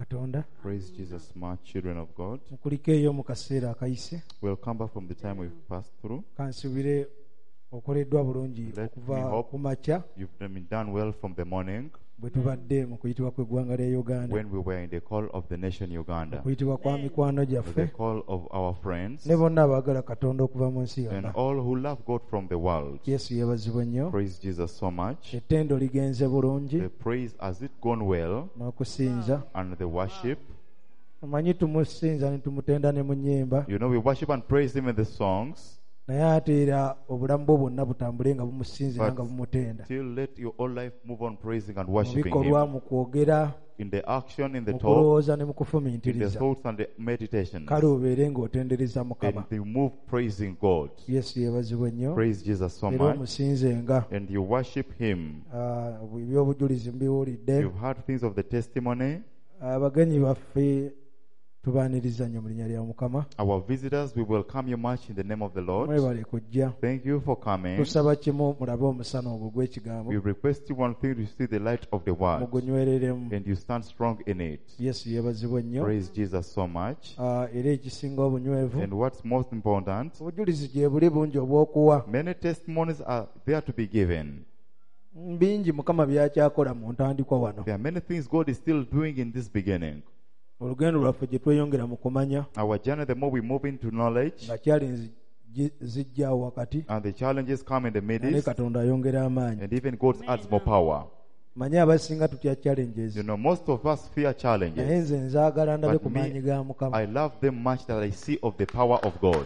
Katonda. Praise Jesus, my children of God. Mukuliko eyo mu kaseera akayise. We'll come back from the time we've passed through. Kansubire okoleddwa bulungi Let me okuva hope ku makya you've been done well from the morning bwe tubadde mu kuyitibwa kw'eggwanga lya Uganda, when we were in the call of the nation Uganda, okuyitibwa kwa mikwano the gyaffe call of our friends, ne bonna abaagala Katonda okuva mu nsi and yonna. all who love God from the world. Yesu yeebazibwe nnyo. Praise Jesus so much. Ettendo ligenze bulungi The praise, has it gone well? n'okusinza. And the worship. Omanyi tumusinza ne tumutenda ne mu nnyimba, You know, we worship and praise Him in the songs. naye ate era obulamu bwo bwonna butambule nga bumusinzira But nga bumutenda. still let your whole life move on praising and Mu worshiping bikolwa, Him. mu kwogera, In the action, in the mu talk, kulowooza ne mu in the kufumiitiriza. thoughts and the meditations. Kale obeere ng'otendereza Mukama. And you move praising God. Yesu yeebazibwe nnyo. Praise Jesus so Era much. omusinzenga. And you worship Him. Ebyobujulizi mbiwulidde. You've heard things of the testimony. Abagenyi baffe tubaaniriza nnyo mu linnya lya Mukama. Our visitors, we welcome you much in the name of the Lord. Mwebale kujja. Thank you for coming. Tusaba kimu mulabe omusana ogwo gw'ekigambo. We request you one thing, to see the light of the word. Mugunywereremu. And you stand strong in it. Yesu yeebazibwe nnyo. Praise Jesus so much. Era ekisinga obunywevu, And what's most important, obujulizi gye buli bungi obw'okuwa. many testimonies are there to be given. Bingi Mukama by'akyakola mu ntandikwa wano. There are many things God is still doing in this beginning. Olugendo lwaffe gye tweyongera mu kumanya, Our journey, the more we move into knowledge, nga challenge zijjaawo wakati, and the challenges come in the ne midst, Katonda ayongera amaanyi. and even God adds more power. Manye abasinga tutya challenges, You know, most of us fear naye challenges. nze nzaagala ndabe But ku me, maanyi ga Mukama. I love them much that I see of the power of God.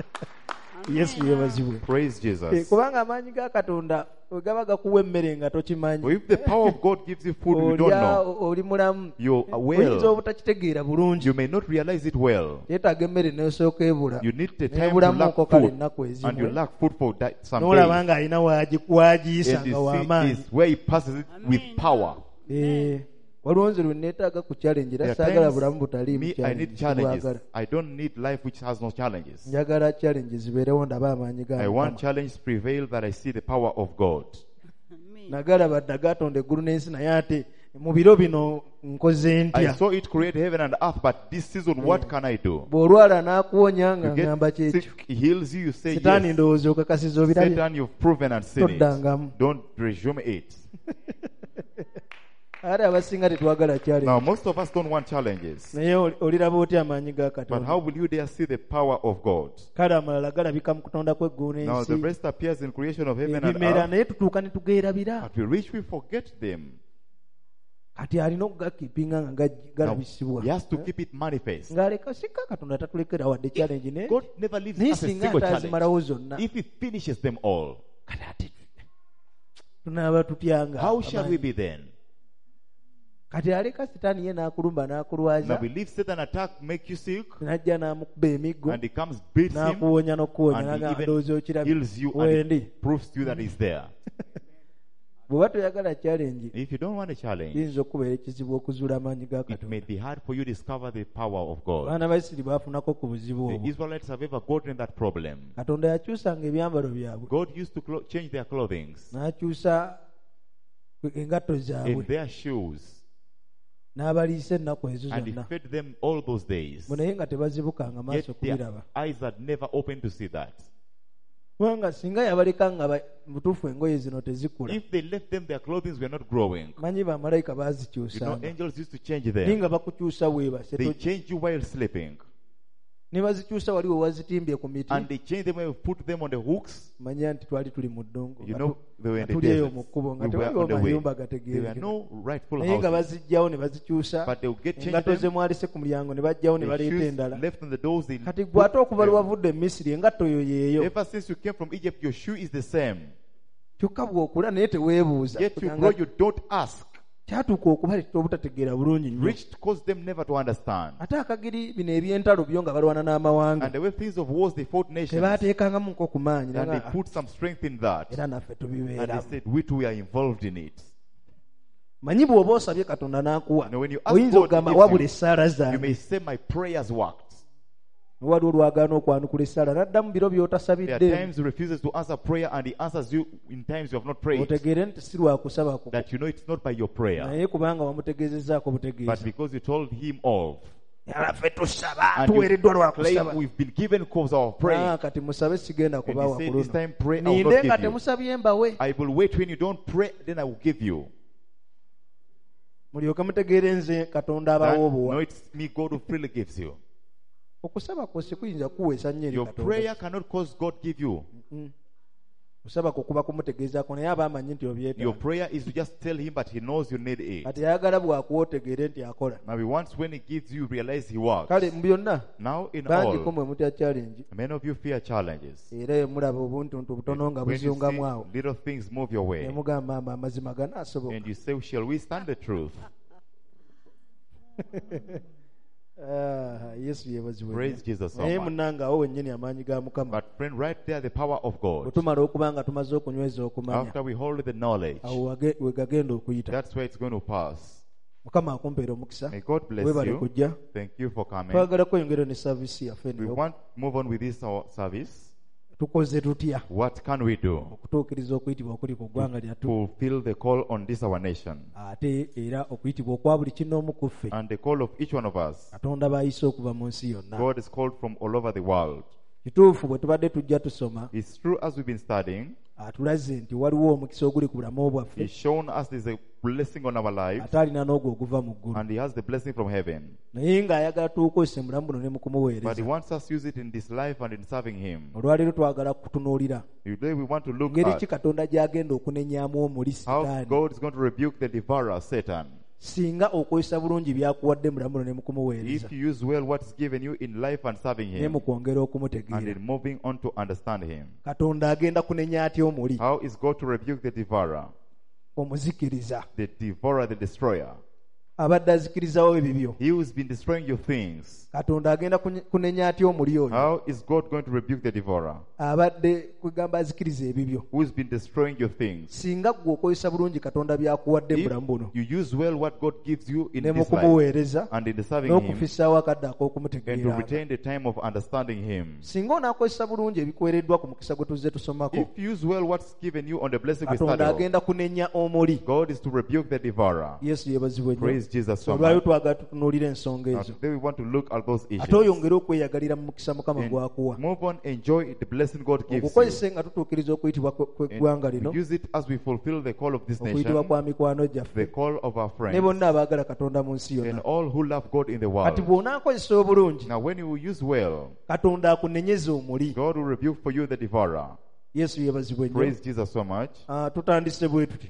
Yesu yeebazibwe. Praise Jesus. Kubanga amaanyi ga Katonda bwe gaba gakuwa emmere nga So tokimanyi, if the power of God gives you food you don't olya know, oli mulamu, you are oyinza well. obutakitegeera bulungi. You may not realize it well. Yeetaaga emmere n'osooka ebula, You need the time to n'ebulamu lack oko kale food, ennaku and ezimu, you lack food for some n'olaba days. ng'alina waagiyisa And nga you see w'amaanyi. is where He passes it with power. Waliwo nze lwe neetaaga ku challenge, era There saagala are bulamu times butaliimu me, I challenge, need challenges. sibwagala. I don't need life which has no challenges. Njagala challenge zibeerewo ndabe amaanyi ga I want Mukama. challenge to prevail that I see the power of God. Nagala badde gatonda eggulu n'ensi, naye ate mu biro bino nkoze I ntya? saw it create heaven and earth, but this season, what can I do? Bw'olwala n'akuwonya nga You get ngamba kyekyo. sick, He heals you, you say Sitaani yes. ndowooza okakasiza obirabye. Satan, you've proven and seen it. Toddangamu. Don't presume it. Ate abasinga tetwagala challenge. Now, most of us don't want challenges. Naye oliraba otya amaanyi ga But Katonda? how will you dare see the power of God? Kale amalala galabika mu kutonda kw'eggulu Now, the n'ensi, rest appears in creation of heaven and ebimera, earth. naye tutuuka ne tugeerabira. But we reach, we forget them. Kati alina okugakipinga nga Now, galabisibwa. He has to keep it manifest. Ng'aleka sika Katonda tatulekera wadde challenge ne. God never leaves Naye us a singa single ataazimalawo challenge. zonna, If He finishes them all, kati ate tunaaba tutyanga. how shall we be then? Kati aleka Sitaani ye n'akulumba Now n'akulwaza, we leave Satan attack, make you sick, n'ajja n'amukuba emiggo, and he comes, beats him, n'akuwonya n'okuwonya, and n'agamba he ndowooza even okirabye heals you, and wendi. he proves to you that he's there. Bw'oba toyagala challenge, If you don't want a challenge, kiyinza okubeera ekizibu okuzuula amaanyi ga it may Katonda. be hard for you to discover the power of God. Abaana ba Isirayiri baafunako ku buzibu The obwo. Israelites have ever gotten that problem. Katonda yakyusanga ebyambalo byabwe, God used to change their clothing n'akyusa engatto in zaabwe, their shoes, n'abaliisa ennaku ezo and He zonna, fed them all those days. bwe naye nga tebazibukanga Yet maaso their kubiraba. eyes had never opened to see that. Kubanga singa yabaleka nga mutuufu engoye zino tezikula, If they left them, their clothing were not growing. manyi bamalayika You know, baazikyusanga, angels used to change naye them. nga bakukyusa weebase, They change you while sleeping. ne bazikyusa wali we wazitimbye ku miti, And they change them when we put them on the hooks. manya nti twali tuli mu ddungu, You know, they were in the tuli eyo desert. mu kkubo nga We were tewaliwo on the way. mayumba There were gategeerekeka, no rightful naye nga houses. bazijjawo ne bazikyusa, But they would get engato changed ze them. mwalise ku mulyango ne bajjawo ne The baleeta shoes endala. left on the doors. They Kati gwe ate put okuva lwe them. wavudde e Misiri, engatto yo yeeyo, Ever since you came from Egypt, your shoe is the same. kyokka bw'okula naye teweebuuza. Yet you grow, you don't ask. Kyatuuka okubaleta obutategeera bulungi nnyo. Reached caused them never to understand. Ate akagiri bino eby'entalo byo nga balwana n'amawanga, And the way things of wars, they fought nations. tebaateekangamu nko ku maanyi, And they put some strength in that. era naffe And they tubibeeramu. said, we too are involved in it. Manyi bw'oba osabye Katonda n'akuwa, Now when you ask oyinza God to okugamba give wabula you, essaala you zange. may say, my prayers worked. waliwo olwagaana okwanukula essaala n'adda mu biro There are by'otasabidde times he refuses to answer prayer and he answers you in times you have not prayed. otegeere nti si lwa kusaba kwo That you know it's not by your prayer, naye kubanga wamutegeezezzaako but butegeeza because you told him of. yalaffe tusaba And tuweereddwa lwa you claim kusaba we've been given because of praying. kati musabe sigenda And kubawa he ku said, this luno time pray, I will ninde not nga give you. temusabye mbawe I will wait when you don't pray, then I will give you. mulyoke mutegeere nze katonda abawa Then, no, obuwa it's me, God who freely gives you. okusaba kwose kuyinza kuweesa nnyo eri Your katonda prayer cannot cause God give you. kusaba kwe kuba kumutegeezaako naye aba amanyi nti Your obyetaaga prayer is to just tell him, but he knows you need it. kati ayagala bwakuwa otegeere nti akola Now, once when he gives you, realize he works. kale mu byonna Now, in bangiko all, mwe mutya challenge many of you fear challenges. era mulaba obuntuntu butono nga When you buzungamu awo see little things move your way, nemugamba amazima ganaasoboka and you say, shall we stand the truth? yesu yeebazibwe Praise Jesus so naye much. munnange awo wennyini amaanyi ga mukama But friend, right there, the power of bwe God. tumala okuba nga tumaze okunyweza okumanya After we hold the knowledge, awo we gagenda okuyita that's where it's going to pass. mukama akumpeera omukisa May God bless webale you. kujja Thank you for coming. twagala kweyongera ne saavisi yaffe We want to move on with this our service. tukoze tutya What can we do okutuukiriza okuyitibwa okuli ku ggwanga to lyattu fulfill the call on this our nation ate era okuyitibwa okwa buli kinoomu ku ffe and the call of each one of us? katonda bayise okuva mu nsi yonna God is called from all over the world. kituufu bwe tubadde tujja tusoma It's true, as we've been studying, atulaze nti waliwo omukisa oguli ku bulamu bwaffe He's shown us there's a blessing on our lives ate alina n'ogwo oguva mu ggulu and He has the blessing from heaven. naye ng'ayagala tuwukozese mulamu buno ne mu But He kumuweereza wants us to use it in this life and in serving Him. olwaleero twagala kutunuulira Today we want to look ngeri at ki katonda gy'agenda okunenyaamu omuli how sitaani God is going to rebuke the devourer, Satan. singa okozesa bulungi byakuwadde mulamu buno ne mu kumuweereza If you use well what's given you in life and serving ne Him, mu kwongera and okumutegeera in moving on to understand Him. katonda agenda kunenya atya omuli How is God to rebuke the devourer? omuzikiriza The devourer, the destroyer. abadde azikirizawo ebibyo He who's been destroying your things. katonda agenda kunenya atya omuli oyo How is God going to rebuke the devourer? abadde kwegamba azikiriza ebibyo Who's been destroying your things? singa gwe okozesa bulungi katonda byakuwadde If mulamu buno you use well what God gives you in ne mu this life kumuweereza and in the serving Him, n'okufissaawo akadde and to ak'okumutegeera retain the time of understanding Him. singa onaakozesa bulungi ebikuweereddwa ku mukisa gwe tuzze tusomako If you use well what's given you on the blessing we katonda study of, agenda kunenya omuli God is to rebuke the devourer. yesu yeebazibwe nnyo Praise Jesus so olwaliwo much. twagala tutunuulira ensonga Now ezo today we want to look at those ate issues. oyongere okweyagalira mu mukisa mukama And gwakuwa move on, enjoy the blessing God gives you. okukozesa nga tutuukiriza okuyitibwa kw'eggwanga And lino we use it as we fulfill the call of this okuyitibwa nation, kwa mikwano the gyaffe call of our ne friends, bonna abaagala katonda mu nsi and yonna all who love God in the kati world. bw'onaakozesa obulungi Now when you use well, katonda akunenyeza omuli God will rebuke for you the devourer. yesu yeebazibwe nnyo Praise Jesus so much. tutandise bwe tuti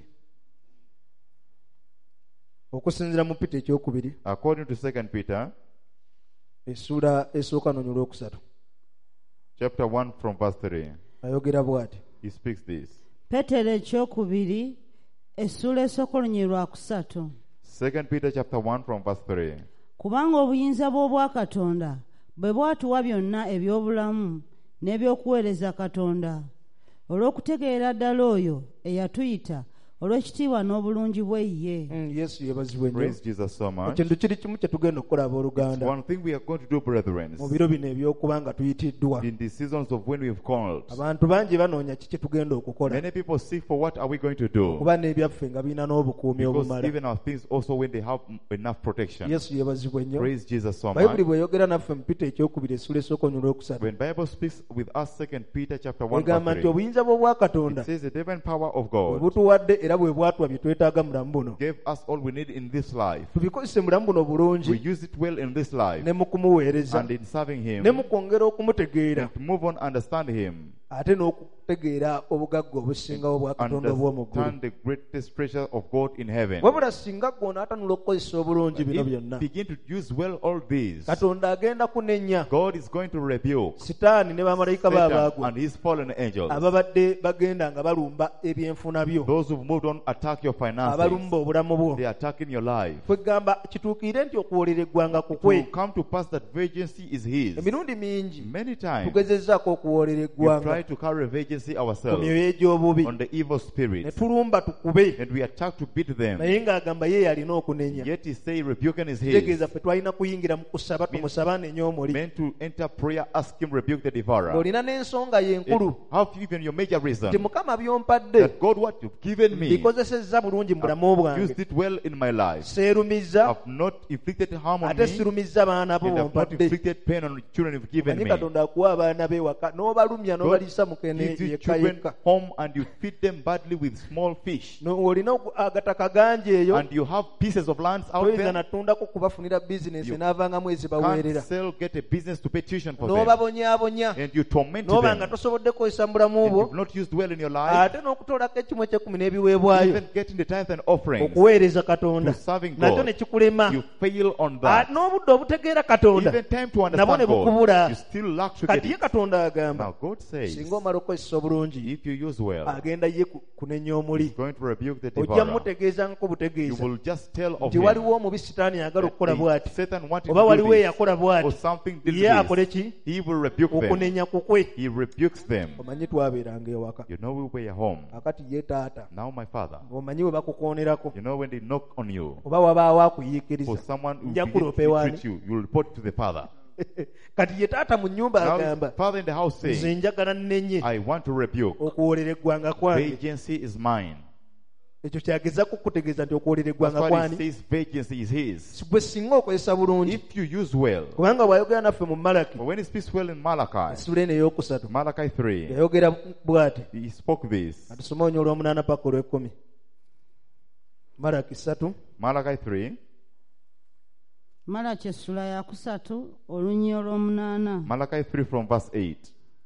okusinziira mu Peter ekyokubiri According to 2 Peter, essuula esooka n'olwokusatu chapter 1 from verse 3, ayogera bw'ati he speaks this. Petero ekyokubiri essuula esooka olw'okusatu. 2 Peter chapter 1 from verse 3. Kubanga obuyinza bw'obwakatonda bwe bwatuwa byonna eby'obulamu n'ebyokuweereza Katonda olw'okutegeera ddala oyo eyatuyita olw'ekitiibwa n'obulungi bwe ye. yesu yeebazibwe nnyo Praise Jesus so much. ekintu kiri kimu kye tugenda okukola It's abooluganda one thing we are going to do, brethren, mu biro bino ebyokuba nga tuyitiddwa in the seasons of when we've called. abantu bangi banoonya kiki tugenda okukola Many people seek for what are we going to do, kuba n'ebyaffe nga birina n'obukuumi because obumala even our things also when they have enough protection. yesu yeebazibwe nnyo Praise Jesus so bayibuli much. bw'eyogera naffe mu Peter ekyokubiri essuula esooka olw'okusatu When Bible speaks with us, 2 Peter chapter 1 egamba nti verse 3, obuyinza bw'obwakatonda it says the divine power of bwe God butuwadde era bwe bwatuwa bye twetaaga mulamu buno gave us all we need in this life. tubikozese mulamu buno We bulungi use it well in this life ne mu kumuweereza and in serving Him, ne mu kwongera okumutegeera and to move on, understand Him, ate n'okutegeera obugagga obusingawo bwa katonda obw'omu ggulu understand the greatest treasure of God in heaven. wabula singa gona atanula okukozesa obulungi bino If byonna begin to use well all these, katonda agenda kunenya God is going to rebuke sitaani ne bamalayika Satan baabaagwa and his fallen angels. ababadde bagenda nga balumba ebyenfuna byo Those who've moved on attack your finances. abalumba obulamu bwo They are attacking your life. kwegamba kituukire nti okuwoolera eggwanga kukwe To come to pass that vengeance is His. emirundi mingi Many times tugezezzaako okuwoolera you eggwanga try to carry vengeance ku ourselves myoyo egy'obubi on the evil ne spirits, tulumba tukube, and we attack to beat them. naye ng'agamba ye yalina okunenya. Yet he say rebuking is his. Kitegeeza ffe twalina kuyingira mu kusaba tumusaba anenya omuli. Meant to enter prayer, ask him rebuke the devourer. Ng'olina n'ensonga yenkulu Have even your major reason nti Mukama by'ompadde that God, what you've given me, bikozesezza bulungi mu bulamu bwange, used it well in my life. seerumizza Have not inflicted harm on ate me, sirumizza baana bo and have not bompadde. inflicted pain on the children you've given Manyi me. Katonda akuwa abaana be waka n'obalumya n'obaliisa mukene Gives you yekka children yekka. home, and you feed them badly with small fish. Olina agataka gangi eyo, And you have pieces of lands out toyinza there. natundako kubafunira bizinesi You n'avangamu ezibaweerera. Can't sell, get a business to pay tuition for them. N'obabonyaabonya And you torment n'oba nga them. tosobodde kukozesa mu bulamu And bwo, you've not used well in your life. ate n'okutoolako ekimu ekyekumi n'ebiweebwayo Even getting the tithe and offerings. okuweereza Katonda, To serving nakyo God. ne kikulema. You fail on that. N'obudde obutegeera Katonda Even time to nabwo ne understand bukubula. God, you still lack to get Kati ye it. Katonda agamba Now God says, singa omala okukozesa obulungi, if you use well, agenda ye kunenya omuli. He's going to rebuke the Ojja devourer. mutegeeza nko You butegeeza will just tell of nti him waliwo omubi Sitaani ayagala okukola bw'ati, Satan wanted oba to waliwo do this, eyakola or bw'ati, something did ye akole this. ki? He will rebuke them. Okunenya kukwe. He rebukes them. Omanyi twabeeranga ewaka, You know we were home. akati ye taata, Now my father. omanyi we bakukoonerako You know when they knock on you oba wabaawo for akuyiikiriza, someone who nja begins kulopa to ewaani. treat you, you report to the father. Kati ye taata mu nnyumba Now agamba, father in the house nze saying, njagala nnenye I want to rebuke. okuwoolera eggwanga kwange. Vengeance is mine. Ekyo kyageza kukutegeeza nti okuwoolera That's eggwanga why kwani. he says vengeance is his. Gwe singa okozesa bulungi, If you use well. kubanga bw'ayogera naffe mu Malaki But when he speaks well in Malachi, essula eno ey'okusatu, Malachi 3, yayogera bw'ati. he spoke this. Atusome onyo olw'omunaana paka olw'ekkumi. Malaki 3. Malachi 3, Malaki essula ya kusatu olunyi olw'omunaana. Malachi 3 from verse 8.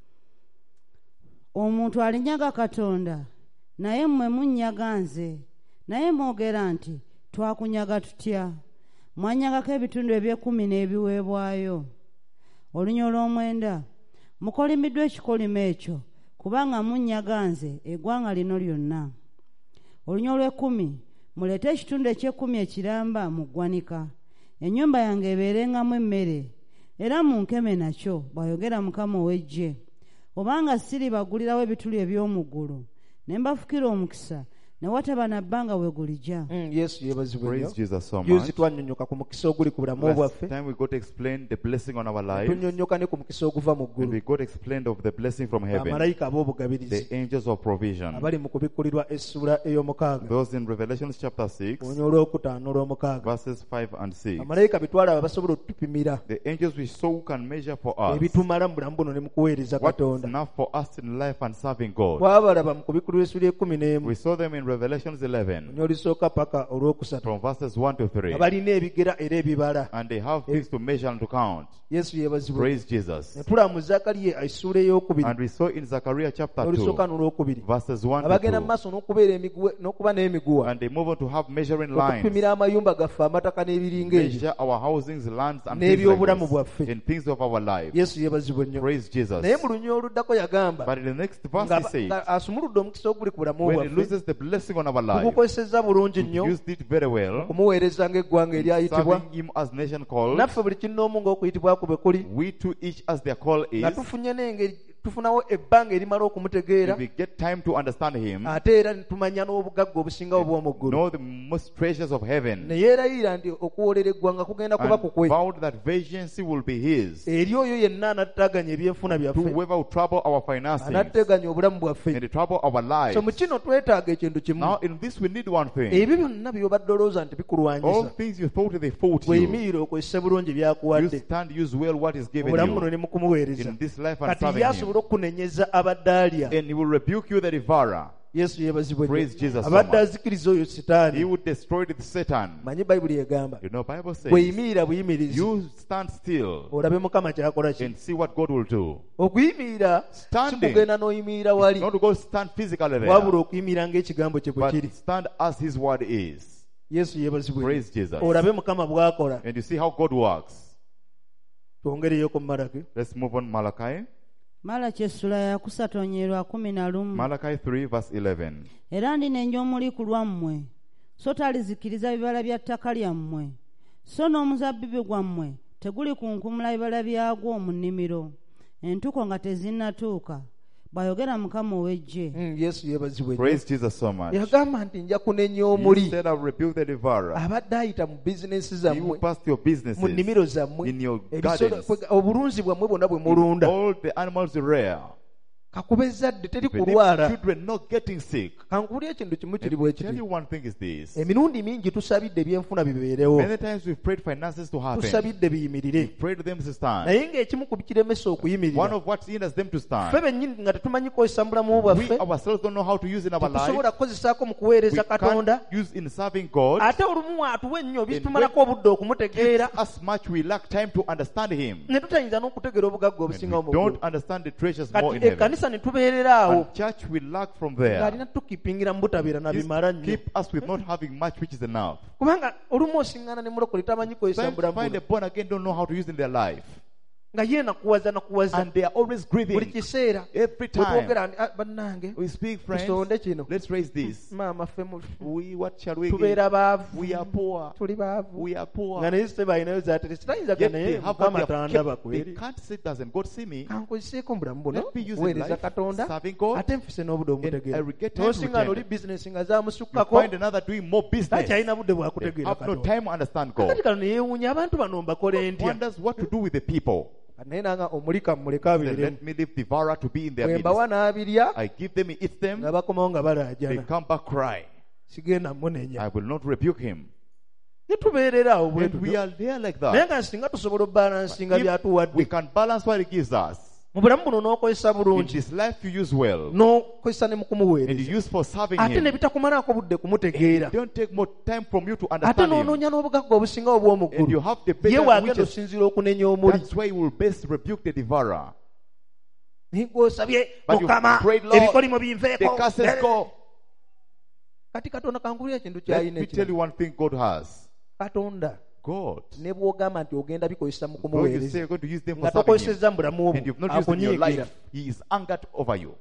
Omuntu alinyaga Katonda, naye mmwe munnyaga nze. Naye mwogera nti twakunyaga tutya? Mwanyagako ebitundu eby'ekkumi n'ebiweebwayo. Olunyi olw'omwenda, mukolimiddwa ekikolimo ekyo, kubanga munnyaga nze eggwanga lino lyonna. Olunyi olw'ekkumi, muleete ekitundu eky'ekkumi ekiramba mu ggwanika. Ennyumba yange ebeerengamu emmere, era munkeme nakyo, bw'ayogera Mukama ow'Eggye. Obanga siribagulirawo ebituli eby'omu ggulu, ne mbafukira omukisa, ne wataba na bbanga we gulijja. Yesu yeebazibwe nnyo. Praise Jesus so Juzi much. twannyonnyoka ku mukisa oguli ku bulamu Last bwaffe, time we got to explain the blessing on our lives, tunnyonnyoka ne ku mukisa oguva mu and ggulu, we got explained of the blessing from heaven, bamalayika ab'obugabirizi the angels of provision. abali mu kubikkulirwa essula ey'omukaaga, Those in Revelation chapter 6, olunyi olw'okutaano olw'omukaaga. verses 5 and 6. Bamalayika bitwala basobola otupimira The angels which so can measure for us ebitumala mu bulamu buno ne mu kuweereza what is Katonda. enough for us in life and serving God. Twabalaba mu kubikkulirwa essula y'ekkumi n'emu, We saw them in Revelation 11 olunyi olusooka paka olw'okusatu, from verses 1 to 3. abalina ebigera era ebibala. And they have things to measure and to count. Yesu yeebazibwe. Praise Jesus. Ne tulaba mu Zakaliya essula ey'okubiri And we saw in Zechariah chapter 2, olusooka n'olwokubiri, verses 1 abagenda mu to 2. maaso n'okuba n'emiguwa, And they move on to have measuring lines, okupimira amayumba gaffe, amataka n'ebiringa ebyo, measure our housings, lands, and things n'ebyobulamu like bwaffe. this, in things of our life. Yesu yeebazibwe nnyo. Praise Jesus. Naye mu lunyi oluddako yagamba But in the next verse nga he says, nga asumuludde omukisa oguli ku bulamu when he bwaffe, loses the blessing on our life, tugukozesezza bulungi nnyo used it very well, okumuweereza ng'eggwanga eryayitibwa, serving him as nation called, naffe buli kinnoomu ng'okuyitibwa kwe kuli, we to each as their call nga is, tufunye n'engeri tufunawo ebbanga erimala okumutegeera, if we get time to understand him, ate era ne tumanya n'obugagga obusingawo bw'omu ggulu. know the most treasures of heaven, Ne yeerayira nti okuwoolera eggwanga kugenda kuba and kukwe vowed that vengeance will be his, eri oyo yenna anattaganya ebyenfuna to byaffe, whoever will trouble our finances, anatteganya obulamu bwaffe. and trouble our lives. So mu kino twetaaga ekintu kimu. Now in this we need one thing. Ebyo byonna by'obadde olowooza nti All bikulwanyisa, things you thought they fought you, weeyimiriire okozese bulungi you byakuwadde stand, use well what is given obulamu buno you ne mu kumuweereza. in this life and Kati serving ye him. asobola okunenyeza abadde alya. And he will rebuke you, the devourer. Yesu yeebazibwe nnyo. Praise Jesus so Abadde much. azikiriza oyo He Sitaani. would destroy the Satan. Manyi Bayibuli egamba You know, Bible says, bweyimirira buyimirizi you stand still olabe Mukama kyakola ki. and see what God will do. Okuyimirira si Standing. kugenda n'oyimirira wali, Not to go stand physically there, wabula okuyimirira ng'ekigambo kye bwe but kiri. stand as his word is. Yesu yeebazibwe nnyo. Praise Jesus. Olabe Mukama bw'akola. And you see how God works. Twongereyo ku Malaki. Let's move on. Malachi. Malaki essula ya kusatu olunyi lwa 11. Malachi 3 verse 11. Era ndinenja omuli ku lwammwe, so talizikiriza bibala bya ttaka lyammwe, so n'omuzabbibu gwammwe teguli kunkumula bibala byagwo mu nnimiro, entuko nga tezinnatuuka. bw'ayogera Mukama ow'eggye. Yesu yeebazibwe nnyo. Praise Jesus so much. Yagamba nti nja kunenya He omuli said, I'll rebuke the devourer. abadde ayita mu bizinesi You zammwe, pass your mu businesses, nnimiro zammwe, in your ebisolo- gardens, obulunzi bwammwe bwonna bwe mulunda. all the animals you rear. Kakuba ezzadde teri But if kulwala. children not getting sick, Kankubulya ekintu kimu let kiri me bwe tell kiti. you one thing is this. Emirundi mingi tusabidde ebyenfuna bibeerewo, Many times we've prayed finances to happen. tusabidde biyimirire, Pray to them to stand. naye ng'ekimu ku bikiremesa One okuyimirira, of what hinders them to ffe stand. bennyini nga tetumanyi kukozesa mu bulamu We bwaffe, ourselves don't know how to use in our life. tetusobola kukozesaako mu We kuweereza Katonda, can't use in serving God. ate olumu atuwa ennyo bitumalako obudde okumutegeera, As much we lack time to understand Him. ne tutayinza n'okutegeera obugagga And obusinga we mu don't ggulu. understand the treasures more Kati in heaven. ekkanisa ne tubeerera awo, And church we lack from there. ng'alina tukipingira mu butabeera na This bimala nnyo. keep us with not having much which is enough. Kubanga olumu osiŋŋaana ne mulokole tamanyi kukozesa mu Sometimes bulamu find a buno, born again don't know how to use in their life. nga ye nakuwaza And they are always buli grieving. kiseera Every bwe time twogera nti, "Ah, bannange we speak, friends, tusonde kino, let's raise this. maama ffe What shall we give? tubeera baavu, We are poor. tuli baavu." We are poor. nga naye se balinayo zaateresi tayinzaga Yet they naye have what Mukama they have tandaba kept. They kweri, can't say, doesn't God see me? kankozeseeko mu bulamu buno Let me use in kuweereza life, Katonda, serving God, ate nfuse n'obudde omutegeera. and I get time to N'osinga n'oli return. bizinesi nga You zaamusukkako, find another doing more business. takyalina budde bwa They kutegeera have no Katonda. time to understand God. Kakati kano ne yeewuunya, abantu bano mbakole ntya? Wonders what to do with the people. Naye nanga omulika mmuleka Say, abiremu. let me leave devourer to be in their Bwe midst. mbawa n'abirya, I give them, he eats them. nga bakomawo nga They balaajana. come back cry. Sigenda munenya. I will not rebuke him. Ne tubeerera awo bwe And we tutyo. are there like Naye that. nga singa tusobola obalansinga If we byatuwadde, can balance what he gives us. mu bulamu buno n'okozesa In bulungi, this life you use well. n'okozesa ne mu And you kumuweereza, use for serving ate ne him. bitakumalaako budde kumutegeera, Don't take more time from you to ate understand him. n'onoonya n'obugagga obusinga And you obw'omuggulu, have the ye patience waagenda which is, osinziira okunenya omuli. that's why you will best rebuke the devourer. Naye gw'osabye, But you Mukama, prayed, Lord, ebikolimo the binveeko. curses go. Kati Katonda kankulira ekintu Let ky'alina me tell you ekirala. one thing God has. Katonda God. ne bw'ogamba nti ogenda bikozesa mu God, you say kumuweereza, you're going to use them for nga serving him. tokozesezza mu bulamu And you've obwo, not used them in your akunyiigira. life. He is angered over you.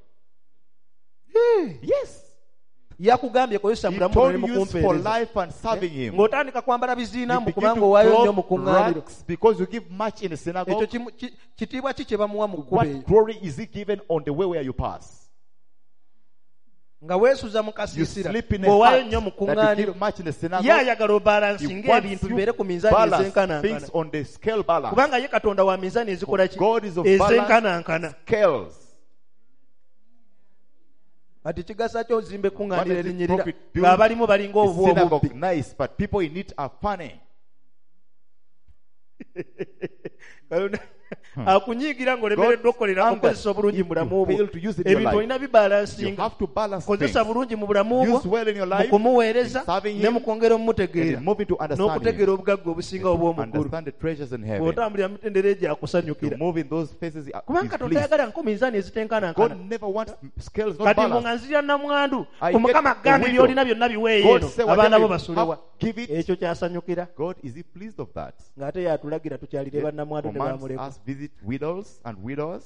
Yes. Yakugambye kozesa mu He bulamu told obwo ne you use for mukumpeereza. life and serving him. Ng'otandika kwambala biziina You mbu begin kubanga to owaayo nnyo mu clothe kuŋŋaaniro. rags because you give much in the Ekyo synagogue. kitiibwa ki kye bamuwa mu kkubo What eyo? glory is he given on the way where you pass? Nga weesuza mu You kasiisira, sleep in a ng'owaayo hut nnyo mu that you kuŋŋaaniro. give much in the Ye synagogue. ayagala He obalansinga wants ebintu you bibeere ku minzaani balance ezenkanankana. things on the scale balance. Kubanga ye Katonda wa minzaani ezikola ki? God is of balance Ezenkanankana. scales. Kati kigasa kyo ozimba What ekkuŋŋaaniro does it erinnyirira, profit? Build ng'abalimu balinga a obubbi obubbi. synagogue nice, but people in it are funny. Akunyiigira ng'olemereddwa okukolera okukozesa obulungi mu bulamu You obwo. fail to use it in your Ebintu life. olina You bibalansinga. have to balance things. Kozesa bulungi mu bulamu Use obwo, well in your mu life, kumuweereza, in serving ne him, mu kwongera and omumutegeera, in moving to understand n'okutegeera him. obugagga obusinga obw'omu ggulu. Understand the treasures in heaven. Bw'otambulira mu mitendera egyo To akusanyukira. move in those faces Kubanga is Katonda pleased. tayagala nko minzaani ezitenkanankana. God never wants scales not Kati balanced. nga nzirya namwandu, I ku Mukama get the agambye widow. by'olina byonna biweeyo God eno, say abaana whatever bo you basulewa. have, give it. Ekyo kyasanyukira. God is he pleased of that? Ng'ate yatulagira tukyalire bannamwandu Commands tebamuleka. us visit widows and widows.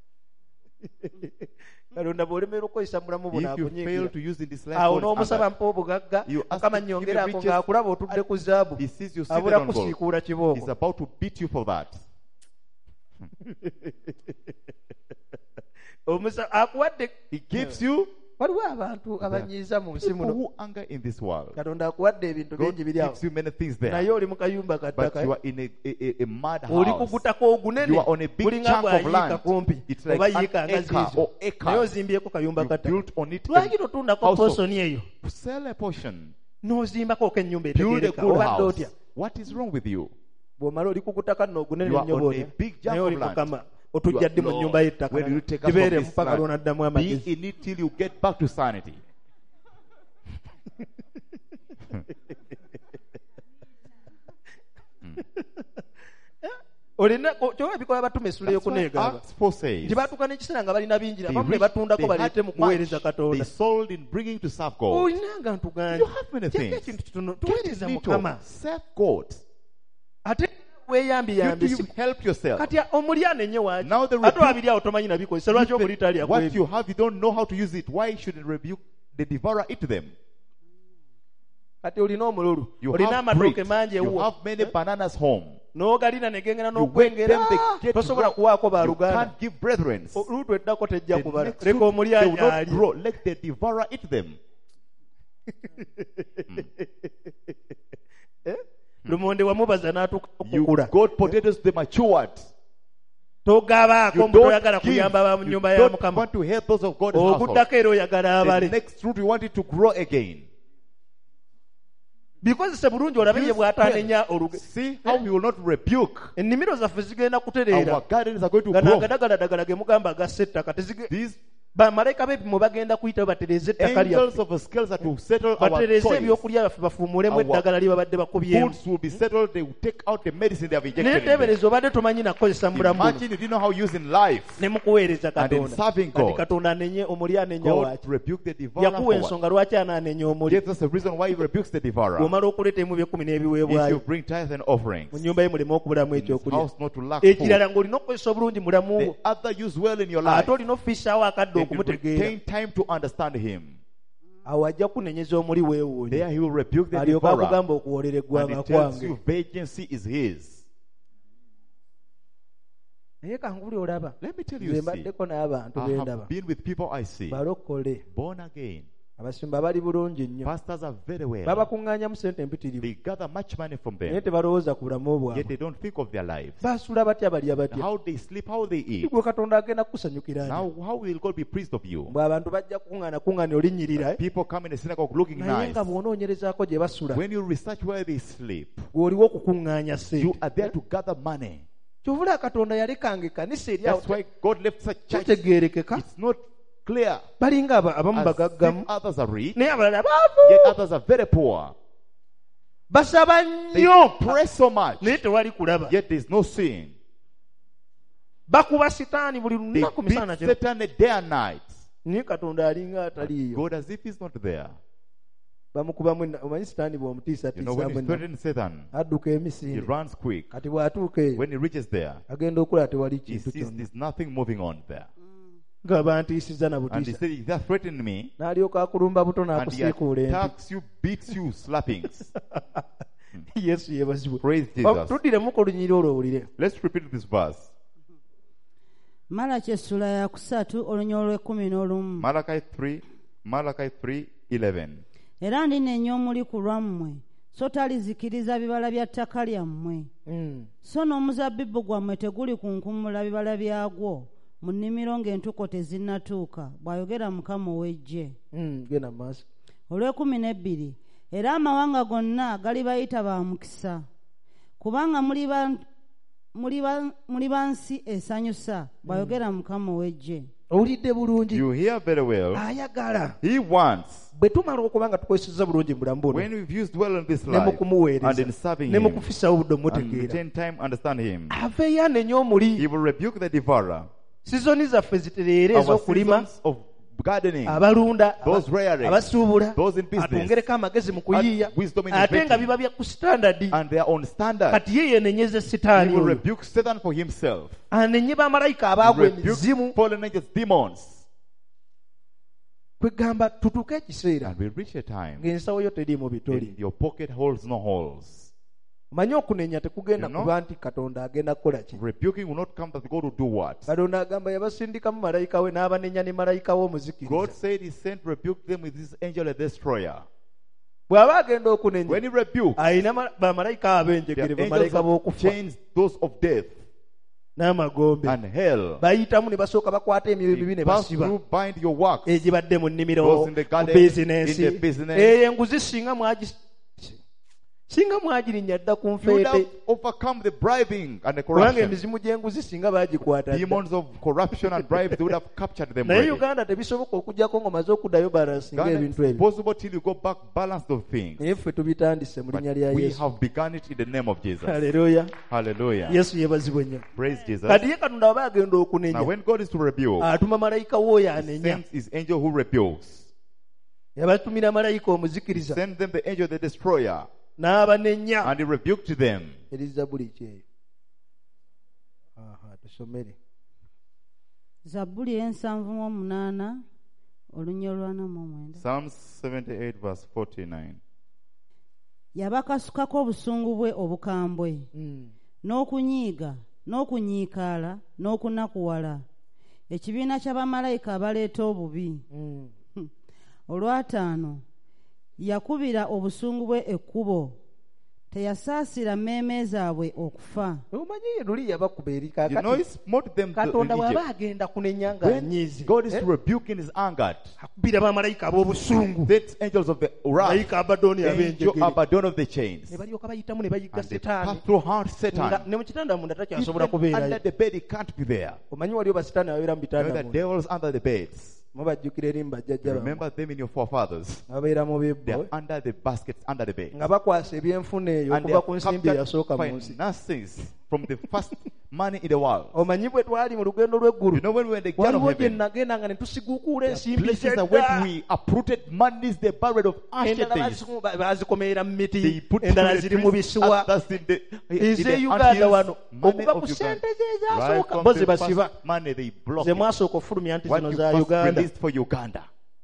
Katonda bw'olemerera okukozesa mulamu buno If you fail akunyiigira. to use in this life, Awo God is n'omusaba angered. mpa obugagga, You ask Mukama to give nnyongeraako you riches, ng'akulaba otudde ku zaabu, He sees you seated abula on gold. kusiikuula He's kibooko. about to beat you for that. Akuwadde, He gives you waliwo abantu abanyiiza mu nsi people muno. who anger in this world. Katonda akuwadde ebintu God bingi biri awo, gives you many things there. naye oli mu kayumba But kattaka, you are in a mad oli house. kugutako ogunene, You are on a big kulinga chunk of bwayiika land. kumpi, It's like oba an yiika nga acre ziizo, or acre. naye ozimbyeko kayumba You kattaka. built on it Lwaki a totundako house of- posoni eyo Sell a portion. n'ozimbako ennyumba Build a etegereka, good obadde house. otya? What is wrong with you? Bw'omala oli kugutaka nno ogunene You are nnyo on bw'otya, a big naye chunk oli of land. Mukama otujja ddi mu Lord, nnyumba y'ettaka, where did you take us from gibeeremu this paka land? lw'onaddamu Be amagezi. in it till you get back to sanity. Olina kyoba ebikola abatume essula That's why y'okuneegaba Acts 4 says nti baatuuka n'ekiseera nga balina bingi they abamu ne reached- batundako they had baleete mu kuweereza much. They Katonda. sold in bringing to serve God. Olinanga ntugange You have many kyeka things. ekintu kitono Get tuweereza little. Mukama Serve God. ate You weeyambiyambi do you help yourself. kati omuli anenye waaki Now the ate rebuke- wabiri awo tomanyi nabikozesa lwaki omuli talya What you kwebyo have, you don't know how to use it. Why should it rebuke the devourer? Eat them. kati olina omululu You olina have amatooke bricks. mangi You ewuwo have many bananas home. n'ogalina ne gengera You wait n'okwengera them, they get tosobola wrong. kuwaako You baaluganda can't give brethren. luutu eddako tejja The kubala next leka fruit, they will omulyanyi not ali grow. Let the devourer eat them. lumonde wamubaza n'atuuka You okukula got potatoes, they matured. togabaako You mbu toyagala don't give. kuyamba ba mu You nnyumba ya don't mukama want to help those of God's household. oguddako era oyagala The abale next fruit, you want it to grow again. bikozese bulungi olabe ye bw'ataanenya oluge See how he will not rebuke. ennimiro zaffe zigenda kutereera Our gardens are going to nga grow. nagadagaladagala ge mugamba agassa ettaka These bamalayika b'ebipimo bagenda kuyitayo batereeze ettaka angels lyaffe of the scales are to settle our batereeze toys. ebyokulya byaffe bafuumulemu Our eddagala lye babadde bakubyemu Foods will be settled. They will take out the medicine they have naye injected in them. teebereza obadde tomanyi nakukozesa mu bulamu buno Imagine you didn't know how to use in life. ne mu kuweereza And in katonda serving kati God. katonda anenye omuli anenya God waaki rebuked the devourer. yakuwa For what? ensonga lwaki anaanenya omuli Gives us a reason why he rebukes the devourer. bw'omala okuleeta emu byekumi If n'ebiweebwayo you bring tithes and offerings, mu nnyumba ye muleme okubulamu in his ekyokulya house not to lack food. ekirala ng'olina okukozesa obulungi mulamu The gwo other use well in your life. ate olina ofisaawo akadde And you okumutegeera retain time to understand him. awo ajja kunenyeza omuli weewuunye There he will rebuke the alyoka devourer. akugamba okuwoolera And eggwanga he tells kwange you vengeance is his. naye kankuli olaba Let me tell nze you, see, mbaddeko n'abantu I bendaba have been with people I see, balokole born again. abasimba bali bulungi nnyo Pastors are very well. babakuŋŋaanyamu sente empitirivu They gather much money from naye them, tebalowooza ku bulamu yet bwabwe they don't think of their lives. basula batya balya batya How they sleep, how they eat. gwe katonda agenda kukusanyukira Now, how will God be pleased of you? mbwe abantu bajja kukuŋŋaana olinnyirira People come in the synagogue looking naye nice. nga bw'onoonyerezaako gye basula When you research where they sleep, gwe oliwo okukuŋŋaanya you sente are there to gather money. kyovula katonda yalekanga ekkanisa eryawo That's why God left such church. kitegeerekeka It's not clear. balinga abamu As bagaggamu if others are rich, naye abalala yet baavu others are very poor. basaba They nnyo pray so much, naye tewali kulaba yet there's no seeing. bakuba sitaani buli They lunaku beat misana kino Satan day and night. naye katonda alinga ataliiyo God as if he's not there. bamukubamu omanyi sitaani You know, when bw'omutiisatiisaamu you threaten Satan, adduka he emisinde runs quick. kati bw'atuuka eyo When he reaches there, agenda okulaba tewali he kintu sees kyonna there's nothing moving on there. nga bantiisiza na And he butiisa said, they're threatening me. n'alyoka akulumba buto And he n'akusiikuula enti attacks you, beats you, slappings. yesu yeebazibwe Praise Jesus. tuddiremu ku lunyiri olwo owulire Let's repeat this verse. malaki essula ya kusatu olunyolo lw'ekkumi n'olumu Malachi 3:11. era ndinenya omuli ku lwammwe so talizikiriza bibala bya ttaka lyammwe so n'omuzabbibu gwammwe teguli kunkumula bibala byagwo mu nnimiro ng'entuko tezinnatuuka bw'ayogera mukama ow'eggye genda maaso olw'ekkumi n'ebbiri era amawanga gonna galibayita ba mukisa kubanga muli ba nsi esanyusa bw'ayogera mukama ow'eggye owulidde bulungi You hear very well. ayagala He wants, bwe tumala okuba nga tukozeseza bulungi mu bulamu buno when we've used well in this ne mu life, and kumuweereza in serving ne mu him, kufisawo budde and omutegeera retain time, understand him, aveeyo anenya omuli he will rebuke the devourer. sizoni zaffe zitereere Our ez'okulima seasons of gardening, abalunda those rearing, abasuubula those in business, atongereko amagezi mu kuyiiya and wisdom in ate nga inventing, biba bya ku sitandadi and they are on standard. kati ye yenenyeze He sitaani will oyo rebuke Satan for himself. anenye bamalayika abaagwa Rebuke emizimu fallen angels, demons. kwegamba tutuuke ekiseera And we reach a time ng'ensawo yo teriimu bitoli in your pocket holds no holes. manye okunenya tekugenda You know? kuba nti katonda agenda kukola ki Rebuking will not come that God will do what? katonda agamba yabasindikamu malayika we n'abanenya ne malayika we God omuzikiriza said he sent rebuke them with his angel a destroyer. bw'aba agenda When okunenya he rebukes, alina bamalayika the ab'enjegere angels bamalayika of b'okufa chains, those of death n'amagombe and hell, bayitamu ne basooka bakwata emyoyo mibi ne he pass basiba through, bind your works. egibadde mu nnimiro Those in the mu garden, bizinensi in the business. eyo enguzi singa mwagirinnya dda ku You would have nfeete overcome the bribing and the kubanga corruption. emizimu gy'enguzi singa baagikwata dda Demons of corruption and bribes, they would have captured them naye already. uganda tebisoboka okugjako ng'omaze okuddayo balansinga God, ebintu it's ebyo possible till you go back balanced of things. naye ffe tubitandise mu But linnya lya we yesu have begun it in the name of Jesus. haleluya Hallelujah. yesu yeebazibwe nnyo Praise Jesus. kati ye katonda aba agenda Now okunenya when God is to rebuke, atuma malayika w'oyo he anenya sends his angel who rebukes. yabatumira malayika omuzikiriza Send them the angel, the destroyer, n'abanenya and he rebuked them. eri zabbuli ki eyo tusomere zabbuli ey'ensanvu mu omunaana olunya olwa 49. Psalms 78 verse 49. yabakasukako obusungu bwe obukambwe n'okunyiiga n'okunyiikaala n'okunakuwala ekibiina ky'abamalayika abaleeta obubi. Olwataano yakubira obusungu bwe ekkubo, teyasaasira mmeeme zaabwe okufa. Omanyi luli yabakuba eri You know, he smote them Katonda in bw'aba Egypt. agenda kunenya nga When anyiize God is rebuking his anger, akubira bamalayika ab'obusungu, that angels of the wrath, malayika Abadoni angel ab'enjegere, Abaddon of the chains, ne balyoka bayitamu ne bayigga and they Setaani, pass through hard nga Satan. ne mu kitanda munda takyasobola Even kubeerayo. under the bed, he can't be there. Omanyi waliwo basitaani ababeera mu You know, bitanda the munda, devils under the beds. mubajjukira eri mu bajjajja You bammwe remember them in your forefathers. ababeera mu They bibbo are under the baskets, under the bed. nga bakwasa ebyenfuna eyo And they okuva ku have nsimbi eyasooka mu nsi. finances from the first money in the world. Omanyi bwe twali mu lugendo lw'eggulu, You know, when we were in the garden waliwo of gye heaven, nagenda nga ne tusiguukuula there are ensimbi places that z'edda. when we uprooted monies, they buried of ashes Endala things. bazikomerera mu They miti, put endala in the ziri mu trees, bisuwa. others in the ez'Uganda anthills. wano Money okuva of ku Uganda. sente ze Right ezasooka from bo the ze basiba, first money, they blocked ze it. mwasooka ofulumya nti What zino you za first Uganda. released for Uganda.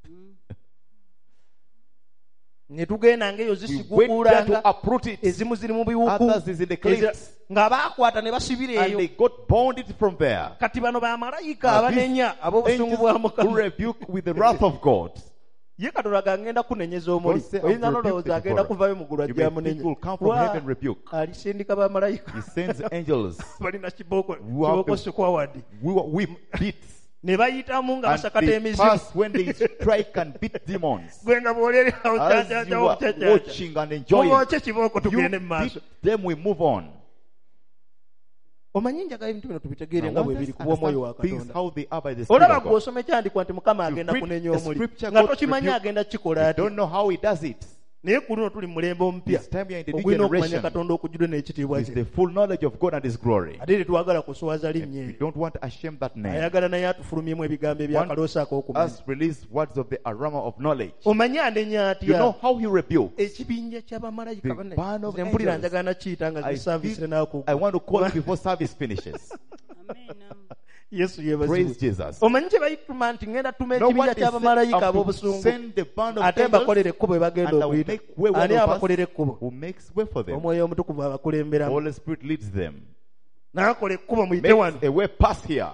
Ne tugenda ngaeyo We went there zisiguukuulanga, to uproot it. ezimu ziri mu biwuku, Others is in the cliffs. nga baakwata ne basibira And eyo. they got bound it from there. Kati bano bamalayika Now these abanenya ab'obusungu bwa angels who Mukama. rebuke with the wrath of God. Ye Katonda gagenda kunenyeza omuli, Don't say, oyinza "I'm n'olowooza rebuked agenda before." kuvayo mu ggulu You ajja may think amunenye. will come from Wa, heaven rebuke. alisindika bamalayika He sends angels. balina kiboko Who have kiboko to- squad, We beat. ne bayitamu nga And basakata they emizimu. pass when they strike and beat demons. Gwe nga bw'olererawo As kyakyawo you are kyakyawo. watching and enjoying, Mubooke kibooko you tugende mu beat maaso. them, we move on. Omanyi njagala ebintu bino tubitegeere I nga want bwe us biri to ku bw'omwoyo wa understand things Katonda. how they are by the Spirit Olaba of gwe God. osoma ekyandikwa nti Mukama agenda read kunenya a omuli, scripture, nga God tokimanyi rebuke. agenda kikola You ati. don't know how he does it. Naye ku luno tuli mu mulembe omupya, This time we are in the new ogulina okumanya generation Katonda okujjula n'ekitiibwa with kye. the full knowledge of God and his glory. Ate tetwagala kuswaza linnya We eryo. don't want to shame that name. Ayagala naye atufulumyemu ebigambo ebyakaloosa ak'okumanya. Us release words of the aroma of knowledge. Omanyi anenya You know atya? how he rebukes. Ekibinja ky'abamalayika The banne, band of nze mpulira angels. njagala nakiyita nga I zisaavisi feel- naku. I want to call it before service finishes. Yesu Praise yeebazibwe. Jesus. Omanyi kye bayituma nti ngenda tuma No ekibinja one is ky'abamalayika sent up to ab'obusungu, send the band of ate angels mbakolere ekkubo bwe bagenda and I will okuyita. make way Ani one of abakolera us ekkubo? who makes way for them. Omwoyo omutukuvu abakulemberamu. Holy Spirit leads them. N'akola ekkubo muyite wano. Makes a way pass here.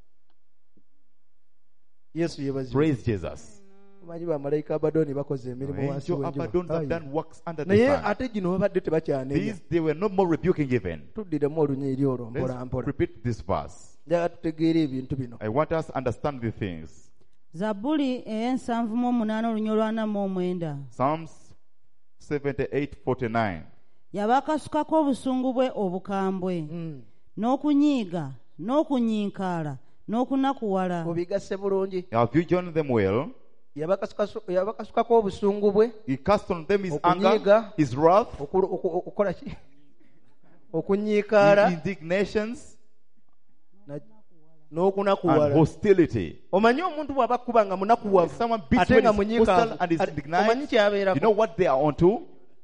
Yesu yeebazibwe. Praise Jesus. Omanyi bamalayika Abadoni bakoze emirimu wansi Angel Abaddon have w'enjuba. done works under the Naye sun. ate gino babadde tebakyanenya. These, they were no more rebuking even. Tuddiremu olunyiri olwo mpola Let's mpola. repeat this verse. Njagala tutegeere ebintu bino. I want us to understand the things. Zabbuli ey'ensanvu-mu-munaana olunya olw'ana-mu-omwenda. Psalms 78:49. Yabakasukako obusungu bwe obukambwe, n'okunyiiga, n'okunyiikaala, n'okunakuwala. Obigasse bulungi. Have you joined them well? Yabakasukako obusungu bwe, He cast on them his Okunyiiga. anger, his wrath, okukola ki? Okunyiikaala his indignations, and n'okunakuwala. hostility. Omanyi omuntu bw'abakuba nga munakuwavu Someone beats ate when nga he's munyiikaavu. hostile and is Omanyi indignant. kyabeerako? You know what they are onto?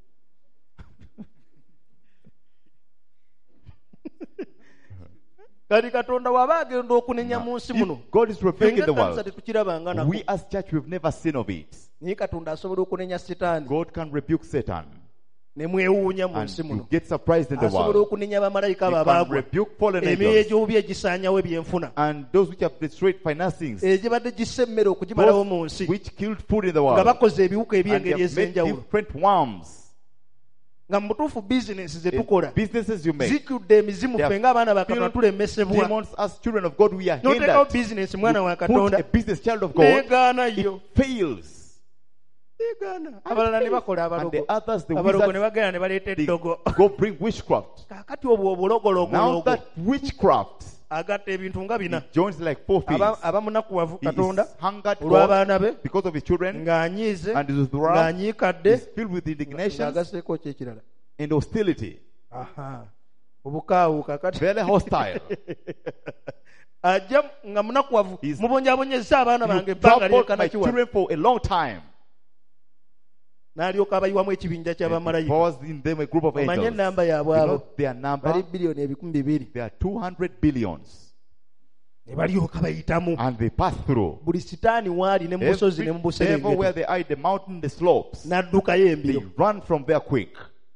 Kati Katonda bw'aba agenda okunenya mu nsi muno, If God is rebuking the ekkanisa world, tetukirabanga nako. we as church, we've never seen of it. Naye Katonda asobola okunenya Setaani God can rebuke Satan. ne mwewuunya mu And nsi you muno. get surprised in the Asobola world. okunenya bamalayika He abo can abaagwa, rebuke fallen emyoyo angels. egy'obubi egisaanyawo ebyenfuna, And those which have destroyed financings, egibadde gisse emmere okugimalawo mu those nsi, which killed food in the nga world, bakoze ebiwuka and they eby'engeri have made ez'enjawulo, different worms. nga mu butuufu bizinesi ze In tukola businesses you make, zijjudde emizimu They ffe have ng'abaana ba Katonda filled tulemesebwa. demons as children of God, we are N'oteekawo hindered. bizinesi mwana wa You put Katonda, a business child of God, n'egaana yo. it fails. Egaana. Abalala ne bakola And abalogo. the others, the Abalogo ne wizards, bagenda ne baleeta they eddogo. go bring witchcraft. Kaakati obwo Now obulogologo that witchcraft, agatta ebintu nga bina. it joins like four things. Abamunakuwavu He Katonda is hungered olw'abaana God be, because of his children, ng'anyiize, and his wrath ng'anyiikadde, is filled with indignations ng'agasseeko ki ekirala. and hostility. Aha. Obukaawu kakati. Very hostile. Ajja nga munakuwavu, He's- mubonyaabonyezza abaana bange You ebbanga troubled my lyekana kiwala. children for a long time. N'alyoka abayiwamu ekibinja And ky'abamalayika. powers in them a group of Omanye angels. ennamba You yaabwe abo. know their Bali number? biliyoni ebikumi bibiri. They are 200 billions. Ne balyoka bayitamu. And they pass through. Buli sitaani waali ne mu busozi ne mu Every devil where buserengeti they are, the mountain, the slopes, n'addukayo they embiro. run from there quick.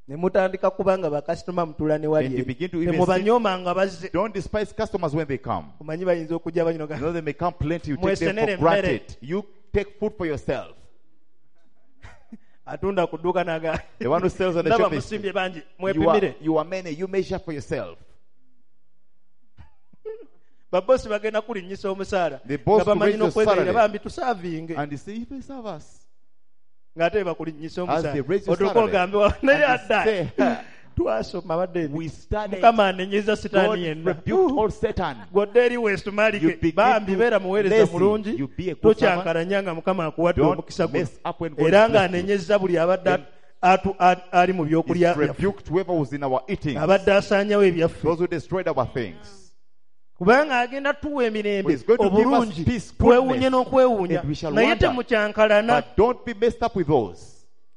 ne mutandika kubanga bakasitoma mutula ne And you wali begin to even temubanyoomanga bazze. don't despise customers when they come. Omanyi bayinza okujja You know banyinoga they may come plenty, you take them Mwesenere for granted. You take food for yourself. atunda ku dduuka naga The one who sells on the ndaba shop, musimbye bangi you are, mwepimire. you are many, you measure for yourself. Babosi bagenda kulinnyisa omusaala The boss nga bamanyi to raise your n'okwegayirira salary. bambi tusaavinge And they say, if you serve us, ng'ate bakulinnyisa as they omusaala raise your otuuka salary, ogambe wa- naye and they adda say, twasoma abadde ebi we studied, mukama anenyeza God sitaani yenna rebuked all Satan. godde eri west You malike begin bambi to beera muweereza lazy. mulungi You be a good tokyankalanya nga mukama akuwadde Don't omukisa guno mess up when God era bless you. ng'anenyeza buli abadde ali mu He's byokulya byaffe. rebuked whoever was in our eating, abadde asaanyawo ebyaffe those who destroyed our things. kubanga agenda tuwa emirembe He's going to give us obulungi peace, twewunye goodness, n'okwewuunya and we shall naye wonder. temukyankalana But don't be messed up with those.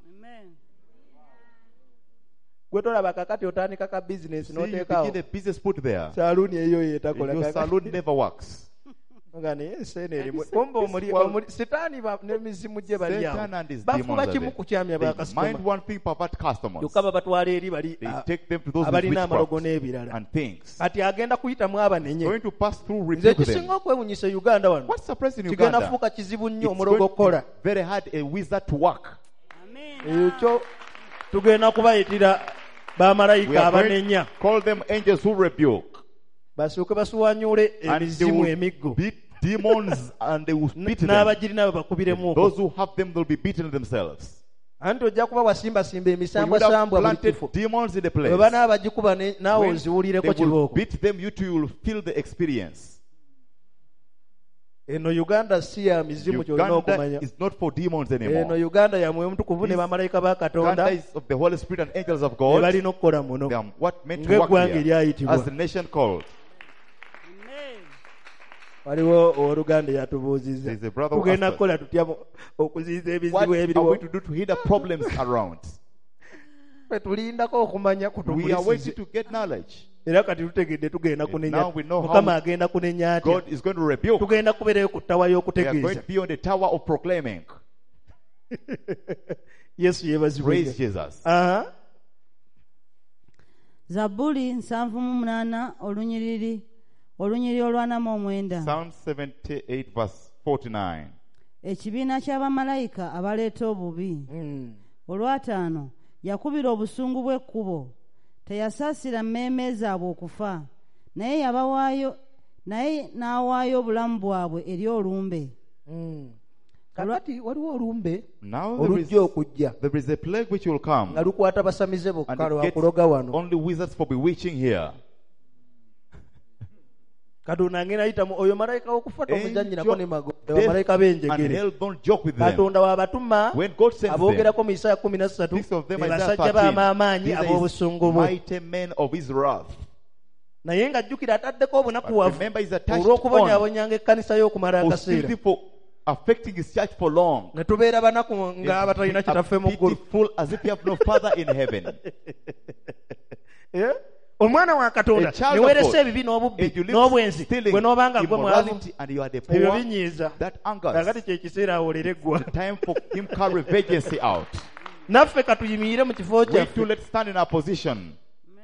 gwe tolaba kakati otandika ka bizinesi See, you n'oteekawo begin a business put there. saluuni eyo And yeetakola your salon never works. nga naye enseena erimu And kumbe this omuli world- sitaani n'emizimu gye bali Satan awo and his bafuba demons are kimu there. kukyamya They bakasitoma mind one thing, pervert customers. kyokka babatwala eri bali They take them to those with abalina amalogo witchcraft n'ebirala and things. kati agenda kuyitamu abanenye Going to pass through, nze rebuke kisinga them. okwewunyisa uganda wano What's surprising in kigenda Uganda? fuuka kizibu nnyo It's omulogo going to okukola be very hard a wizard to work. ekyo tugenda kubayitira We bamalayika are going abanenya to call them angels who rebuke. basooke basuwanyule And they emizimu will emiggo beat demons and they will beat them. n'abagirina babakubiremu Those who have them, they'll be beaten themselves. anti ojja kuba wasimbasimba When you would have emisambwasambwa buli planted kifo demons in the bwe baba place, n'abagikuba naawe when oziwulireko they will kibooko beat them, you too will feel the experience. eno uganda si ya mizimu kyolina Uganda okumanya is not for demons eno anymore. uganda ya mwoyo mutukuvu ne bamalayika ba Uganda katonda is of the Holy Spirit and angels of ne God. balina okukola muno They are what meant to work ng'eggwanga here eryayitibwa as the nation called. waliwo oluganda eyatubuuzizza There's a brother who tugenda asked us, kukola tutya okuziyiza what ebizibu are we ebiriwo to do to hinder problems around? Ffe tulindako okumanya We are waiting kutupulisize to get knowledge. era kati tutegedde tugenda kunenya now we know how mukama agenda kunenya atya God is going to rebuke. tugenda kubeerayo ku ttawa We are going y'okutegeeza to be on the tower of proclaiming. yesu yeebazibwe Praise Jesus. Aha. Zabbuli 78 olunyiriri olwanamu omwenda. Psalm 78 verse 49. Ekibiina ky'abamalayika abaleeta obubi. Olwataano yakubira obusungu bw'ekkubo, teyasaasira mmeeme zaabwe okufa, naye n'awaayo obulamu bwabwe eri olumbe. kakati waliwo olumbe Now olujja okujja there is a plague which will come, nga lukwata basamize and bokka it lwakuloga wano gets only wizards for bewitching here. katonda agenda ayitamu oyo malayika w'okufa tomuzannyirako ne magoba Death bamalayika and b'enjegere hell don't joke with them. katonda waabatuma When God sends them, aboogerako mu Isaya 13 six of them be Isaiah basajja 13, b'amaanyi these are his ab'obusungu bwe mighty men of his wrath. naye ng'ajjukira ataddeko But obunakuwavu remember, he's attached olw'okubonyaabonyanga ekkanisa y'okumala akaseera hostility for affecting his church for long. ne tubeera banaku ng'abatalina kitaffe mu ggulu Pitiful, as if you have no father in heaven. Eh? omwana wa katonda A child ne of weeresa God. ebibi n'obubbi And you live n'obwenzi stealing, bwe n'obanga gwe mwavu immorality, and you are the ebyo poor. binyiiza That angers. kakati kyekiseera awolere eggwa Time for him carry vengeance out. naffe katuyimire mu kifo We too kyaffe let's stand in our position.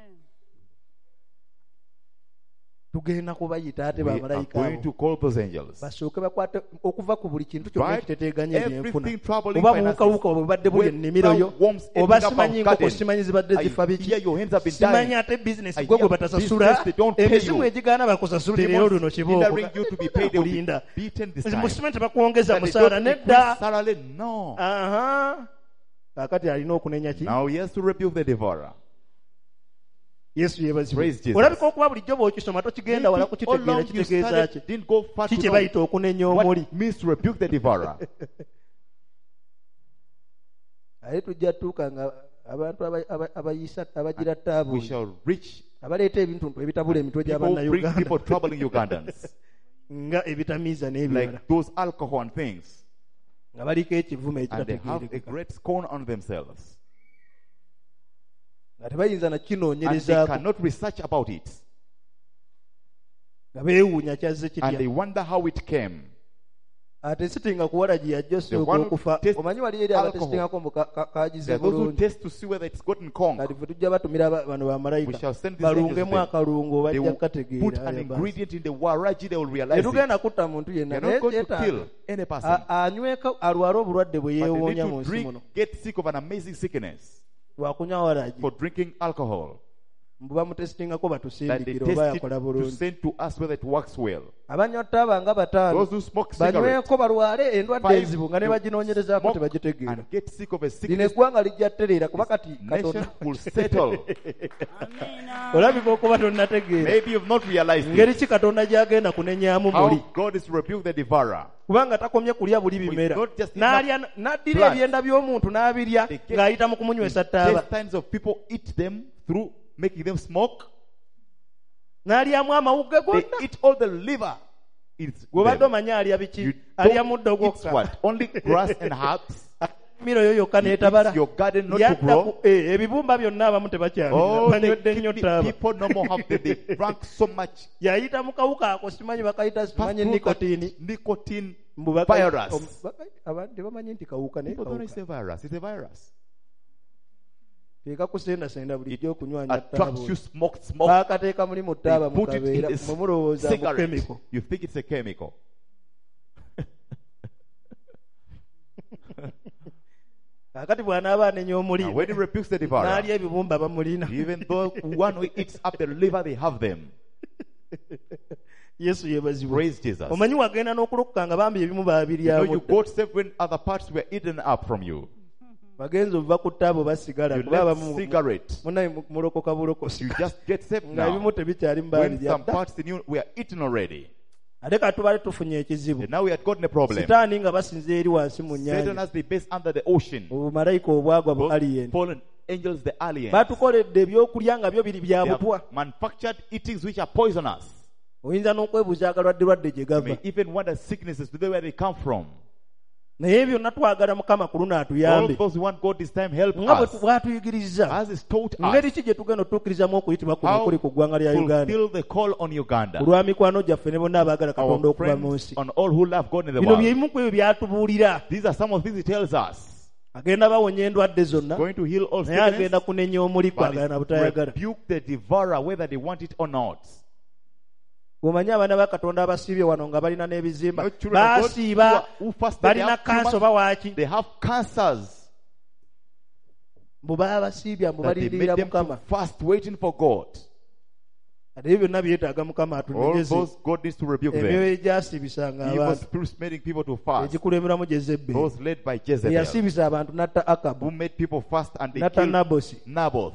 tugenda kubayita ate We are bamalayika going abo to call those angels. basooke bakwate okuva ku buli kintu kyonna Right? ekiteteeganya ebyenfuna Everything troubling oba finances. buwukawuka bwe bubadde buli ennimiro yo Worms oba ending up simanyi our nkoko garden. simanyi zibadde I zifa hear biki your hands have been simanyi dying. ate bizinesi I gwe gwe hear batasasula business they don't pay emisimu you. egigaana bakosasule leero Demons luno hindering kibooko you to be paid, they will be kulinda beaten this time. musimanyi tebakwongeza And they musaala don't nedda increase salary. No. aha kakati alina okunenya ki Now he has to rebuke the devourer. yesu yeebazibwe Praise Jesus. olabika okuba bulijjo bw'okisoma tokigenda wala Maybe all kukitegeera along you kitegeeza studied, ki didn't go far ki to kye know bayita okunenya omuli what means to rebuke the devourer. aye tujja tuuka nga abantu abayisa abagira We taabu shall reach abaleeta ebintu ebitabula emitwe people, bring gy'abannayuganda people troubling Ugandans. nga ebitamiiza n'ebirala Like those alcohol and things. nga baliko ekivume And they have a ekitategeerekeka great scorn on themselves. nga tebayinza And they nakinoonyerezaako cannot research about it. nga beewuunya kyazze And they kitya wonder how it came. atesitinga kuwala gye yajja The one sooka who okufa tests omanyi wali eri alcohol. abatesitingako mbu kagize There are those who bulungi test to see whether it's gotten conk. kati fe tujja batumira bano We bamalayika shall send these angels balungemu to them. akalungo They bajja will put kukategeera an ingredient in the waraji, they will realize it. tetugenda kutta muntu yenna They're not going to yeetaaga kill any person. anyweka alwale obulwadde bwe But they need yeewoonya mu to nsi drink, muno get sick of an amazing sickness lwakunywa walagi for drinking alcohol. mbu bamutesitingako That they batusindikira test oba it yakola to bulungi send to us whether it works well. abanywa ttaaba nga bataano Those who smoke cigarettes banyweko balwale endwadde 5 enzibu nga ne baginoonyerezaako smoke tebagitegeera and get sick of a lino sickness, eggwanga lijja ttereera kuba kati nation katonda will settle. Amina. olabika okuba tonnategeera Maybe you've not realized ngeri it. ki katonda gy'agenda kunenyaamu How muli God is to rebuke the devourer. kubanga takomye kulya buli bimera not just n'addira plants. ebyenda by'omuntu n'abirya They get- ng'ayita mu kumunywesa ttaaba Intestines of people eat them through making them smoke. n'alyamu amawugge They gonna eat all the liver. It's gw'obadde them. omanya alya biki You alya muddo don't eat gwokka what? Only grass and herbs. miro yo yokka You n'etabala eat your garden not to Yadda grow. ku- ebibumba byonna abamu tebakyabira Oh, banywedde nnyo the ttaaba people no more have they drank so much. yayita mu kawuka ako simanyi bakayita Passed simanyi through that nikotiini nicotine Mbu baka- virus. abantu tebamanyi nti kawuka naye People don't know kawuka it's a virus. It's a virus. ekakusendasenda bulijjo okunywanya Attracts you ttaaba smoke. bakateeka muli mu They ttaaba put it in mukabeera a mwe mulowooza mu cigarette. kemiko You think it's a chemical. akati bw'anaaba anenya omuli And when he rebukes the devourer, n'alya ebibumba bamulina even though one who eats up the liver, they have them. yesu yeebazibwe Praise Jesus. omanyi wagenda n'okulokka nga bambi ebimu You know, baabiryamu you got saved when other parts were eaten up from you. bagenzi ova ku ttaabo basigala You kuba left abamu cigarette. munaye mulokoka bulokosi You just get saved nga ebimu now. tebikyali mu When baabirya some parts in you were eaten already. ate kati tubale tufunye ekizibu And now we had gotten a problem. sitaani nga basinza eri wansi mu Satan nnyanja has the base under the ocean. obumalayika obwagwa bu Those alien fallen angels, the aliens. batukoledde ebyokulya nga byo biri bya They butwa have manufactured eatings which are poisonous. oyinza n'okwebuuza agalwadde gye You gava may even wonder sicknesses, where they come from. naye byonna twagala mukama ku luno All atuyambe those who want God this time, help nga bwe us. bwatuyigiriza As is taught ngeri us ki gye tugenda otuukirizamu okuyitibwa kuno how okuli ku ggwanga lya uganda fulfill the call on Uganda. ku lwa mikwano gyaffe ne bonna abaagala katonda Our okuva mu friends, nsi on all who love God in the bino world. byebimu ku ebyo byatubuulira These are some of the things he tells us. agenda bawonya endwadde zonna Going to heal all naye sickness, agenda kunenya omuli but kwagala na butayagala rebuke the devourer whether they want it or not. bw'omanyi abaana ba katonda abasiibye wano nga balina n'ebizimba No children of God baasiiba who fasted, they balina have kanso tumors, bawaaki they have cancers mbu baba basiibya mbu that they balindirira made them to mukama fast waiting for God. ate ebyo byonna byetaaga mukama All atunyegeze those God needs to rebuke emyoyo them. egyasiibisanga Evil abantu spirits making people to fast. egikulemberamu Jezebeli Those led by Jezebel, eyasiibisa abantu n'atta who akabu made people fast and they n'atta killed nabosi Naboth.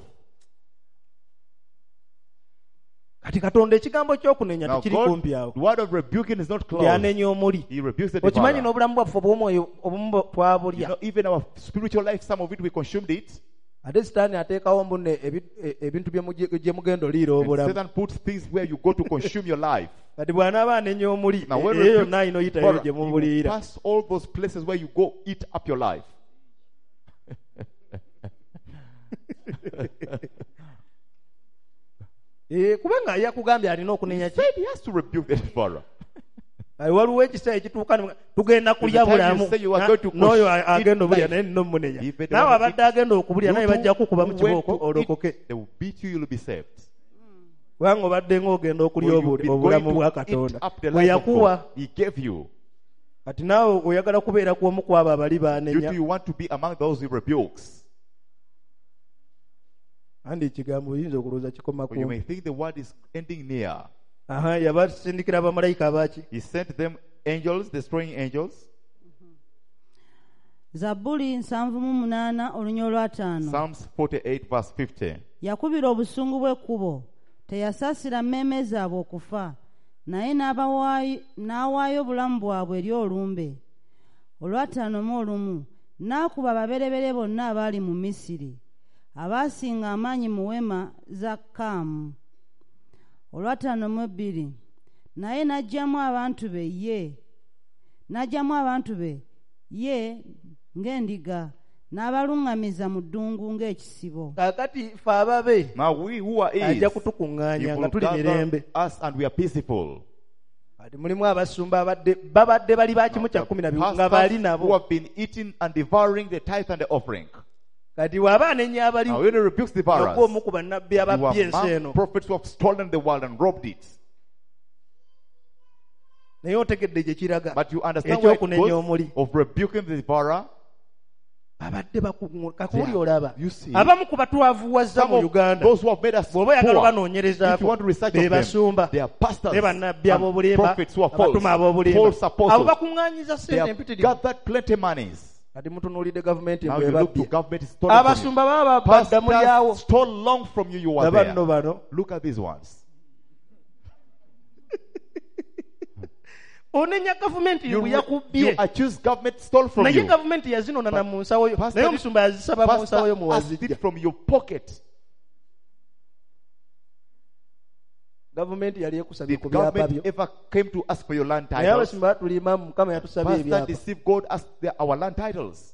kati katonda ekigambo ky'okunenya Now tekiri God, kumpi awo the word of rebuking is not closed. yanenya omuli He rebukes the okimanyi devourer. n'obulamu bwaffe obw'omwoyo obumu You twabulya know, even our spiritual life, some of it we consumed it. ate sitaani ateekawo mbune ebintu gye mugenda oliira And obulamu Satan puts things where you go to consume your life. kati bw'anaaba anenya omuli Now when eyo rebuke yonna alina oyitayo devourer, gye you will mubuliira pass all those places where you go eat up your life. kubanga yakugambye alina okunenya ki Said he has to rebuke the devourer. waliwo ekiseera ekituuka tugenda kulya There's a time bulamu you say you are going to n'oyo eat agenda obulya life. naye nno munenya Even the naawe one who abadde agenda okubulya naye You bajja too, kukuba mu who went kibooko to olokoke eat, they will beat you, you'll be saved. kubanga obadde ng'ogenda okulya Or you've been obulamu going bwa to eat katonda up the bwe life of yakuwa God. He gave you. kati naawe oyagala kubeera ku omu ku abo abali You baanenya too, you want to be among those he rebukes. andi ekigambo oyinza okulowooza kikoma Or you may kumpi think the word is ending near. yabasindikira abamalayika abaaki He sent them angels, destroying angels. Zabbuli 78 olunya olwataano. Psalms 48 verse 50. Yakubira obusungu bw'ekkubo, teyasaasira mmeeme zaabwe okufa, naye n'awaayo obulamu bwabwe eri olumbe. Olwataano mu olumu n'akuba ababereberye bonna abaali mu Misiri, abaasinga amaanyi mu weema za Kaamu. Olwataano mu ebbiri naye n'aggyamu abantu be ye ng'endiga, n'abaluŋŋamiza mu ddungu ng'ekisibo. kaakati fe ababe Now we who are ajja his, he kutukuŋŋaanya nga will tuli gather mirembe us and we are peaceful. kati mulimu abasumba babadde bali bakimu kya 12 nga bali Who nabo have been eating and devouring the tithe and the offering. kati waba anenya abali Now when he rebukes the devourers, omu ku bannabbi you ababbi ensi have eno prophets who have stolen the world and robbed it. naye otegedde gye kiraga But you understand why it ekyokunenya omuli goes of rebuking the devourer? babadde kakuli olaba You see, abamu ku batwavuwazza some mu of Uganda those who have made us bw'oba oyagala poor, if you banoonyerezaako want to research be of them, basumba they are pastors ne bannabbi and ab'obulimba prophets who are false, abatuma ab'obulimba false abo apostles. bakuŋŋaanyiza They sente have empitirivu gathered plenty monies. kati mutunuulidde gavumenti Now you look to bwebabbye government is stolen from you. abasumba baba badda mulyawo Pastors stole long from you. You were na banno there. bano Look at these ones. onenya gavumenti You bweyakubbye accuse government stole from naye you. gavumenti yazinonana mu nsawo yo Pastor naye omusumba yazisaba mu nsawo yo Pastor asked muwazijja it from your pocket. gavumenti yali ekusabye Did ku byapa government byo ever came to ask for your land naye titles? abasumba batulima mukama yatusabye Pastor ebyapa deceived God, asked our land titles.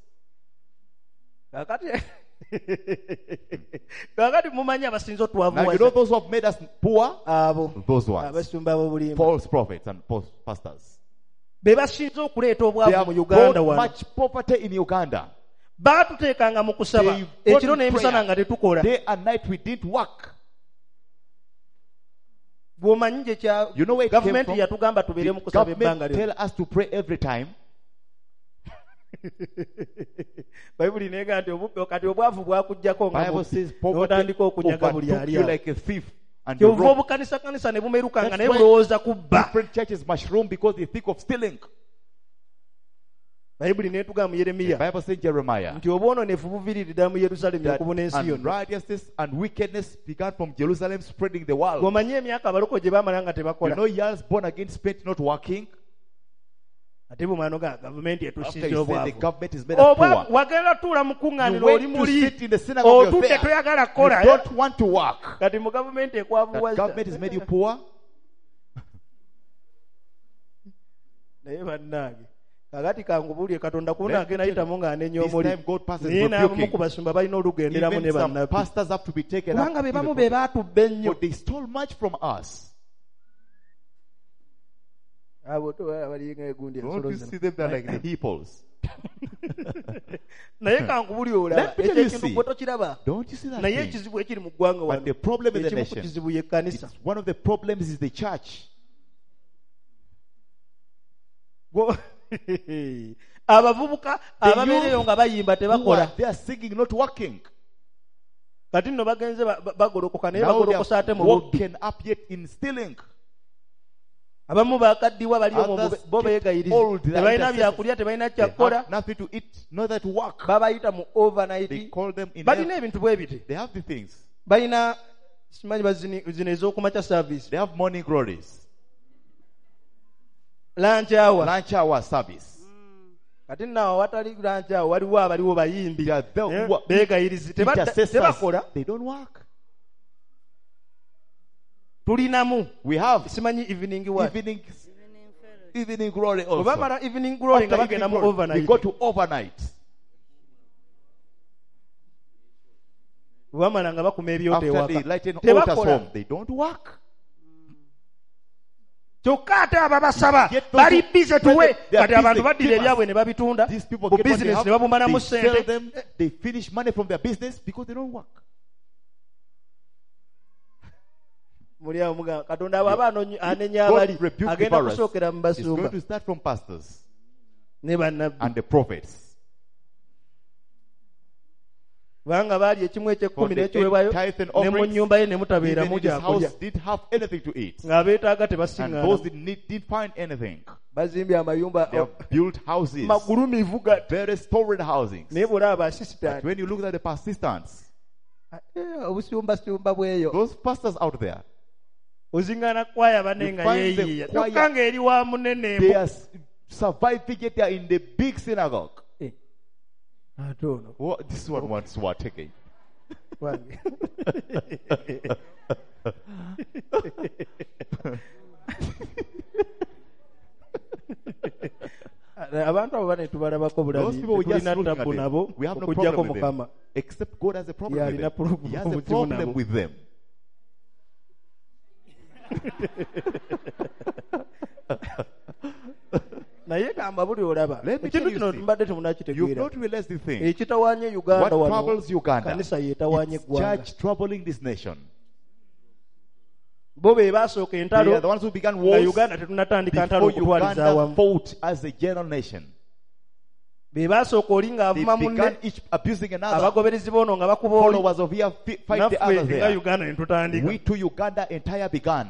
kakati mumanyi abasinza Now you know otwavuwaza those who have made us poor? abo Those ones. abasumba b'obulimba False prophets and false pastors. be basinza okuleeta They obwavu have mu uganda brought wano much poverty in Uganda. baatuteekanga mu kusaba They ekiro got in n'emisana prayer. nga tetukola Day and night we didn't work. bw'omanyi gye kya You know where it came gavumenti from? yatugamba tubeere mu The kusaba ebbanga government lyonna tell us to pray every time. bayibuli neega nti kati obwavu bwakujjako nga Bible bubbi says poverty n'otandika okunyaga buli overtook ali you awo like a thief and you kyova robbed. obukanisa ne bumerukanga That's naye why bulowooza kubba different churches mushroom because they think of stealing. bayibuli netugamba mu The yeremiya Bible says Jeremiah nti obwononefu buviiriridde mu yerusaalemi that okubuna ensi yonna unrighteousness and wickedness began from Jerusalem spreading the world. gwomanyi emyaka abaloko gye baamala nga You tebakola know years born again spent not working. ate bumano ga gavumenti After etusiza you say the obwavu government is made us oba poor. wagenda tuula mu You kuŋŋaaniro went oli to muli sit in the synagogue, you're otudde there. toyagala You kukola don't want to work. kati mu gavumenti That ekwavuwaza government has made you poor. naye bannange kakati kangubulye katonda kubona agenda ayitamu ng'anenya This omuli time God passes naye n'abamu rebuking. ku basumba balina olugenderamu Even ne some bannabbi pastors have to be taken up. kubanga be bamu even be baatubba ennyo for they stole much from us. abo balinga egundi Don't ensolo you zino see them? They're like the hippos. naye kankubulye olaba Let me ekyo tell you, ekintu see. gwe tokiraba Don't you see that naye thing? ekizibu ekiri mu ggwanga But wano the problem in the ekimu ku nation, kizibu ye kkanisa it's one of the problems is the church. Gwo- abavubuka ababeereyo nga bayimba Who are tebakola there singing, not working. kati nno bagenze bagolokoka naye Now they bagolokosa ate have mu bubbi woken up yet in stealing. abamu bakaddiwa bali omwo Others bo get beegayiriza old, they are tebalina intercessors. byakulya tebalina They kyakukola have nothing to eat, neither to work. babayita mu overnight They call them in balina ebintu bwe biti They have the things. balina simanyi zino ez'okumakya service They have morning glories, lunch hour lunch hour service. kati naawe watali lunch hour waliwo abaliwo bayimbi They are the who are beegayirizi intercessors. tebakola They don't work. tulinamu We have simanyi evening what evening glory bwe also. bamala evening glory nga After bagenda evening mu glory, we overnight go to overnight. bwe bamala nga bakuma ebyoto After they ewaka lighten altars tebakola home, they don't work. kyokka ate ababasaba Yet those bali who- bize tuwe they are kati abantu busy. baddira Give us. ebyabwe ne babitunda These people bu get what they bizinesi have, ne babumalamu they sell sente them, they finish money from their business because they don't work. muli awo mugamba katonda abo aba anenya God abali rebuke the agenda virus. kusookera mu It's going basumba to start from pastors ne bannabbi and the prophets. kubanga baali ekimu For eky'ekkumi the n'ekiweebwayo tithe and ne mu offerings, nnyumba ye ne mutabeeramu even in his gyakulya house didn't have anything to eat. ng'abeetaaga And tebasiŋŋaana those didn't find anything. bazimbye amayumba They have built houses, magulumivu ga very storied housings. naye bw'olaba But abasisitaani when you look at the persistence, obusumbasumba bweyo those pastors out there, oziŋŋaana kwaya banne You nga find the yeeyiiya choir- kyokka ng'eri wa munene they are surviving yet they are in the big synagogue. ate ono What, this one wants what taking. wange abantu abo bane tubalabako Those people we just bulabitulina looking at tabbu them. nabo We have no okugjako problem with them. mukama Except God has a problem Yeah, with alina them. problem He has a obuzibu problem nabo. with them. naye gamba buli olaba Let me ekintu tell you kino this. mbadde You've temunakitegeera not realized this thing. ekitawaanye Uganda What wano troubles Uganda? kanisa yeetawaanye It's eggwanga church troubling this nation. bo be baasooka They entalo are the ones who began nga wars Uganda tetunatandika ntalo before okutwaliza Uganda awamu fought as a general nation. be baasooka oli They ng'avuma munne began each abusing another. abagoberezi boono nga bakuba oli Followers of here fight the naffe others nga there. Uganda ne tutandika We to Uganda entire began.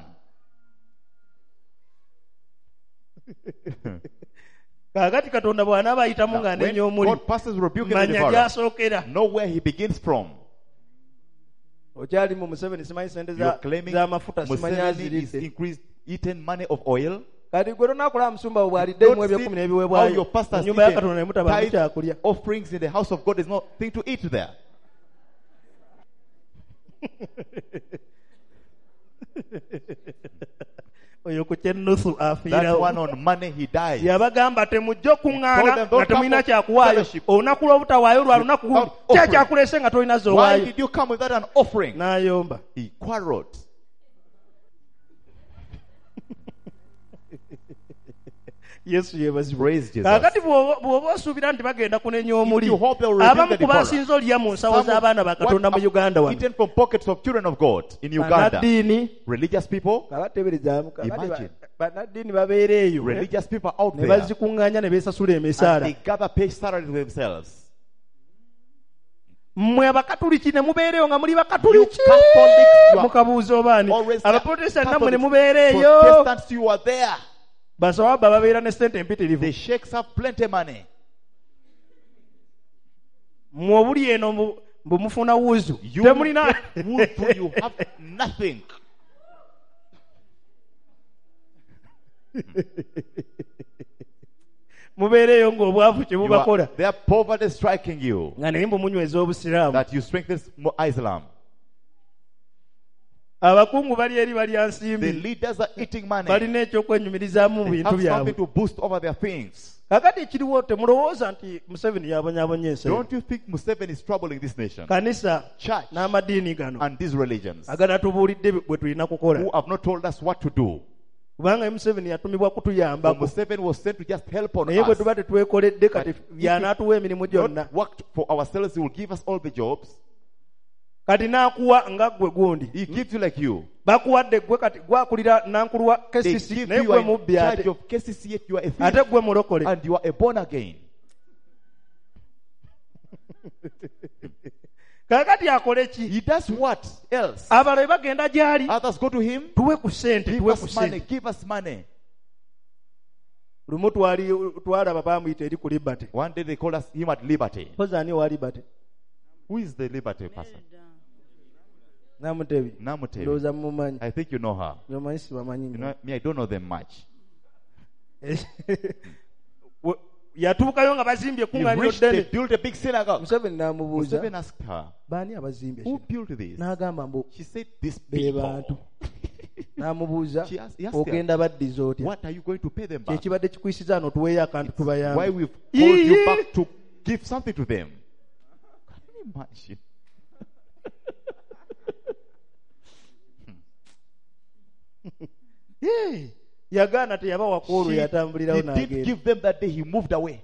kaakati Katonda bw'anaaba ayitamu Now, ng'anenya when omuli God passes rebuking the manya devourer, gy'asookera know where he begins from. okyali mu Museveni simanyi sente You're claiming z'amafuta simanyi Museveni is aziridde increased eating money of oil. kati gwe tonakola musumba bw'aliddemu Don't ebyekumi see how n'ebiweebwayo your pastors ennyumba ya eat Katonda ne mutaba tithe mukyakulya offerings in the house of God is nothing to eat there. oyo ku kyennusu That afiirawo one on money he dies. yabagamba temujja He okuŋŋaana told them, "Don't nga temulina come for kyakuwaayo fellowship." olunaku lw'obutawaayo lwa lunaku gundi Without offering. kyakyakulese nga tolina Why zowaayo did you come without an offering? n'ayomba He quarreled. yesu yeebazibwa Praise Jesus. kaakati bw'oba osuubira nti bagenda kunenya omuli If you hope they will rebuke abamu the ku devourer. basinze olya mu nsawo z'abaana ba Katonda mu What Uganda are wano eaten from pockets of children of God in Uganda. bannaddiini Religious people, abateberezaamu Imagine. bannaddiini babeera eyo religious people out ne there, bazikuŋŋaanya ne beesasula and emisaala they gather pay salary to themselves. mmwe abakatuliki ne mubeereyo nga muli You bakatuliki Catholics, you are mukabuuza obaani always there. abaprotestant nammwe ne Catholics, mubeera eyo Protestants, you are there. basawaba babeera ne sente empitirivu The sheikhs have plenty money. mmwe obuli eno mbu mufuna wuzu You temulina you have nothing. mubeereyo ng'obwavu kye bubakola Their poverty striking you, nga naye mbu munyweza obusiraamu that you strengthen Islam. abakungu bali eri balya The nsimbi leaders are eating money. balina ekyokwenyumirizaamu mu They bintu have byabwe something to boost over their things. kakati ekiriwo temulowooza nti Museveni yabonyaabonya ensi Don't you think Museveni is troubling this nation? kanisa Church n'amadiini gano and these religions aganatubuulidde bwe tulina kukola who have not told us what to do. kubanga Museveni yatumibwa For kutuyambako Museveni was sent to just help on naye bwe us. tuba tetwekoledde kati But if y'anaatuwa emirimu gyonna Not worked for ourselves, he will give us all the jobs. kati n'akuwa nga ggwe gundi He gives you like you. bakuwadde ggwe kati gwakulira nankulu wa They KCC give naye you gwe are in mubbi charge ate of KCC, yet you are a ate thief gwe mulokole and you are a born again. kakati akole ki He does what else? abalala bagenda gy'ali Others go to him. tuwe ku ssente Give tuwe ku us money. ssente Give us money. lumu twalaba bamuyita eri ku liberty One day they called us him at Liberty. pozi ani wa liberty Who is the Liberty person? namutebi Namutebi. ndowooza mumumanyi I think you know her. omanyi sibamanyi You know, me, I don't know them much. yatuukayo nga bazimbye He ekkuŋŋaaniro reached, they ddene built a big synagogue. Museveni n'amubuuza Museveni asked her, baani abazimbye who kino built this? n'agamba mbu She said, these be bantu people. n'amubuuza He asked her, ogenda baddiza otya what are you going to pay them back? kyekibadde kikuyisiza ano tuweeyo akantu Why tubayamba we've called you back to give something to them. Can you imagine? yagaana teyabawako olwo yatambulirawo He didn't n'agenda give them that day. He moved away.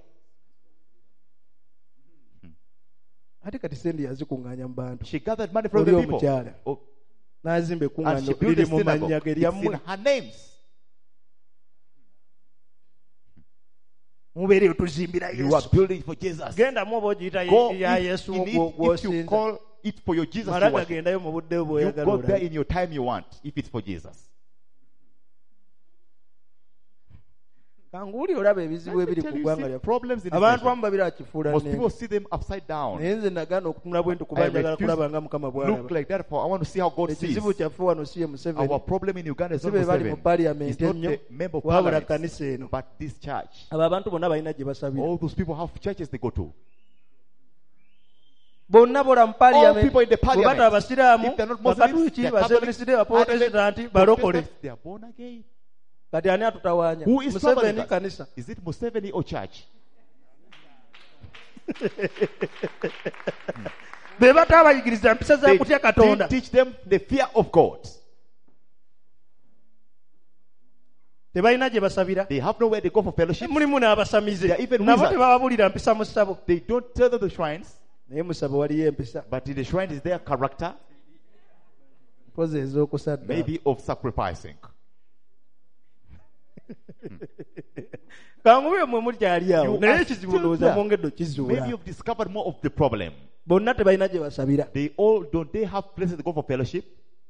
ate kati sente yazikuŋŋaanya mu bantu She gathered money from the oli people. omukyala Oh, n'azimba and she ekkuŋŋaaniro built a liri mu mannya synagogue. ge It's in lyammwe her names. mubeereyo tuzimbira You are yesu building for Jesus. gendamu oba ogiyita Go ya if, yesu if you gw'osinza call it for your Jesus, mala you worship. gagendayo mu budde You bw'oyagala go there olabe. in your time you want, if it's for Jesus. kanguuli olaba ebizibu Let me ebiri tell ku you, ggwanga see lyaffe problems in this abantu nation. abamu babira akifuula Most people nnenge see them upside down. naye nze nagaana okutunula bwe nti kuba I njagala refuse kulaba nga mukama Look bw'alaba like that, for I want to see how God sees. ekizibu kyaffe wano si ye Our Museveni problem in Uganda is si not be bali mu Museveni. parliament It's not ennyo the member of wabula parliament, kanisa eno but this church. abo abantu bonna balina gye basabira All those people have churches they go to. bonna bola mu All people in the bwe bata parliament, abasiraamu if they're not Muslims, bakatuliki they're basevenisi de baprotestanti balokole they are born again. kati ani atutawaanya Who is troubling Museveni us? kanisa Is it Museveni or church? be bataabayigiriza mpisa za They kutya katonda didn't teach them the fear of God. tebalina gye basabira. They have nowhere they go for fellowship. Mulimu n'abasamize They are even nabo wizards. tebababulira mpisa mu ssabo, They don't tell them the shrines, naye mu ssabo waliyo empisa but in the shrine is their character, mpozi ez'okusadda. maybe of sacrificing. Kangubye mwe muli kyali awo, You naye are ekizibu still ndowooza there. mwongedde Maybe okizuula. you've discovered more of the problem. Bonna tebalina gye basabira. They all don't they have places to go for fellowship?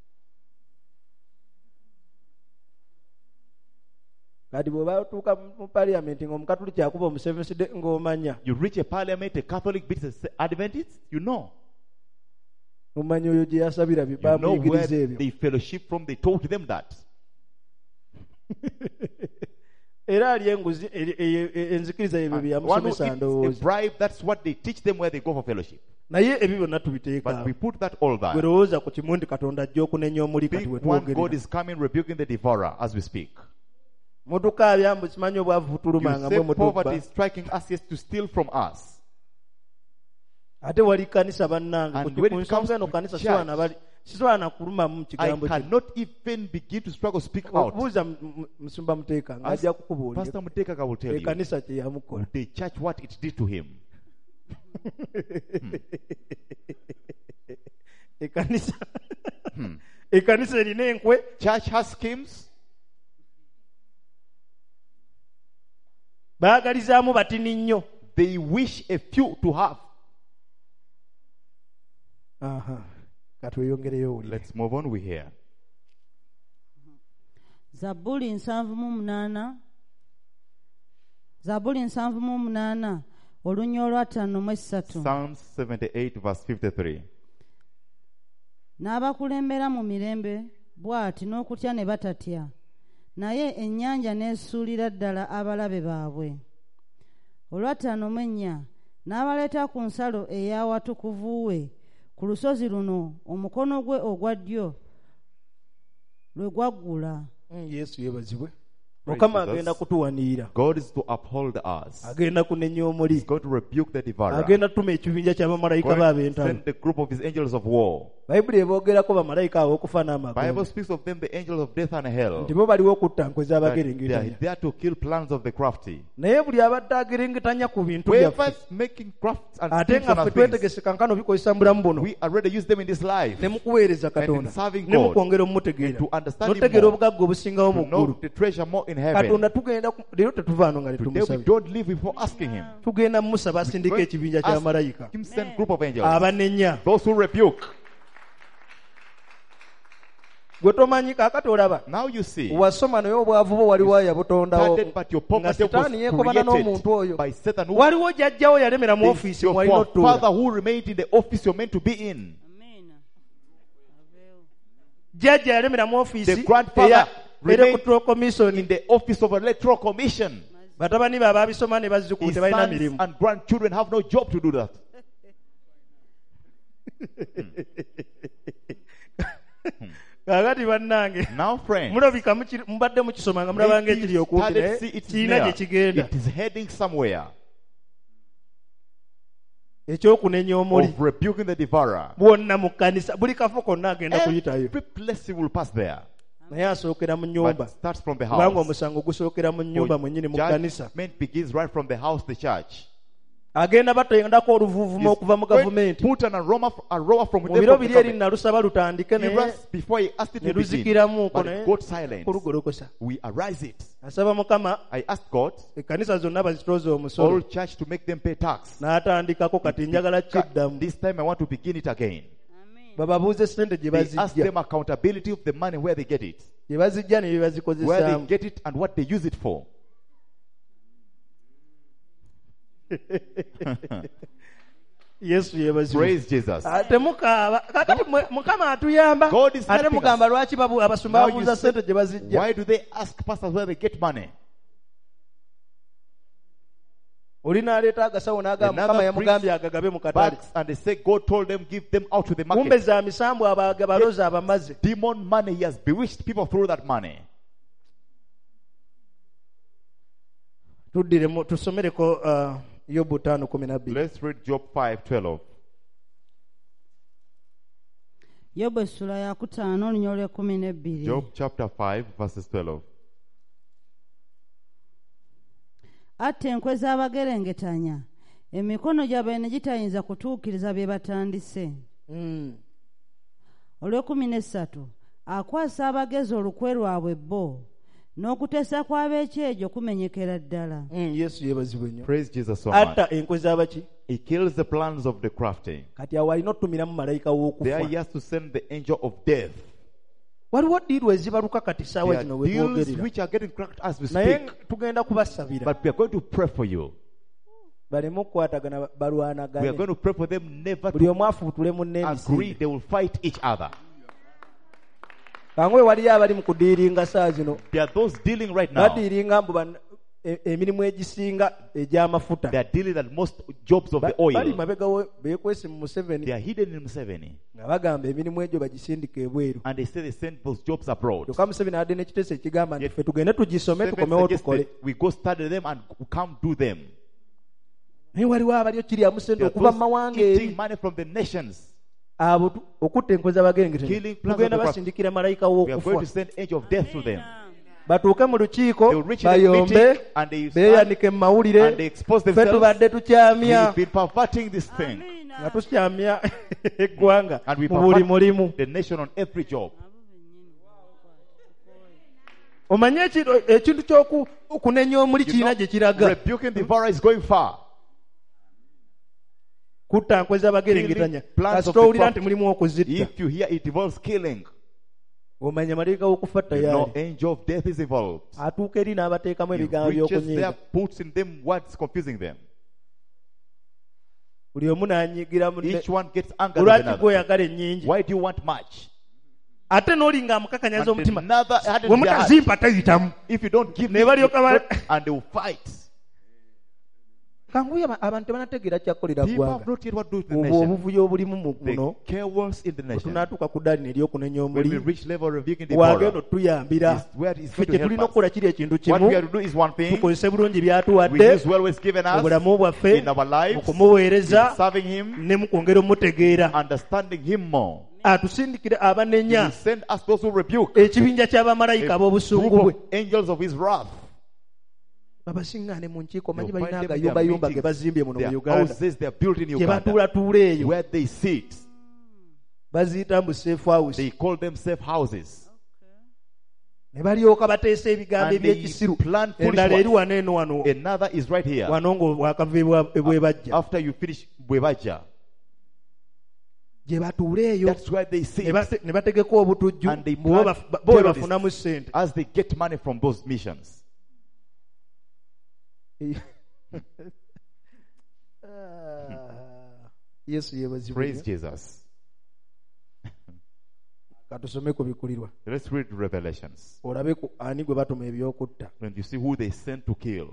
Kati bw'oba otuuka mu parliament ng'omukatuliki akuba omusevensi ng'omanya, You reach a parliament, a Catholic beats an Adventist, you know. omanya oyo gye yasabira You know where bamuyigiriza ebyo. they fellowship from. They told them that. Era ali enguzi enzikiriza ebyo bye One who yamusomesa eats a ndowooza. bribe, that's what they teach them where they go for fellowship. Naye ebyo byonna tubiteeka But we awo. put that all Gwe there. lowooza ku kimu nti Katonda ajja okunenya omuli kati we Big one, God twogerera. is coming, rebuking the devourer as we speak. Mutukaabya mbu kimanyi obwavu You butulumanga say mwe poverty mutubba. is striking us, yes, to steal from us. Ate wali kanisa bannange And ku when ku it comes nsonga eno to kanisa church, sisobola na kulumamu mu I kigambo kino. cannot even begin to struggle, speak out. Buuza Musumba Muteeka Ask ng'ajja kukubuulira Pastor Muteka will tell you ekanisa kye yamukola. the church what it did to him. Ekanisa ekanisa erina enkwe, Church has schemes. baagalizaamu batini nnyo. They wish a few to have. Aha, katweyongereyo owulire. Let's move on. We hear. Zabuli 7:8 Zabuli 7:8 olunya olwa 5:3 Psalms 78 verse 53. N'abakulembera mu mirembe bw'ati n'okutya ne batatya, naye ennyanja n'esuulira ddala abalabe baabwe. Olwa 5:4 n'abaleeta ku nsalo ey'awatukuvu we, ku lusozi luno omukono gwe ogwa ddyo lwe gwaggula. Yesu yeebazibwe. Praise Mukama Jesus. agenda kutuwanirira, God is to uphold us. agenda kunenya omuli, He's going to rebuke the devourer. agenda tutuma ekibinja ky'abamalayika Going to b'ab'entalo. send the group of his angels of war. Bayibuli eboogerako bamalayika ab'okufa Bible n'amagombe speaks of them, the angels of death and hell. nti bo baliwo okutta nkwe That they are z'abagerengetanya. there to kill plans of the crafty. Naye buli abadde agerengetanya ku bintu Whoever byaffe, is making crafts and ate schemes nga on ffe our things, twetegese kankano bikozesa mu bulamu buno, we are ready to use them in this life. ne mukuweereza Katonda, And in serving ne God, mukwongera omumutegeera, and to understand Him n'otegeera more, obugagga obusingawo mu To know ggulu. the treasure more in heaven. Katonda tugenda leero tetuvaano nga Today we tetumusabye, don't live before asking Him. tugenda musaba asindika Going ekibinja to ask ky'abamalayika Him send group of angels. abanenya. Those who rebuke. Gwe tomanyi kaakati olaba, Now you see, wasoma naye obwavu bwo waliwo yabutondawo, started, but your nga poverty was sitaani yeekobana n'omuntu oyo. created by Satan. Who Waliwo jjajjawo yalemera mu is ofiisi your mwalina father otuula. who remained in the office you're meant to be in. Jjajja yalemera mu ofiisi The grandfather remained electoral commission. In the office of electoral commission. Batabani be abaabisoma ne bazzukulu His tebalina sons mirimu. and grandchildren have no job to do that. Kaakati bannange, Now, friends, mulabika mubadde mukisoma nga mulaba maybe ng'ekiri you okumpi started naye to see it's kirina gye near. kigenda. It is heading somewhere Ekyokunenya omuli of rebuking the devourer. bwonna mu kkanisa, buli kafo konna agenda kuyitayo, Every place will pass there. naye asookera mu But nnyumba, it starts from the kubanga house. omusango gusookera mu nnyumba mwennyini mu kkanisa. Judgment begins right from the house, the church. Agenda batendako oluvuuvumo okuva mu Going to gavumenti. put an aroma from Mu within biro from the biri eri government. nalusaba lutandike He naye runs before he asked it ne to begin. luzikiramuuko But naye it got silent. kulugolokosa. We arise it. Asaba Mukama I asked God, ekkanisa zonna bazitooze all omusolo, church to make them pay tax. n'atandikako kati njagala kiddamu. This time I want to begin it again. Bababuuze sente gye They ask bazijja, them accountability of the money, where they get it, gye bazijja ne bye where they bazikozesaamu. get it, and what they use it for. Yesu yeebazibwe. Praise Jesus. Ate mukaaba kakati Mukama atuyamba, God is ate helping mugamba lwaki abasumba Now you babuuza say, sente gye bazijja. why do they ask pastors where they get money? Oli n'aleeta agasawo n'agamba Another Mukama yamugambye agagabe mu katale. Bags, and they say God told them give them out to the Kumbe market. za misambu abaloza abamaze. Demon money, he has bewitched people through that money. Tusomereko Yobu 5:12. Let's read Job 5:12. Yobu essula ya 5 olunya olw'ekkumi n'ebbiri. Job chapter 5 verses 12. atta enkwe z'abagerengetanya, emikono gyabwe ne gitayinza kutuukiriza bye batandise. Olw'ekumi akwasa abagezi olukwe lwabwe bo, n'okutesa kw'ab'ekyejo kumenyekera ddala. Yesu yeebazibwe nnyo. Praise Jesus so much. Atta enkwe z'abaki? He kills the plans of the crafty. Kati awo alina otumiramu malayika There he w'okufa. has to send the angel of death. Waliwo ddiiru ezibaluka kati saawa There zino are we deals bwogerera. which are getting cracked as we Naye speak. tugenda kubasabira But we are going to pray for you. baleme okukwatagana We are balwanagane. going to pray for them never Buli to omu afuutule munne agree. emisinde. They will fight each other. Kangwe waliyo abali mu kudiiringa saa zino. There are those dealing right now. Badiiringa mbu emirimu egisinga egy'amafuta. They are dealing at most jobs of the Bali oil. mabega beekwese mu Museveni They are hidden in Museveni. nga bagamba emirimu egyo bagisindika ebweru. And they say they send those jobs abroad. Kyokka Museveni adde n'ekiteeso ekigamba nti Yet- ffe tugende tugisome Museveni tukomewo suggested tukole. we go study them and come do them. Naye waliwo abali okiryamu sente There are okuva mu those mawanga eating eri. money from the nations. Abo okutta enkwe z'abagerengetanya. Killing plans Tugenda of the basindikira malayika We are going w'okufa. to send angel of death to them. Batuuke mu They lukiiko will reach in the bayombe meeting and they beeyanike mu mawulire and they expose ffe themselves. tubadde tukyamya We've been perverting this thing. nga tukyamya eggwanga And we mu buli pervert mulimu. the nation on every job. Omanye ekintu ky'okunenya omuli You kirina know, gye kiraga. rebuking the devourer is going far. Kutta nkwe z'abagerengetanya. Killing plans Kasita of the owulira prophet. nti mulimu okuzitta. If you hear it involves killing, Omanya malayika w'okufa you know tayali. angel of death is involved. Atuuka eri n'abateekamu He ebigambo reaches there, by'okunyiiga. puts in them words confusing them. Buli omu n'anyiigira munne. Each one gets angry with Olwaki another. gw'oyagala ennyingi. Why do you want much? Ate n'oli ng'amukakanyaza And omutima. another added We their heart. mutazimpa tayitamu. If you don't give Ne me, balyoka ba- and they will fight. Kanguye abantu tebanategeera kyakolera People ggwanga. have not yet what to do to the Obwo nation. obuvuyo obulimu mu The guno chaos in the bwe nation. tunaatuuka ku ddaali ery'okunenya When we omuli reach level of rebuking the wagenda devourer, otuyambira. is where it is Ffe going kye to tulina help us. okukola kiri ekintu What kimu we have to do is one thing. tukozese bulungi We byatuwadde use well what's given mu us bulamu bwaffe in our mu lives, kumuweereza in serving Him, ne mu kwongera omutegeera. understanding Him more. Atusindikire He will abanenya send us those who rebuke. ekibinja ky'abamalayika A ab'obusungu group bwe. of angels of His wrath. Babasiŋŋaane mu nkiiko manyi You'll balina find them in their agayumbayumba ge meetings, bazimbye muno mu their Uganda houses they are built in gye Uganda, batuulatuula eyo where they sit. baziyita mbu safe house. They call them safe houses. Ne balyoka bateesa ebigambo And they ebyekisiru. plan foolish Endala eri words. wano eno wano Another is right here. wano ng'obwakava ebwebajja After you finish Bwebaja, gye batuula eyo that's where they sit. ne bategeka obutujju And they bo plan bwe terrorists bafunamu ssente. as they get money from those missions. Yesu Praise yeebazibwe. Jesus. Katusome ku bikulirwa Let's read Revelations. olabe ani gwe batuma ebyokutta. When you see who they sent to kill,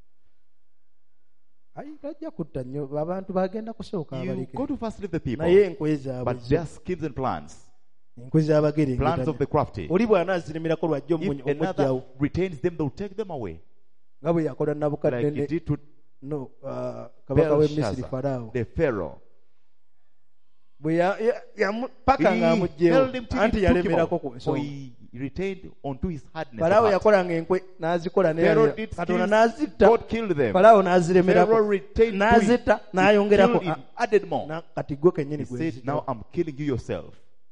Ayi bajja kutta nnyo abantu bagenda kusooka you abalike. go to first leave the people, Naye enkwe zaabwe but zo, their schemes and plans, enkwe plans of z'abagerengetanya. the crafty. Oli bw'anaazirimirako lwajja If another omugyawo retains them, they'll take them away. nga bwe yakola Like Nabukadde he did to no kabaka w'e Misiri Belshazzar, Falaawo. the Pharaoh. Bwe paka He ng'amugjewo held him till anti he took him yalemerako out. ku So nsonga. he retained onto his hardness. of Falaawo heart. yakolanga enkwe n'azikola Pharaoh naye did Katonda skills, n'azitta. God killed them. Falaawo Pharaoh n'aziremerako retained n'azitta to it. n'ayongerako. He killed him, added more. Kati gwe kennyini He gwe said, nzita. now I'm killing you yourself.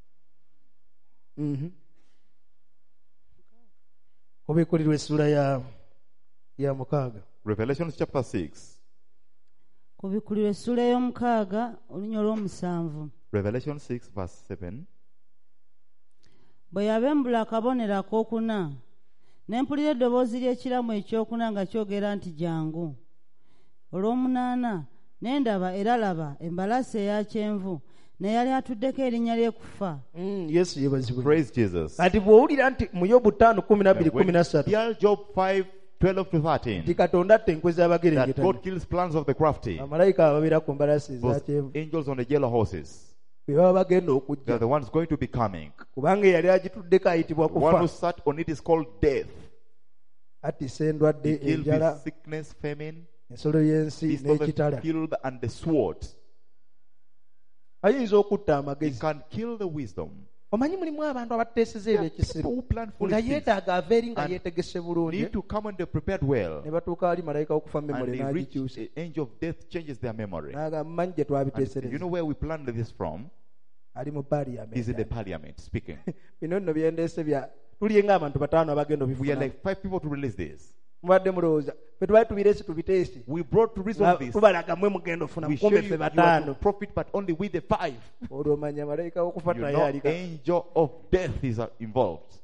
Obikulirwa essula ya 6. Revelation chapter 6. ku bikulirwa essula ey'omukaaga olunya olw'omusanvu. Revelation 6 verse 7. Bwe yabembula akabonero akookuna, ne mpulira eddoboozi ly'ekiramu ekyokuna nga kyogera nti jangu. Olw'omunaana ne ndaba era laba embalaasi eya kyenvu n'eyali atuddeko erinnya ly'ekufa. Yesu yeebazibwe. Praise Jesus. Kati bw'owulira nti mu Yobu 5:12 When 13 hear Job 5:12 to 13, nti Katonda atta enkwe that z'abagerengetanya, God kills plans of the crafty, bamalayika ababeera ku mbalaasi eza those kyenvu angels on the yellow horses, be baba bagenda they are okujja, the ones going to be coming. kubanga eyali agituddeko ayitibwa The one who kufa. sat on it is called death. Attisa endwadde, He killed enjala, with sickness, famine, ensolo y'ensi beast of the n'ekitala. field, and the sword. Ayinza okutta He amagezi. can kill the wisdom. omanyi mulimu abantu abateeseza ebyo People ekisiru who plan nga foolish things yeetaaga aveeri nga and yeetegese bulungi need to come and they're prepared well, ne batuuka wali malayika wokufa and memole they reach n'agikyusa the angel of death changes their memory. n'agamba manyi gye And you twabiteesereza know where we planned this from? ali mu He's in the parliament parliament speaking. bino nno byendeese bya tuliyenga abantu bataano abagenda We are obifuna like 5 people to release this. mubadde mulowooza fe tubali tubireese tubiteese We brought to resolve this. tubalaga mwe mugenda ofuna We show mukumbe you ffe you are to bataano profit, but only with the 5. olwo manya malayika wokufa You naye know, alika angel of death is involved.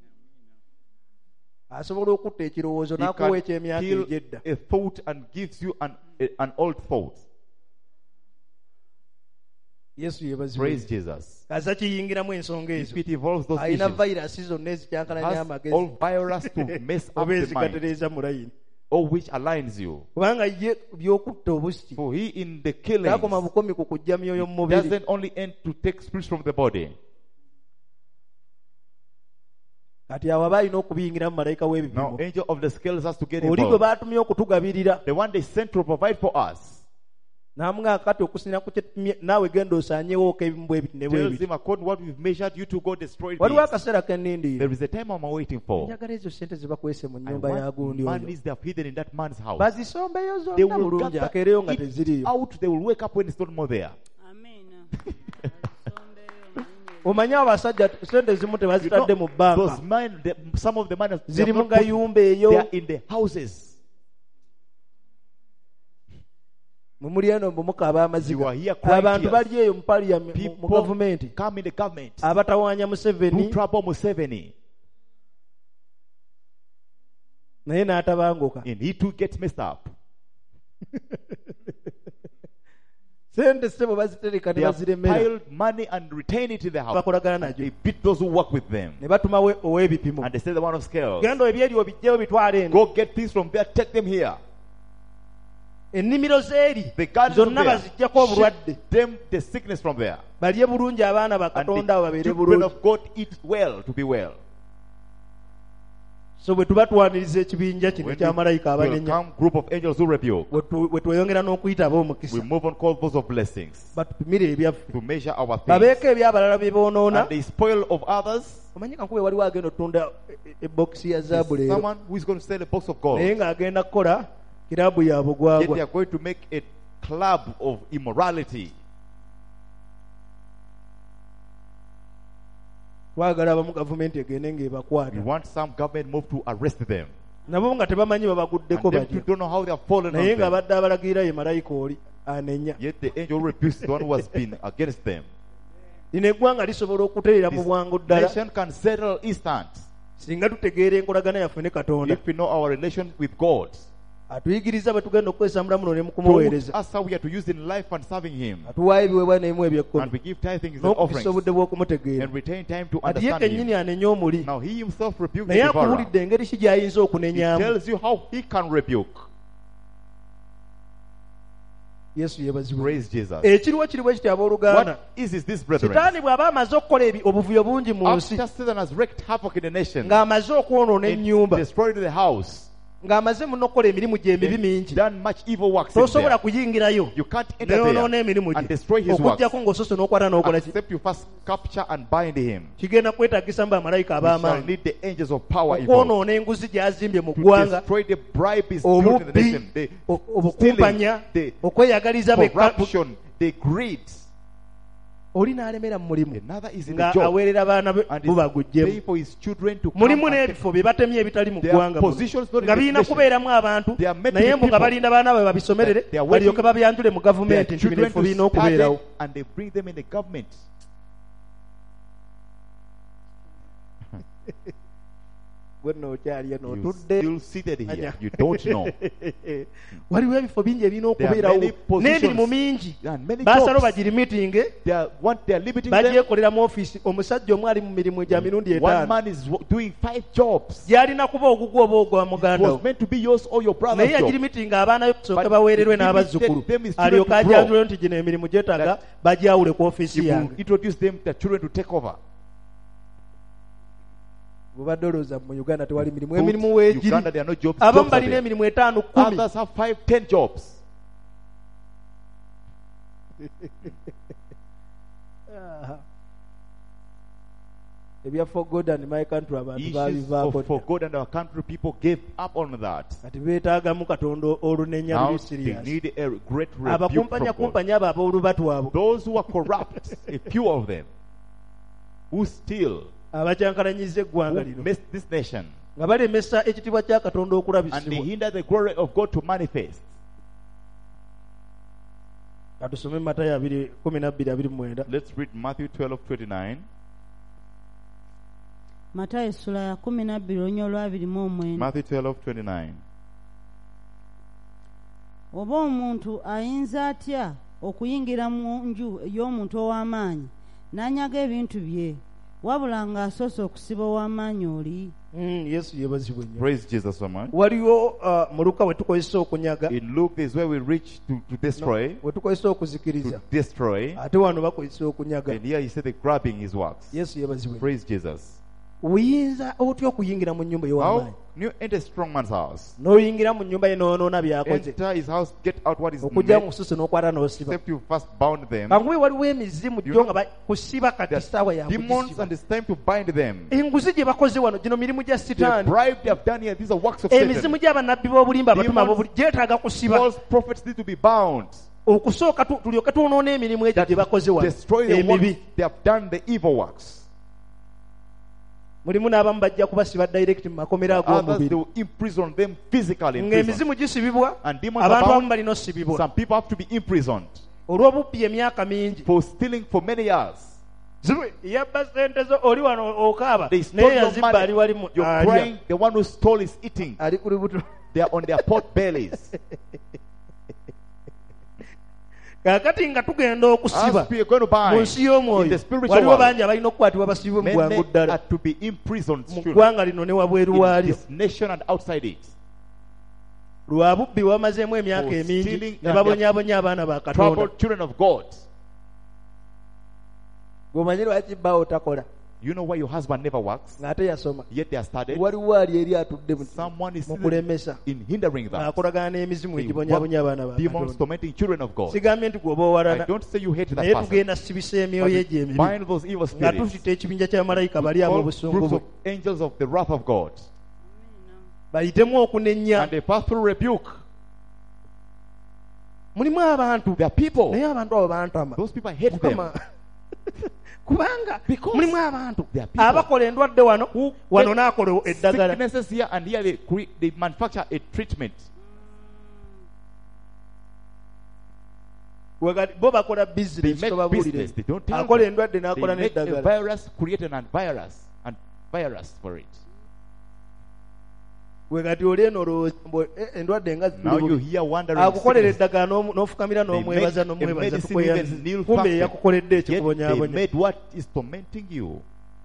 asobola okutta ekirowoozo He n'akuwa can eky'emyaka kill egyedda a thought and gives you an old thought. yesu yeebazibwe Praise Jesus. aza kiyingiramu ensonga If ezo it involves those alina issues, vayirasi zonna ezikyankalanya has amagezi all virus to mess up oba the mind, ezikatereeza mu layini or which aligns you. kubanga ye by'okutta obusiki For he in the killing takoma bukomi ku kujja myoyo mu mubiri doesn't only end to take spirits from the body. kati awo aba alina okubiyingiramu malayika Now, w'ebipimo angel of the scales has to get oli gwe involved. baatumye okutugabirira The one they sent to provide for us n'amugaa kati okusinira ku kyetumye naawe genda osaanyewooko ebimu bwe biti ne bwe tells biti him, according to what we've measured, you to go destroy waliwo these. akaseera kennindiira There is a time I'm waiting for. njagala ezo sente ze bakwese mu And nnyumba ya what gundi oyo monies they have hidden in that man's house, bazisombeyo they zonna will bulungi gather akeereyo nga it teziriyo out. They will wake up when it's not more there. Amina. omanyi abasajja sente zimu tebazitadde mu bbanka those some of the money they ziri have mu not put- gayumba eyo they are in the houses. mumuli eno mbumukaaba You amaziga are here crying abantu tears. bali eyo mu parliament mu People gavumenti come in the government abatawaanya who Museveni trouble Museveni, naye n'atabanguka and he too gets messed up. sente sebo bazitereka ne They have baziremera piled money and retain it in the house. bakolagana And they najo beat those who work with them. ne batuma ow'ebipimo And they say the one of scales, genda ebyeriwo bijjeyo bitwale eno go get things from there, take them here. ennimiro z'eri The gardens from zonna there, baziggyako obulwadde ship them the sickness from there. balye bulungi abaana ba And katonda abo the babeere children bulungi of God eat well to be well. so bwe tuba twaniriza ekibinja kino When ekyamalayika will abanenya come group of angels who rebuke, bwe tweyongera n'okuyita ab'omukisa we move on, call those of blessings, batupimire ebyaffe to measure our things. babeeko ebyabalala bye boonoona And they spoil of others. omanyi kankube waliwo agenda otunda ebokisi ya zaabu leero Someone who is going to sell a box of gold. naye ng'agenda kukola kirabu ya Yet they bugwagwa are going to make a club of immorality. twagala abamu gavumenti egende We ng'ebakwata want some government move to arrest them. nabo nga tebamanyi babaguddeko And them too batya don't know how they have fallen naye on nga them. badde abalagirira ye malayika oli anenya Yet the angel rebukes the one who has been against them. lino eggwanga lisobola okutereera mu This bwangu ddala nation can settle instant singa tutegeera enkolagana yaffe ne katonda if we know our relation with God. atuyigiriza bwe tugenda okukozesa muno ne mu Told kumuweereza us how we are to use in life and serving Him. atuwaayo ebiweebwa n'emu And eby'ekkumi we give tithings and n'okufisa offerings obudde bw'okumutegeera and retain time to ati ye understand kennyini Him. anenya omuli Now He Himself rebuked the naye devourer. akuwulidde engeri ki gy'ayinza He okunenyaamu tells you how He can rebuke. yesu yeebazibwe Praise Jesus. ekiriwo kiri bwe kiti abooluganda What is this, brethren? sitaani bw'aba amaze okukola obuvuyo bungi mu nsi After Satan has wreaked havoc in the nation, ng'amaze okwonoona and ennyumba destroyed the house, ng'amaze muno okukola emirimu gye emibi and mingi done much evil works in tosobola there, kuyingirayo you can't enter neyonoona there emirimu and gye destroy his works, okuggyako ng'ososo n'okwata n'okola ki except you first capture and bind him. kigenda kwetaagisa mu bamalayika We shall ab'amaanyi need the angels of power involved okwonoona enguzi gy'azimbye mu to ggwanga destroy the bribes built in the obubbi nation, the obukumpanya stealing, the okweyagaliza corruption, the greed. oli n'alemera mu mulimu Another is in nga the job, aweerera abaana be and bo is baguggyemu pay for his children to come mulimu and n'ebifo bye batemye ebitali mu There are ggwanga muno. positions not in nga the birina nation. kubeeramu abantu They are meant to naye be mbu nga people. balinda baana bwe babisomerere They are waiting balyoke babyanjule mu their gavumenti nti bino children ebifo birina to study, okubeerawo and they bring them in the government. gwe nno okyali eno You otudde still seated here. Anya. You don't know. waliwo ebifo bingi ebirina There are okubeerawo many positions. n'emirimu mingi There are many baasalawo jobs. bagirimitinge They are limiting them. bagyekoleramu ofiisi omusajja omu ali mu mirimu gya mirundi One etaano man is doing 5 jobs. gyalina kuba ogugwa oba ogwa It muganda was we meant to be yours or your brother's naye job. yagirimitinga abaana be kusooke But baweererwe it n'abazzukulu limited them is alyoke children to grow. ajanjule nti gino emirimu gyetaaga bagyawule ku He ofiisi will yange introduce them, the children, to take over. bwebadde olowooza mu uganda tewali mirimu Both emirimu weegiri Uganda, there are no jobs. abamu Jobs are balina there. emirimu 5-10 Others have 5-10 jobs. ebya for God and my country abantu Issues babivaako for God and our country, people gave up on that. kati beetaagamu katonda olunenya Now luli they serious need a great rebuke from God. abakumpanya abo ab'olubatu abo Those who are corrupt, a few of them, who steal, abakyankalanyiza eggwanga who lino mess this nation, nga balemesa ekitiibwa kya katonda and they okulabisibwa. hinder the glory of God to manifest. katusome Matayo 12:29. Let's read Matthew 12:29. Matayo essula ya 12 olunya olw'abirimu Matthew 12:29. oba omuntu ayinza atya okuyingira mu nju ey'omuntu ow'amaanyi n'anyaga ebintu bye wabula ng'asoose okusiba ow'amaanyi oli? Yesu yeebazibwe nnyo. Praise Jesus so much. waliwo mu Luka we tukozesa okunyaga, In Luke, this is where we reach to destroy, we tukozesa okuzikiriza, to destroy. ate wano bakozesa okunyaga. And here he said the grabbing his works. Yesu yeebazibwe. Praise Jesus. Oyinza otya okuyingira mu nnyumba ey'ow'amaanyi How can you enter a strong man's house? n'oyingira mu nnyumba ye n'onoona byakoze, Enter his house, get out what is okujja mu made, nsusu n'okwata n'osiba. except you first bound them. Kanguwe waliwo emizimu You gyo know, nga kusiba kati saawa ya Demons, kugisiba. and it's time to bind them. enguzi gye bakoze wano gino mirimu gya The sitaani. bribe they have done here, these are works of emizimu Satan. gy'abannabbi b'obulimba abatuma Demons, b'obuli gyetaaga kusiba False prophets need to be bound. okusooka tulyoke twonoona emirimu egyo gye bakoze wano Destroy the works emibi. they have done, the evil works. mulimu n'abamu bajja kubasiba direct mu makomera Others, they ag'omubiri will imprison them physically in prison. ng'emizimu gisibibwa, And demons abantu are abamu bound. balina osibibwa Some people have to be imprisoned olw'obubbi emyaka mingi. for stealing for many years. yabba sente zo oli wano okaaba They stole naye your yazibba ali wali money. mu You're alya. crying. The one who stole is eating. ali ku lubuto. They are on their pot bellies. kaakati nga tugenda okusiba As we are going to mu buy nsi in y'omwoyo the spiritual waliwo world, bangi abalina okukwatibwa basibibwe mu bwangu many ddala are to be imprisoned mu soon ggwanga lino ne wabweru in waalyo. this nation and outside it. lwa bubbi bwamazeemu emyaka For emingi stealing ne and babonyaabonya abaana ba katonda. Troubled children of God. gwomanyi lwaki bbaawo takola You know why your husband never works, ng'ate yasoma. yet they are studied? waliwo ali eri atudde mu Someone is mu kulemesa in hindering that. akolagana n'emizimu They egibonyaabonya abaana ba work demons katonda. tormenting children of God. sigambye nti gwoba I owalana don't say you hate that naye person. tugenda sibisa But emyoyo egyo we emibi bind those evil nga spirits. tufite ekibinja kya malayika bali abo All obusungu groups bwe of angels of the wrath of God. bayitemu okunenya. And they pass through rebuke. mulimu abantu There are people. naye abantu abo bantama Those people, I hate them. Mukama. kubanga Because mulimu abantu there are people abakola endwadde wano wano get n'akola eddagala. sicknesses here, and here they manufacture a treatment. Wegati bo bakola They business make tobabuulire. business. They don't tell akola them. endwadde They n'akola make a n'eddagala. virus, create an virus for it. wegati oli eno olowooza endwadde nga Now you ziri hear wondering. akukolera sickness. eddagala n'ofukamira They n'omwebaza make a n'omwebaza medicine even tukweyanze kneel kumbe fasting. yakukoledde Yet they ekikubonyaabonya. made what is tormenting you.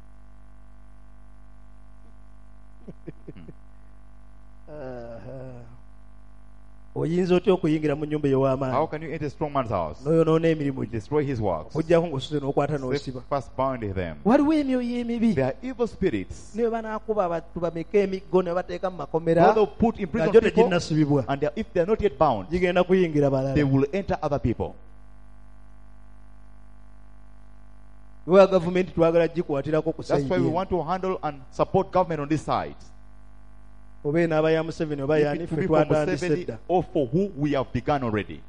oyinza otya okuyingira mu nnyumba How ey'ow'amaanyi can you enter a strong man's house? n'oyonoona emirimu We gye destroy his works. okuggyako ng'osuze n'okwata n'osiba. First bound them. waliwo emyoyo emibi They are evil spirits. ne banaakuba abantu bameka emiggo ne bateeka mu How makomera they'll put in nga prison gyo people, teginnasibibwa and if they are not yet bound, gigenda kuyingira they balala. will enter other people. lwa gavumenti twagala gikwatirako ku That's why we sayidi want to handle and support government on this side. oba enaaba ya Museveni oba If yani it ffe will be for twatandise Museveni dda or for who we have begun already.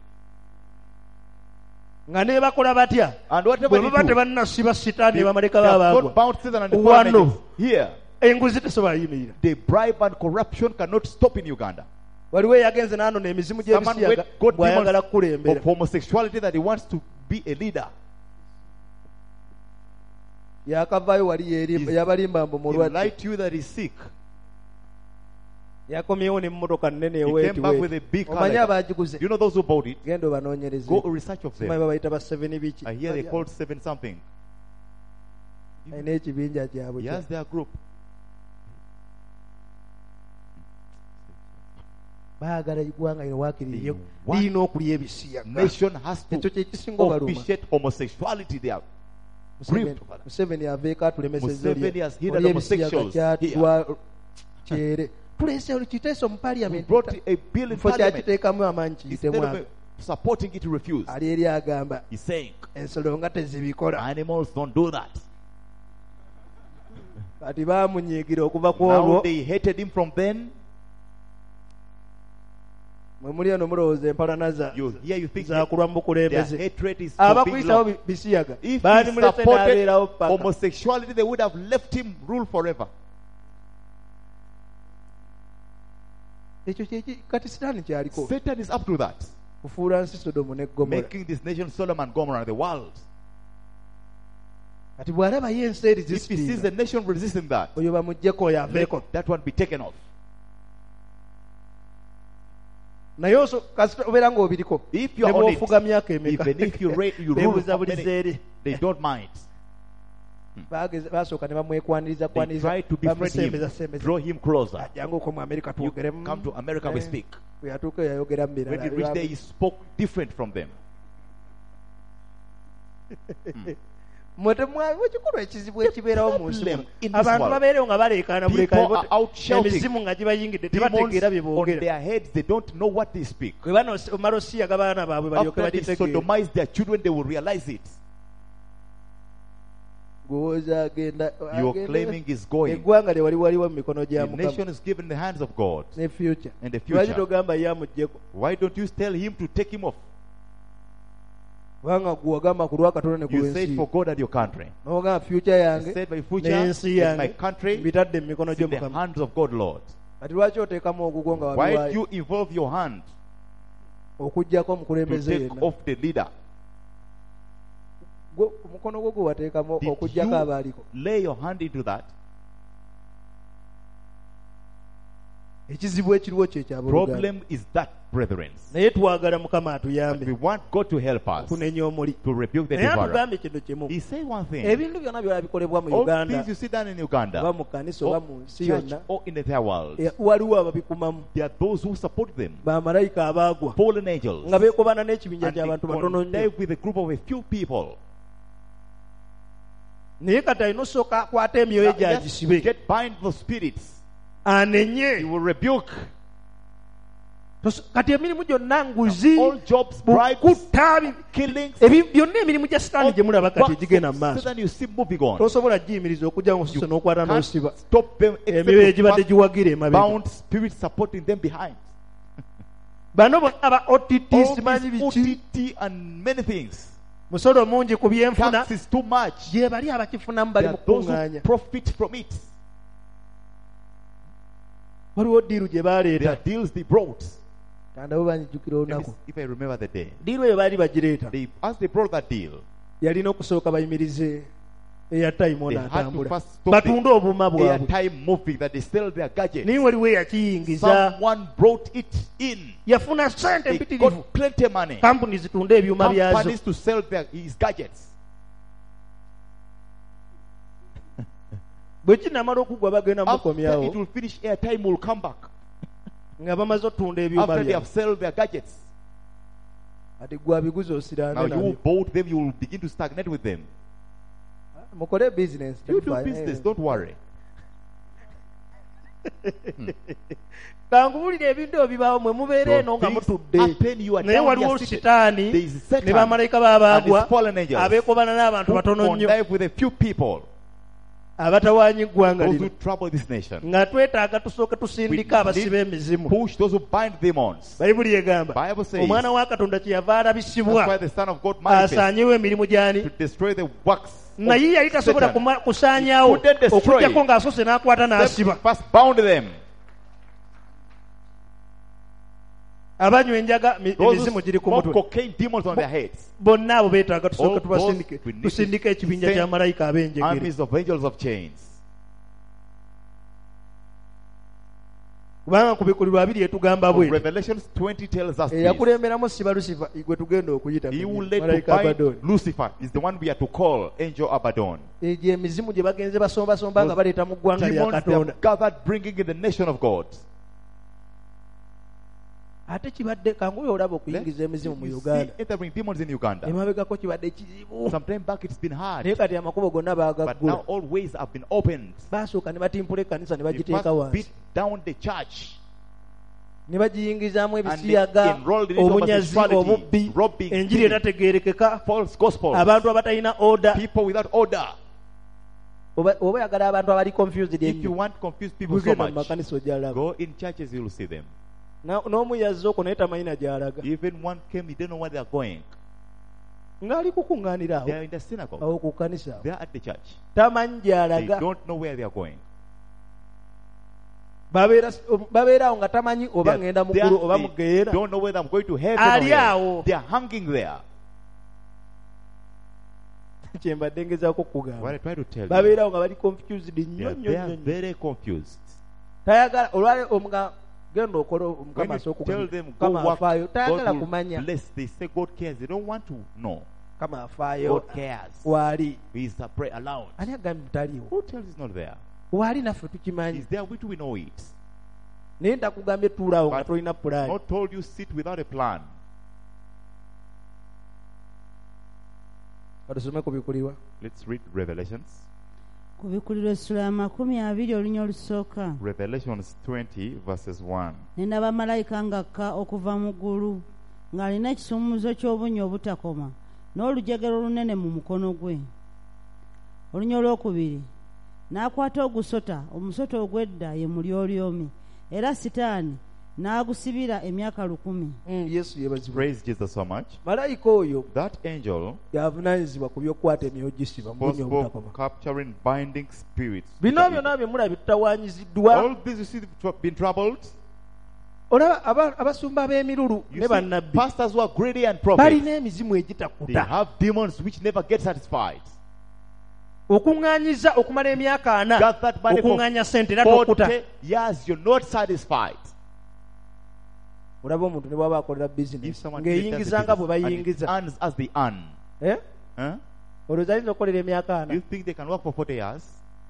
nga ne bakola batya And whatever bwe they baba do, tebannasiba sitaani they bamaleka have baabagwa not bound Satan and the Wano. foreign here. enguzi tesobola yimirira. The bribe and corruption cannot stop in Uganda. waliwo eyagenze n'anona emizimu Someone gy'ebisiyaga got bw'ayagala demons kukulembera. of homosexuality that he wants to be a leader. yakavaayo wali yabalimba mbu He mulwadde lied to you that he's sick. yakomyewo n'emmotoka nnene He came back with a big car. omanyi like that. abagiguze You know those who bought it? genda obanoonyereze Go research of simanyi them. babayita ba 7 biki I hear they called 7 something. alina ekibinja kyabwe Yes, their group. baagala eggwanga lino waakiririye What? lirina okulya ebisiyaga. Nation has to ekyo kyekisinga obaluma. officiate homosexuality. They are grieved over that. Museveni aveeko atulemesezza Museveni has hindered oli ebisiyaga homosexuals kyatwa kyere tuleese kiteese mu We parliament brought a bill in kifo parliament. kyakiteekamu amaanyi Instead kiyitemu of supporting it, he refused. ali eri agamba He's saying ensolo nga tezibikola animals don't do that. kati baamunyiigira okuva ku Now olwo they hated him from then. mwe muli eno mulowooza empalana You think zakulwa mu their bukulembeze hatred is for being abakuyitawo long. bisiyaga If baali he mulese supported n'abeerawo paka homosexuality, they would have left him rule forever. ekyo kati sitaani kyaliko Satan is up to that, kufuula nsi sodomu ne gomora making this nation Sodom and Gomorrah, the world. kati bw'alaba ye ensi eri If he sees zisitinga the nation resisting that, oyo bamuggyeko oyo let aveeko that one be taken off. naye kasita obeera ng'obiriko If you ne are on it, bw'ofuga myaka emeka even if you rule beebuuza for buli many, zeeri they don't mind. basooka ne bamwekwaniriza They try to befriend bamusembeza him, sembeza draw him closer. ajjanga okwo mu amerika You twogeremu come to America, we speak. bwe yatuuka eyo yayogera mu When he reached there, birala he spoke different from them. mwe ekikolwa ekizibu ekibeerawo mu nsi problem in this abantu world. babeerewo nga baleekaana People are out shouting. emizimu nga gibayingidde Demons tebategeera bye on boogera their heads, they don't know what they speak. bwe bamala osiyaga baana baabwe balyoke After they bagitegeere sodomize their children, they will realize it. gw'owooza agenda You're claiming is going. eggwanga lye waliwo mu mikono gya The mukama nation is given in the hands of God. ne future In the lwaki future. togamba ye amuggyeko Why don't you tell him to take him off? kubanga gwe wagamba ku lwa katonda ne ku You said lw'ensi for God and your country. n'ogamba future You yange said my future n'ensi and my yange country mbitadde mu mikono is in the gy'omukama hands of God, Lord. kati lwaki oteekamu ogugwo nga Why do wabiwaayo you involve your hand okuggyako to omukulembeze take yenna off the leader? omukono gwo gwe wateekamu Did okuggyako abaaliko you lay your hand into that? ekizibu ekiriwo kye kya buluganda Problem is that, brethren. naye twagala mukama We atuyambe want God to help us okunenya omuli to rebuke the naye devourer. atugambye kintu kimu He said one thing. ebintu byonna byona bikolebwa mu All uganda things you see done in oba Uganda, mu kkanisa oba or mu nsi church, yonna or in the entire world, waliwo ababikumamu there are those who support them. bamalayika abaagwa Fallen angels. nga beekobana n'ekibinja And they ky'abantu batono nnyo connive with a group of a few people. naye kati alina osooka akwata emyoyo Now, yes, gyagisibe get bind the spirits. He anenye will rebuke kati emirimu gyonna nguzi all jobs, bribes, kutta killings. byonna emirimu gya sitaani gye mulaba kati egigenda mu maaso Satan you see moving on. tosobola giyimiriza okujja mu suso n'okwata Can't n'osiba stop them except emyoyo to egibadde first giwagira emabega bound spirits supporting them behind. bano bonna aba OTT All simanyi this biki OTT and many things. musolo mungi ku byenfuna Tax is too much. gye bali abakifunamu bali There mu are those who kuŋŋaanya profit from it. waliwo diiru gye There baleeta are deals they brought. kandabo banjijjukira Let me olunaku see if I remember the day. diiru eyo baali bagireeta As they brought that deal, yalina okusooka bayimirize eyatime ono they had to atambula first stop batunde obuuma the bwabwe airtime moving that they sell their gadgets. naye waliwo eyakiyingiza Someone brought it in. yafuna sente They mpitirivu got plenty of money. kampuni zitunde ebyuma byazo Companies to sell his gadgets. bwe kinamala okugwa bagenda After it mukomyawo will finish, airtime will come back. nga bamaze otunda ebyuma After they have byabwe sold their gadgets. ati gwe abiguze osirane Now you nabyo bought them, you will begin to stagnate with them. mukole business You do business, don't worry. kanguwulira ebintu ebyo bibaawo mwe mubeera eno nga Things mutudde happen, you are naye down, waliwo you are seated. sitaani There is Satan ne bamalayika and baabaagwa his fallen angels abeekobana n'abantu who batono nnyo connive with a few people, abatawaanya eggwanga those who lino trouble this nation. nga twetaaga tusooke tusindika We abasiba need emizimu Push those who bind demons. bayibuli egamba Bible says, omwana wa katonda kyeyava that's alabisibwa why the Son of God manifests asaanyewo emirimu gy'ani to destroy the works naye yali of tasobola Satan. kusaanyaawo He couldn't destroy. okugjako ng'asose n'akwata Except he n'asiba first bound them. abanywa enjaga Those emizimu who giri ku smoke mutwe cocaine demons on their heads. bonna abo beetaaga tusooke All tubasindike those we need tusindike to ekibinja send kya malayika ab'enjegere Armies of angels of chains. kubanga ku bikulirwa 2 etugamba bwe Revelations 20 tells us this. eyakulemberamu siba lusifa gwe tugenda okuyita He will let to malayika bind abadoni Lucifer is the one we are to call Angel Abaddon. egyo emizimu gye bagenze basombasomba nga baleeta mu ggwanga lya Demons they katonda have gathered bringing in the nation of God. ate kibadde kanguyo olaba okuyingiza emizimu mu You see uganda entering demons in Uganda. emabegako kibadde kizibu Sometime back it's been naye hard. kati amakubo gonna But baagaggula now all ways have been opened. baasooka ne batimpula ekkanisa ne They bagiteeka first beat wansi down the church. ne bagiyingizaamu And they ebisiyaga enrolled in it obunyazi homosexuality, obubbi robbing, enjiri stealing, etategeerekeka false gospel. abantu abatalina oda People without order. oba yagala abantu abali confused If you ennyo want confused people so gugenda mu much, makanisa ojalaba go in churches, you will see them. n'omu yazze okwo naye tamanyi na gy'alaga Even one came, he didn't know where they are going. ng'ali kukuŋŋaanira They awo are in the synagogue. awo ku kkanisa awo They are at the church. tamanyi They gy'alaga don't know where they are going. babeera awo nga tamanyi oba They ŋŋenda mu ggulu oba they mugeera don't know whether I'm going to heaven Ali or awo. hell. They are hanging there. kye mbadde ngezaako What kukugamba I try to tell you, babeera awo nga bali confused they nnyo are, nnyo they are nnyo nnyo. very confused. tayagala olwali omuga genda okola When omukama you tell them, go kama work, afaayo tayagala God kumanya will bless. They say God cares. They don't want to know. kama afaayo God cares. waali He is pray aloud. ani agambye mutaliiwo Who tells he's not there? waali naffe tukimanyi He's there, which we know it. naye ntakugambye tuulaawo nga But tolina pulaani not told you sit without a plan. katusome ku bikulirwa Let's read Revelations. ku bikulirwa essula ya 20 olunya olusooka Revelations 20 verses 1. ne ndaba malayika ng'akka okuva mu ggulu ng'alina ekisumuluzo ky'obunnya obutakoma n'olujegero olunene mu mukono gwe. Olunya olwokubiri n'akwata ogusota omusota ogw'edda ye mulyolyomi era sitaani n'agusibira emyaka 1,000. yesu yebazibwa Praise Jesus so much. malayika oyo That angel yavunaanyizibwa ku by'okukwata emyoyo gisiba mu bunnya was obutakoma for capturing binding spirits. bino byonna bye mulaba tutawaanyiziddwa All these you see been troubled. olaba abasumba b'emirulu You ne see, bannabbi pastors who are greedy and prophets, balina emizimu they egitakuta have demons which never get satisfied. okuŋŋaanyiza okumala emyaka 4 Got that money for okuŋŋaanya sente era tokuta 40 years, you're not satisfied. olaba omuntu ne bwaba akolera If bizinesi someone ng'eyingiza nga bwe and it bayingiza earns as they earn, huh? olowooza ayinza okukolera emyaka Do you 4 think they can work for 40 years?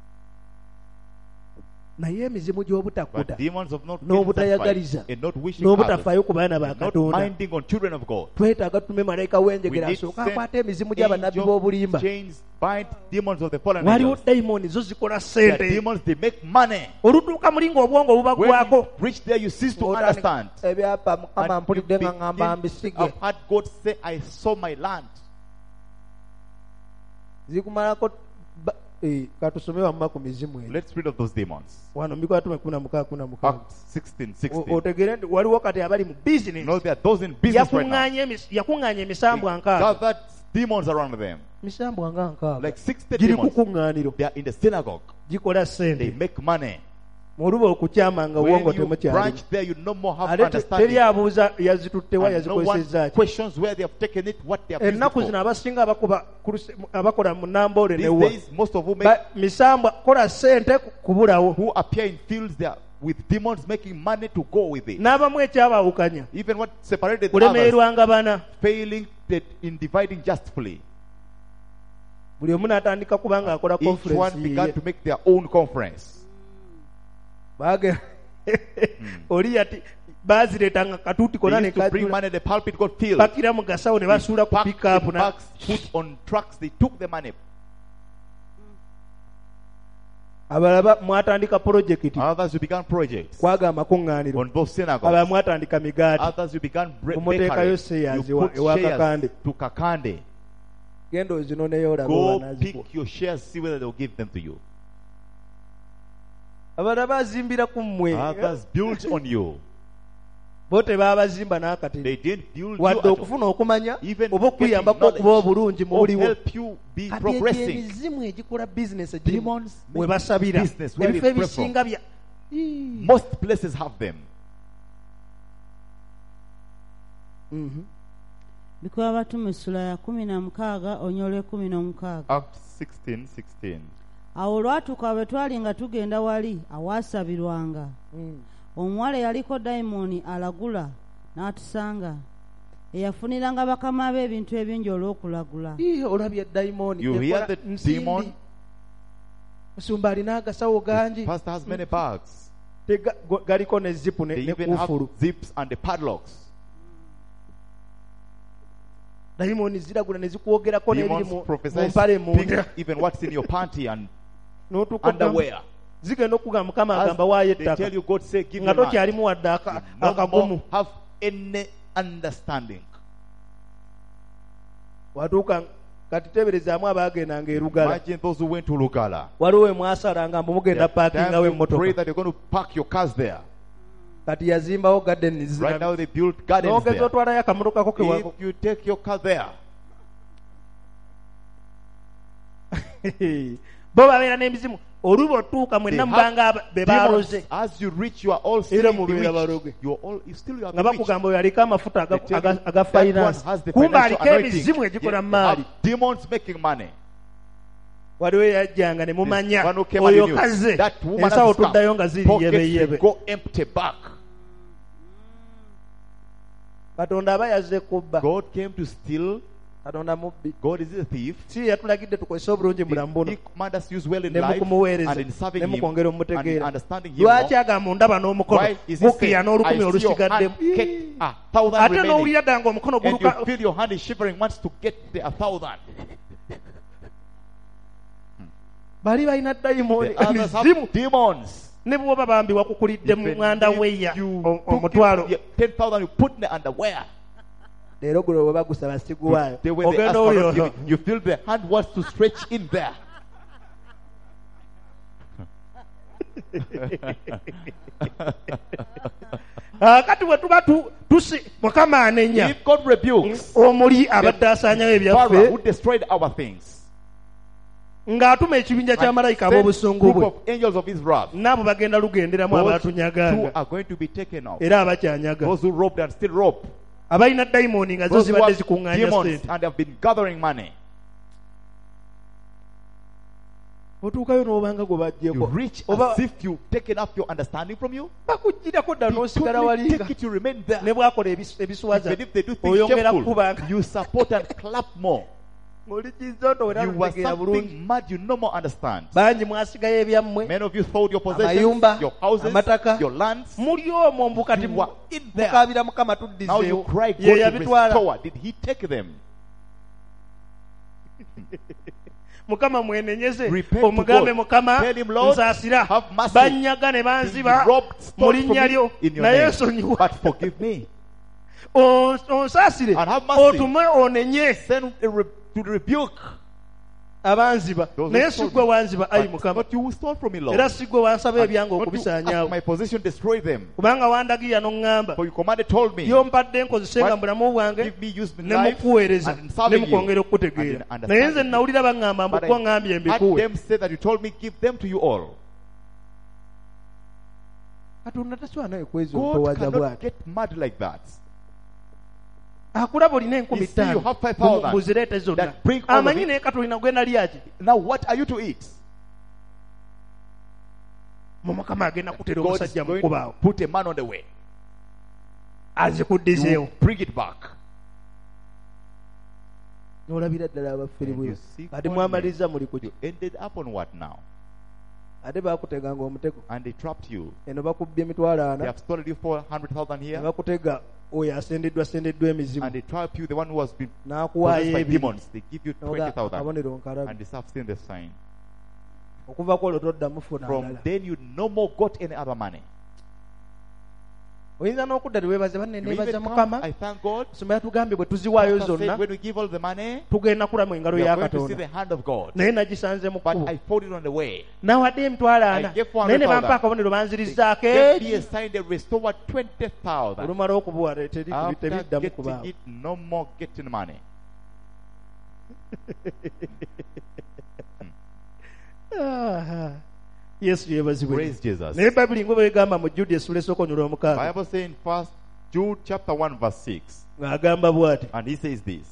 naye emizimu gy'obutakuta But demons of not n'obutayagaliza and not wishing others, n'obutafaayo ku baana ba and not katonda minding on children of God. twetaaga tutume malayika We w'enjegera need asooka send akwata emizimu gy'abannabbi b'obulimba chains, bind demons of the fallen waliwo angels. dayimoni zo zikola They are sente demons, they make money. olutuuka muli ng'obwongo When bubaggwako you reach there, you cease to understand. ebyapa mukama And mpulidde nga you ŋŋamba begin mbisige to have heard God say, I saw my land. zikumalako katusome wamma ku mizimu eyo Let's read of those demons. wano mbikola tume 16 Acts 16:16. otegeere nti waliwo kati abali mu You bizinesi know, there are those in business right now. yakuŋŋaanya emisambwa nkaaga Gathered demons around them. misambwa nga nkaaga Like 60 giri ku demons. kuŋŋaaniro They are in the synagogue. gikola They sente make money. oluba okukyama nga When wongo you temukyali branch there, you no more have ate understanding. teri abuuza yazituttewa And no one yazikozesezza ki questions where they have taken it, what they have used it ennaku zino for. abasinga abakola mu namboole These newa days, most of whom make, misambwa kola sente kubulawo who appear in fields there with demons making money to go with it. n'abamu ekyabaawukanya Even what separated others, kulemererwanga bana failing in dividing justly. buli omu n'atandika kuba nga akola Each one conference began yiye to make their own conference. oli yati bazireetanga katuuti They kona ne used to bring kajula money, the pulpit got filled. bakira mu gasawo ne basuula ku Packed pickup in bags, put on trucks, they took the money. abalaba mwatandika projekiti Others who began projects kwaga amakuŋŋaaniro on both abalala synagogues. mwatandika migaati Others who began Kumuteekayo bakeries. shares You put ewa shares Kakande. to Kakande. genda ozinoneyo olabe Go wanazikuwa pick your shares, see whether they'll give them to you. abalala bazimbira ku mmwe Others built on you. bo tebaabazimba n'akatini They didn't build you wadde at all. okufuna okumanya Even oba okuyambako getting okuba obulungi or mubuliwo help you be kati progressing. emizimu egikola bizinesi Demons we make basabira business where ebifo they pray from. ebisinga bya Most places have them. bikuba batume essula ya 16 onyole 16. Acts 16:16. Awo olwatuuka bwe twali nga tugenda wali awaasabirwanga omuwala eyaliko dayimooni alagula n'atusanga eyafuniranga bakama be ebintu ebingi olw'okulagula. olabye dayimooni You hear the demon? musumba alina agasawo gangi Pastor has many bags. galiko ne zipu They ne even have kufulu zips and the padlocks. dayimooni ziragula ne zikwogerako n'ebiri Demons mu prophesy, mpale speak munda even what's in your panty and n'otuuka underwear. zigenda okugamba mukama As agamba waayo they tell ettaka you, God say, give nga your land. tokyalimu wadde No akagumu more have any understanding. watuuka kati teberezaamu abaagendanga erugala Imagine those who went to Lugala. waliwo we mwasalanga mbu mugenda paakingawo Time you emmotoka pray that you're going to park your cars there. kati yazimbawo gardens Right now they built gardens nogeza there. otwalayo akamotoka ko kewako If you take your car there, bo babeera n'emizimu oluba otuuka mwenna they mubanga have be demons. baloze As you reach, you are all still Era mubeera bewitched. baloge. You still you are nga bewitched. bakugamba oyo aliko amafuta They tell you aga that finance one has the kumbe financial aliko anointing. ebizimu egikola Yes, mu they have maali demons making money. waliwo eyajjanga ne mumanya One who came and oyo knew kaze that woman ensawo has come. tuddayo nga ziri Pockets yebeyebe will go empty back. katonda aba yazze kubba God came to steal. katonda mubbi God is a thief. si yatulagidde tukozese obulungi mulamu buno He command us to use well in ne life mukumuweereza and in serving ne Him mukwongera and in omumutegeera understanding Him lwaki more. agamba ondaba n'omukono Why is He gukkiya saying, n'olukumi I see your olusigaddemu hand get 1,000 ate remaining, n'owulira ddala ng'omukono and you guluka feel your hand is shivering, wants to get the 1,000. bali balina dayimooni The others emizimu have demons. ne bwoba bambi wakukulidde mu Even mwanda if weya you omutwalo took 10,000, you put in the underwear. leero gulo bwe bagusaba siguwaayo They, when they ask ogenda for not olyo giving, you feel the hand wants to stretch in there. kati bwe tuba mukama anenya If God rebukes omuli abadde asaanyawo Pharaoh ebyaffe who destroyed our things, ng'atuma ekibinja kya and malayika sent ab'obusungu group bwe of angels of his wrath, naabo bagenda lugenderamu those abaatunyaganga two are going to be taken off. era abakyanyaga Those who robbed and still rob. abalina dayimooni nga zo Those who zibadde have zikuŋŋaanya demons sente and have been gathering money. otuukayo n'obanga gwe You bajjeko reach oba as if you've taken up your understanding from you. bakugirako ddala They n'osigala totally walinga take it, you remain there. ne bwakola ebiswaza Even if they do things oyongera shameful, kukubanga you support and clap more. oli kizoto era You were lutegeera bulungi something mad you no more understand. bangi mwasigayo ebyammwe Many of you sold your possessions, amayumba your houses, amataka your lands. muli omwo mbu kati You were in there. mukaabira mukama Now you tuddizeewo cry, ye God to yabitwala restore. Did He take them? mukama mwenenyeze Repent to omugambe God. mukama Tell him, Lord, nsaasira have mercy. banyaga ne banziba Robbed, mu stole from linnya me lyo in your naye name. nsonyiwa But forgive me. onsaasire And have mercy. otume onenye Send to rebuke abanziba those naye who stole siggwe me. wanziba ayi mukama But you stole from me, Lord. era siggwe wansaba ebyange Not you okubisaanyaawo ask my possession, destroy them. kubanga wandagirira n'oŋŋamba For you commanded, told me, byompadde nkozesenga What? mu bulamu bwange give me, use me ne life, mukuweereza and in ne serving you, mukwongera and okukutegeera in understanding naye nze you. nawulira baŋŋamba But mbukuba I ŋŋambye had mbikuwe them say that you told me, give them to you all. katonda taswana ekwezi God obutowaza cannot bwati get mad like that. akulaba olina enkumi You see, you ttaano have 5,000 buzireete zonna that bring all of amanyi it. naye katolina gwenda lyaki Now what are you to eat? mu mukama agenda kutera God is omusajja going mukubaawo to put a man on the way. azikuddizeewo You bring it back. n'olabira ddala abaffiri And bwe you see ate one mwamaliza man. muli kuki You ended up on what now? ate baakuteganga omutego And they trapped you. eno bakubbye emitwalo They ana have stolen you 400,000 ne here. bakutega oyo asendeddwa emizimu And they trap you, the one who has been n'akuwaayo possessed by ebiri demons. They give you Noga 20,000. akabonero nkalabi And they have seen the sign. okuva ku olwo toddamu funa From ndala then you no more got any other money. oyinza n'okudda teweebaze banne You neebaza even come, mukama I thank God. soma yatugambye bwe tuziwaayo Pastor said, zonna when we give all the money, tugenda kulamu engalo we ya are going to see katonda the hand of God. naye nagisanze mu But kkubo I found it on the way. nawadde emitwalo ana I gave 400,000. naye ne bampa akabonero They banzirizaako gave me a eki sign, they restored 20,000. olumala okubuwa After tebiddamu getting kubaawo it, no more getting money. yesu yeebazibwe Praise Jesus. naye bayibuli nga bwegamba mu jjuda essula esookonyola omukaaga Bible says in 1 Jude chapter 1 verse 6, ng'agamba bw'ati and he says this.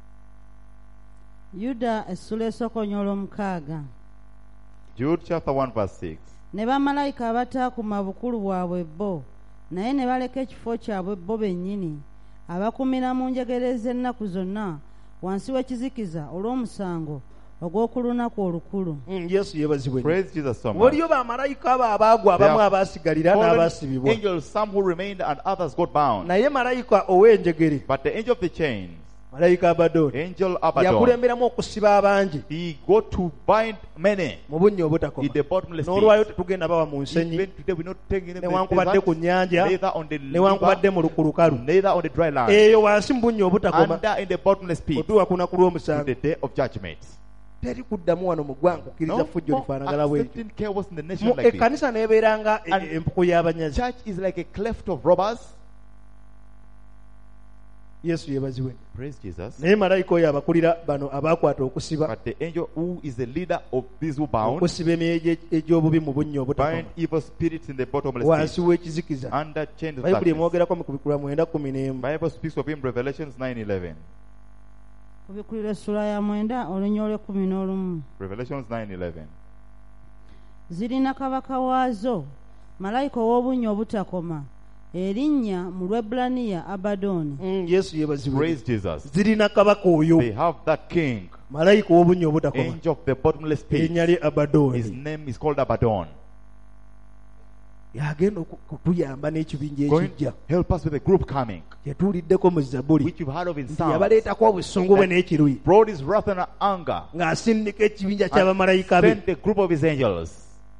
yuda essula esokonyola omukaaga Jude chapter 1 verse 6. ne bamalayika abataakuma bukulu bwabwe bo naye ne baleka ekifo kyabwe bo bennyini abakumira mu njegere z'ennaku zonna wansi w'ekizikiza olw'omusango ogw'okulunaku olukulu. yesu yeebazibwe Praise Jesus so much. waliyo bamalayika abo abaagwa abamu There are abaasigalira fallen n'abaasibibwa angels, some who remained and others got bound. naye malayika ow'enjegere But the angel of the chains, malayika Abaddoni Angel Abaddon. yakulemberamu okusiba abangi He got to bind many mu bunnya obutakoma. in the bottomless N'olwayo pit. tetugenda bawa mu nsenyi Even today we're not taking them in the newankubadde ku desert, nnyanja neither on the newankubadde river, mu lukulukalu. neither on the dry land. Eyo wansi mu bunnya obutakoma Under in the bottomless pit otuwa ku lunaku to lw'omusango. the day of judgment. Teri kuddamu wano mu ggwanga kukkiriza No fujjo more lifaanagala bw'etyo. accepting chaos in the nation Mu like this. ekkanisa neebeeranga And empuku y'abanyazi. Church is like a cleft of robbers. Yesu yeebazibwe. Praise Jesus. Naye malayika oyo abakulira bano abaakwata okusiba But the angel who is the leader of these who bound, okusiba emyoyo egy'obubi mu bunnya bind obutakoma evil spirits in the bottomless wansi pit, w'ekizikiza. under chains of Bayibuli darkness. emwogerako mu kubikula 9:11. Bible speaks of him, Revelations 9:11. kubikulira essula ya 9 olunya olw'11. Revelations 9:11. Zirina kabaka waazo malayika ow'obunnya obutakoma erinnya mu lw'Ebbulaniya Abaddoni. Yesu yeebazibwe. Praise Jesus. Zirina kabaka oyo They have that king, malayika ow'obunnya obutakoma angel of the bottomless pit. erinnya lye His Abaddoni. name is called Abaddon. Yagenda okutuyamba n'ekibinja Going ekijja to help us with a group coming, kye tuwuliddeko mu Zabbuli which you've heard of in nti Psalms. yabaleetako obusungu bwe n'ekiruyi Brought his wrath and anger, ng'asindika ekibinja and ky'abamalayika be. sent the group of his angels.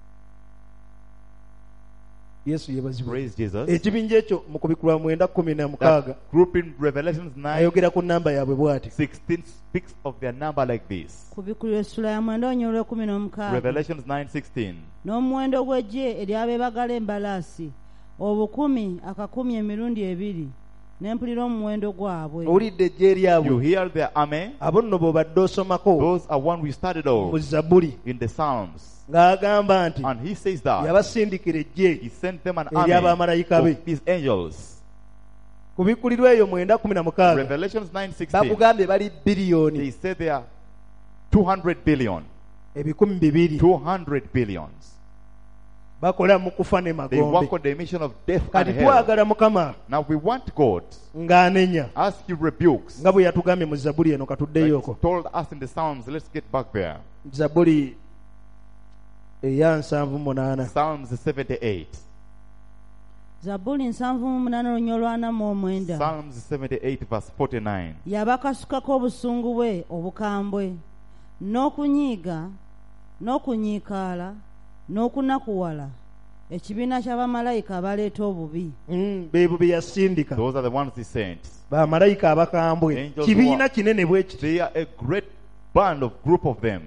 Yesu yeebazibwe. Praise Jesus. Ekibinja ekyo mu kubikula 9:16 That group in Revelations ayogera ku nnamba yaabwe bw'ati. 9:16 speaks of their number like this. kubikulira essula ya 9 olunya olw'16. Revelations 9:16. N'omuwendo gw'eggye ery'abeebagala embalaasi obukumi akakumi emirundi 2 ne mpulira omuwendo gwabwe. Owulidde eggye You eryabwe hear their army? abo nno bw'obadde osomako Those are one we started mu off Zabbuli in the Psalms. ng'agamba nti And he says that yabasindikira eggye he sent them an eri army abamalayika be. of his angels. Ku bikulirwa eyo 9:16 Revelations 9:16. bakugambye bali biliyoni They say they are 200 billion. 200 200 billions. bakola mu kufa ne They work magombe. on the mission of death and Kati hell. twagala Mukama Now we want God, ng'anenya as he rebukes, nga bwe yatugambye mu Zabbuli eno katuddeyo like oko. he told us in the Psalms. Let's get back there. Zabbuli eya 78 Psalms 78. Zabbuli 78 olunya olw'49. Psalms 78 verse 49. Yabakasukako obusungu bwe obukambwe n'okunyiiga n'okunyiikaala n'okunakuwala ekibiina ky'abamalayika abaleeta obubi. beebo be yasindika Those are the ones he sent. bamalayika abakambwe Angels kibiina who are- kinene bwe kiti. They are a great band of group of them.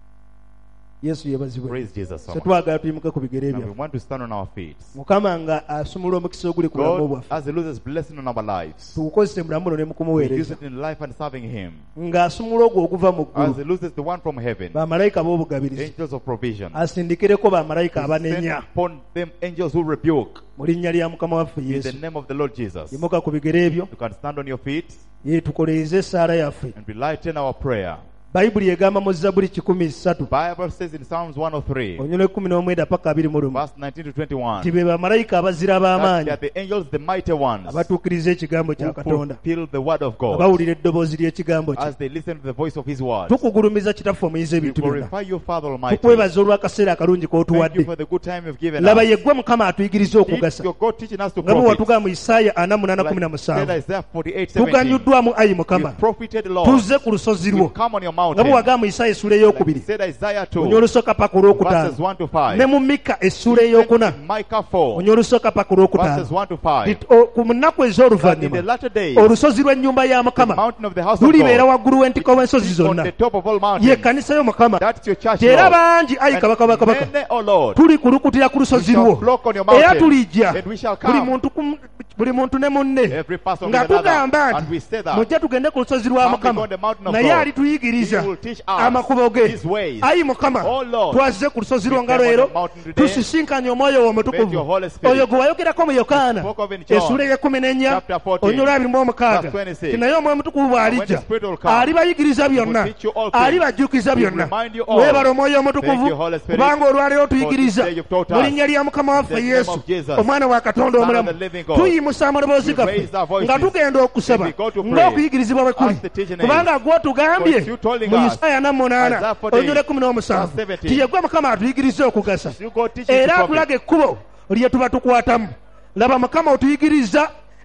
Yesu yeebazibwe. Praise Jesus so much. Twagala tuyimuke ku bigere Now we byaffe. want to stand on our feet. Mukama nga asumula omukisa oguli ku bulamu God, bwaffe as he loses blessing on our lives, tugukozese mulamu buno ne mu we use kumuweereza it in life and serving him. ng'asumula ogwo oguva mu As ggulu he loses the one from heaven, bamalayika b'obugabirizi angels of provision, asindikireko bamalayika send abanenya upon them angels who rebuke mu linnya lya mukama waffe in the Yesu. name of the Lord Jesus. yimuka ku bigere ebyo You can stand on your feet yetukoleeze essaala yaffe. and we lighten our prayer. Bayibuli egamba mu Zabbuli 13 Bible says in Psalms 103, onyolo 19 paka 21 verse 19 to 21, nti be bamalayika abazira that they b'amaanyi are the angels, the mighty ones, abatuukiriza ekigambo who kya Katonda fulfill the word of God abawulira eddoboozi ly'ekigambo kye. as they listen to the voice of his word. tukugulumiza kitaffe omuyiza We ebintu byonna. glorify you, Father Almighty. tukwebaza olw'akaseera akalungi Thank you k'otuwadde. for the good time you've given laba us. yeggwe mukama atuyigiriza It's okugasa your God teaching us to nga bwe profit. watugaa mu Isaaya Like said 48:17 Isaiah 48:17. tuganyuddwamu ayi You mukama profited, Lord. tuzze ku lusozi lwo You come on your nga bwe mountain. wagaa mu Isaaya essula Like ey'okubiri said Isaiah onya 2, olusooka paka verses olwokutaano 1 to 5. ne mu Mika essula ey'okuna Micah 4, onya olusooka paka olwokutaano. verses 1 to 5. Ku nnaku But in the ez'oluvannyuma latter days, olusozi lw'ennyumba ya the mukama mountain of the house of lulibeera God waggulu w'entikko w'ensozi is on zonna the top of all ye mountains. kkanisa y'omukama. That's your church, era Lord. bangi ayi And kabaka bakabaka many, O Lord, tuli kulukutira ku we lusozi shall lwo flock on your era mountain, tulijja and we shall buli come, buli muntu ne munne every person nga with another. tugamba And we nti say that, mujje tugende ku lusozi lwa come mukama on the mountain of naye God. alituyigiriza He will teach us amakubo ge. his ways. ayi mukama Oh Lord, twazze ku lusozi lwo we nga came on leero the mountain today. tusisinkanye omwoyo wo Met your omutukuvu Holy Spirit. oyo gwe wayogerako mu yokaana Spoke of in John, essula ey'ekumi chapter 14, onyola 26 verse 26. ti naye omwoyo omutukuvu And when bw'alijja the Spirit will come, alibayigiriza will byonna teach you all things. alibajjukiza Will byonna remind you all. weebala omwoyo Thank omutukuvu you, Holy Spirit, kubanga olwaleero for this tuyigiriza day you've taught mu us. linnya lya mukama waffe In the name yesu of Jesus, omwana wa katonda Son of omulamu the living God. tuyimusa amaloboozi We gaffe raise our voices nga tugenda okusaba and we go to pray. ng'okuyigirizibwa bwe kuli As the teaching is. kubanga gw'otugambye For you telling mu us, Isaaya 48 Isaiah 48, onyola 17 verse 17. ti yeggwe mukama atuyigirize okugasa You go teach us to era profit. atulaga ekkubo lye tuba tukwatamu. Laba mukama otuyigiriza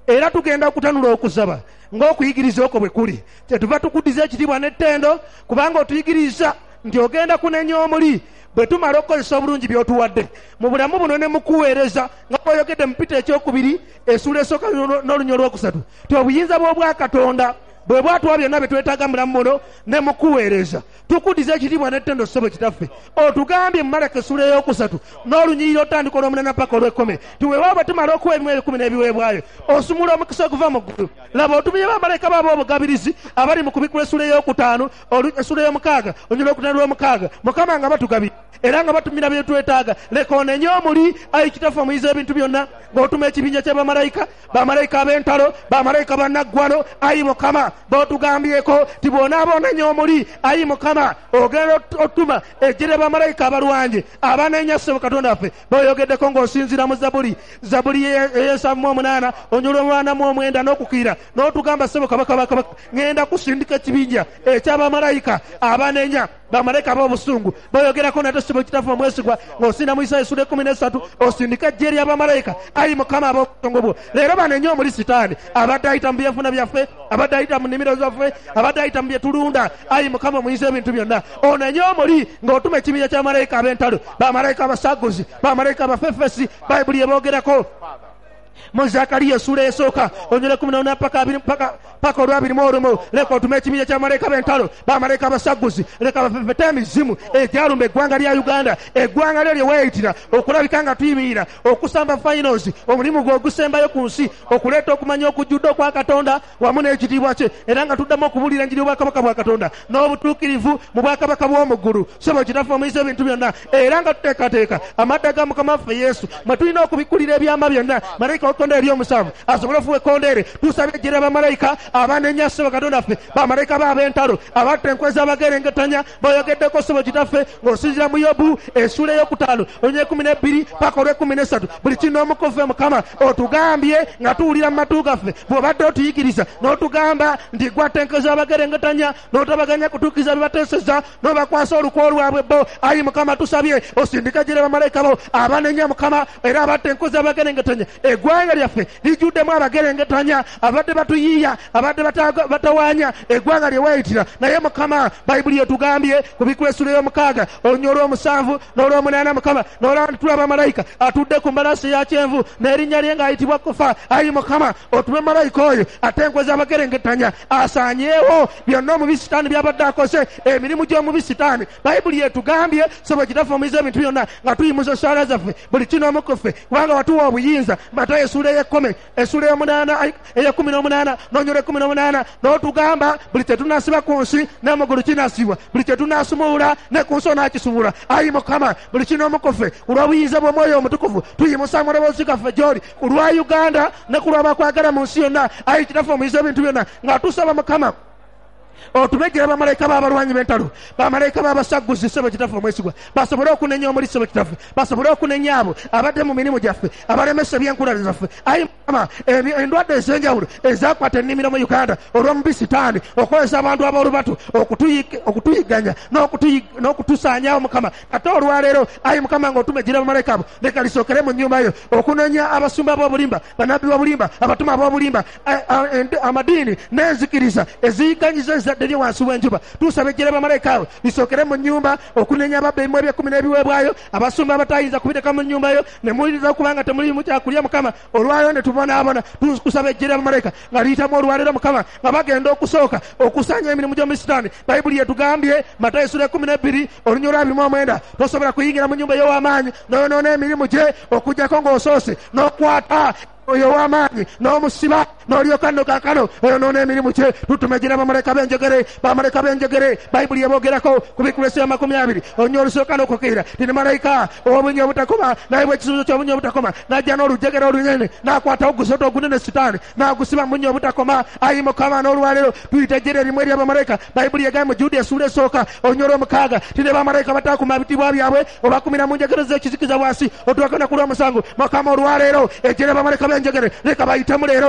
era tugenda okutanula okusaba ng'okuyigiriza okwo bwe kuli. Kyetuva tukuddiza ekitiibwa n'ettendo kubanga otuyigiriza nti ogenda kunenya omuli bwe tumala okukozesa obulungi by'otuwadde mu bulamu buno ne mukuweereza nga bw'oyogedde mu Peter ekyokubiri essula esooka n'olunya olwokusatu ti obuyinza bw'obwakatonda bwe bwatuwa byonna bye twetaaga mulamu muno ne mukuweereza. Tukuddiza ekitiibwa n'ettendo ssebo kitaffe otugambye mu Malaki essula ey'okusatu n'olunyiriri otandika olw'omunaana paka olw'ekkumi tiweewaawo bwe tumala okuwa ebimu ebikumi n'ebiweebwayo osumula omukisa okuva mu ggulu. Laba otumye bamalayika baabo obugabirizi abali mu kubikula essula ey'okutaano essula ey'omukaaga olunyiriri olw'okutaano lw'omukaaga Mukama nga batugabira era nga batumira bye twetaaga. Leka onenye omuli ayi kitaffe omuyiza ebintu byonna ng'otuma ekibinja ky'abamalayika bamalayika ab'entalo bamalayika bannaggwano ayi Mukama b'otugambyeko ti bw'onaaba onenye omuli ayi Mukama ogenda otuma ejjere bamalayika abalwanje abanenya ssebo Katonda waffe b'oyogeddeko ng'osinziira mu Zabuli ey'ensavu-mu-omunaana onyolo olw'ana-mu-omwenda n'okukira n'otugamba ssebo kabaka bakabaka ngenda kusindika ekibinja eky'abamalayika abanenya bamalayika b'obusungu b'oyogerako nate ssebo kitaffe omwesigwa ng'osinda mu Isaaya essula 13 osindika ejje ly'abamalayika ayi Mukama ab'obusungu bwo. Leero banenye omuli Sitaani abadde ayita mu byefuna byaffe abadde ayita mu nnimiro zaffe abadde ayita mu bye tulunda ayi Mukama omuyiza ebintu byonna onenye omuli ng'otuma ekibinja ky'abamalayika ab'entalo bamalayika abasaguzi bamalayika abafefesi Bayibuli eboogerako mu Zakariya essula esooka onyole 14 paka olw'abirimu. Leka otume ekibinja ky'abamalayika b'entalo bamalayika abasaguzi leka bafefete emizimu egyalumba eggwanga lya Uganda eggwanga lyo lye weeyitira okulabika nga tuyimirira okusamba finals omulimu gwe ogusembayo ku nsi okuleeta okumanya okujjudde okwa Katonda wamu n'ekitiibwa kye era nga tuddamu okubuulira enjiri y'obwakabaka bwa Katonda n'obutuukirivu mu bwakabaka bw'omu ggulu. Ssebo kitaffe omuyiza ebintu byonna era nga tuteekateeka amadda ga Mukama waffe Yesu mwe tulina okubikulira ebyama byonna malayika okonda eri omusanvu asobole ofuwa ekkondeere tusabye ejjere bamalayika abanenya ssebo Katonda waffe bamalayika b'ab'entalo abatta enkweza abagerengetanya b'oyogeddeko ssebo kitaffe ng'osinziira mu Yobu essula ey'okutaano olunya 12 paka olw'ekumina buli kino omukofe Mukama otugambye nga tuwulira mu matu gaffe bw'obadde otuyigiriza n'otugamba nti gwatta enkweza abagerengetanya n'otabaganya kutuukiriza bibateeseza n'obakwasa olukwo lwabwe bo ayi Mukama tusabye osindika ejjere bamalayika bo abanenya Mukama era abatta enkweza abagerengetanya eggwanga lyaffe lijjuddemu abagerengetanya abadde batuyiiya abadde batawaanya eggwanga lye weeyitira naye Mukama Bayibuli etugambye ku bikula essula y'omukaaga olunya olw'omusanvu n'olw'omunaana Mukama n'olwatula bamalayika atudde ku mbalaasi ya kyenvu n'erinnya lye ng'ayitibwa Kufa ayi Mukama otume malayika oyo ate enkweza abagerengetanya asaanyeewo byonna omubi Sitaani by'abadde akose emirimu gy'omubi Sitaani. Bayibuli etugambye ssebo kitaffe omuyiza ebintu byonna nga tuyimuza esaala zaffe buli kino omukuffe kubanga watuwa obuyinza. Matayo essula ey'ekkumi essula ey'e18 n'onyola 18 n'otugamba buli kye tunaasiba ku nsi n'amagulu kinaasibwa buli kye tunaasumulula ne ku nsi onaakisumula ayi Mukama buli kino omukuffe olw'obuyinza bw'omwoyo omutukuvu tuyimusa amuloboozi gaffe gy'oli ku lwa Uganda ne ku lw'abakwagala mu nsi yonna ayi kitaffe omuyiza ebintu byonna nga tusaba Mukama otumejjera bamalayika b'abalwanyi b'entalo bamalayika b'abasaguzi ssebo kitaffe omwesigwa basobole okunenya omuli ssebo kitaffe basobole okunenya abo abadde mu mirimu gyaffe abalemesa ebyenkula zaffe ayi Mukama endwadde ez'enjawulo ezakwata ennimiro mu Uganda olw'omubi Sitaani okwolesa abantu ab'olubatu okutuyiganya n'okutusaanyawo Mukama ate olwaleero ayi Mukama ng'otumejjera bamalayika abo leka lisookere mu nnyumba yo okunenya abasumba b'obulimba banabbi b'obulimba abatuma b'obulimba amadiini n'enzikiriza eziyiganyiza ezadde lye wansi w'enjuba tusaba ejjere bamalayika abo lisookere mu nnyumba okunenya ababba ebimu ebyekumi n'ebiweebwayo abasumba abatayinza kubiteka mu nnyumba yo ne muwuliriza okubanga temulimu kyakulya Mukama olwaleero ne tubonaabona tukusaba ejjere bamalayika nga liyitamu olwaleero Mukama nga bagenda okusooka okusaanya emirimu gy'omu Sitaani. Bayibuli etugambye Matayo essula 12 olunya olw'abirimu tosobola kuyingira mu nnyumba ey'ow'amaanyi n'oyonoona emirimu gye okuggyako ng'osoose n'okwata oyo w'amaanyi n'omusiba n'olyoka nno kaakano oyonoona emirimu kye tutumejjera bamalayika b'enjegere Bayibuli eboogerako ku bikula essula 20 olunya olusooka n'okukira tine malayika ow'obunnya obutakoma naye bw'ekisuuzo ky'obunnya obutakoma n'ajja n'olujegere olunene n'akwata ogusota ogunene Sitaani n'agusiba mu bunnya obutakoma ayi Mukama n'olwaleero tuyita ejjere erimu eri abamalayika. Bayibuli egambye mu Juda essula esooka olunya olw'omukaaga tine bamalayika bataakuma bitibwa byabwe obakumira mu njegere z'ekizikiza wansi otuwakana ku lw'omusango Mukama olwaleero ejjere bamalayika b'enjegere leka bayitemu leero nga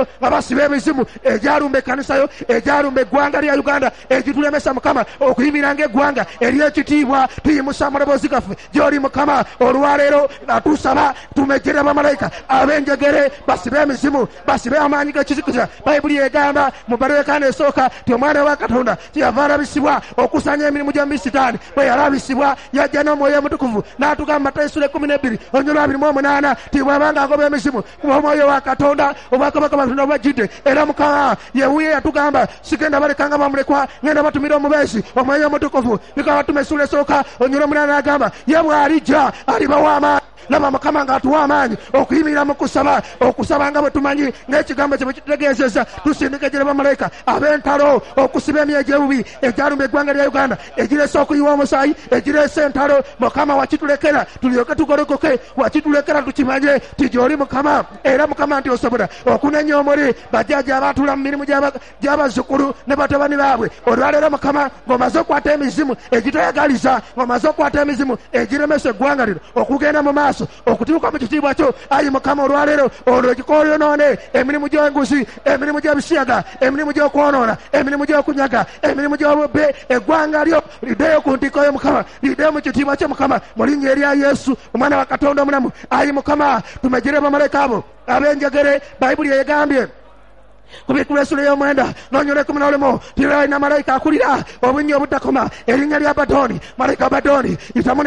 basibe emizimu egyalumba ekkanisa yo, egyalumba eggwanga lya Uganda, egitulemesa Mukama okuyimiranga eggwanga ery'ekitiibwa. Tuyimusa amalobozi gaffe gy'oli Mukama olwaleero nga tusaba tumejjere bamalayika ab'enjegere basibe emizimu, basibe amaanyi g'ekizikiza. Bayibuli egamba mu Baleekaana esooka ti omwana wa Katonda kyeyava alabisibwa okusanya emirimu gy'omubi Sitaani. Bwe yalabisibwa yajja n'Omwoyo Omutukuvu n'atugamba Matayo 12 onyolo 28 ti bw'abanga agoba emizimu kuba Omwoyo wa Katonda obwakabaka bwa Katonda bwajjidde. Era Mukama yewuye yatugamba sigenda balekanga bamulekwa, ngenda batumira omubeezi Omwoyo Omutukuvu. Bikaba tumesula esooka onyolo 8 agamba ye bw'alijja alibawa amaanyi. Laba Mukama ng'atuwa amaanyi okuyimirira mu kusaba, okusaba nga bwe tumanyi ng'ekigambo kye bwe kitutegeezezza. Tusindika ejjere bamalayika ab'entalo okusiba emyejo ebubi egyalumba eggwanga lya Uganda, egireese okuyiwa omusaayi, egireese entalo. Mukama wakitulekera tulyoke tugolokoke, wakitulekera tukimanye ti gy'oli Mukama. Era Mukama nti osobola okunenya omuli bajjajja abaatula mu mirimu gy'abazzukulu ne batabani baabwe. Olwaleero Mukama ng'omaze okwata emizimu egitayagaliza, ng'omaze okwata emizimu egiremesa eggwanga lino okugenda mu maaso okutuuka mu kitiibwa kyo. Ayi Mukama olwaleero olwo ekikooyonoone emirimu gy'enguzi, emirimu gy'ebisiyaga, emirimu gy'okwonoona, emirimu gy'okunyaga, emirimu gy'obubbe, eggwanga lyo liddeyo ku ntikko yo Mukama, liddeyo mu kitiibwa kyo Mukama, mu linnya erya Yesu omwana wa Katonda omulamu. Ayi Mukama tumejjere bamalayika abo ab'enjegere. Bayibuli egambye kubikula esula ey'omwenda n'onyola 11 tiralina malayika akulira obunnya obutakoma erinnya lya Abadoni. Malayika Abadoni itamu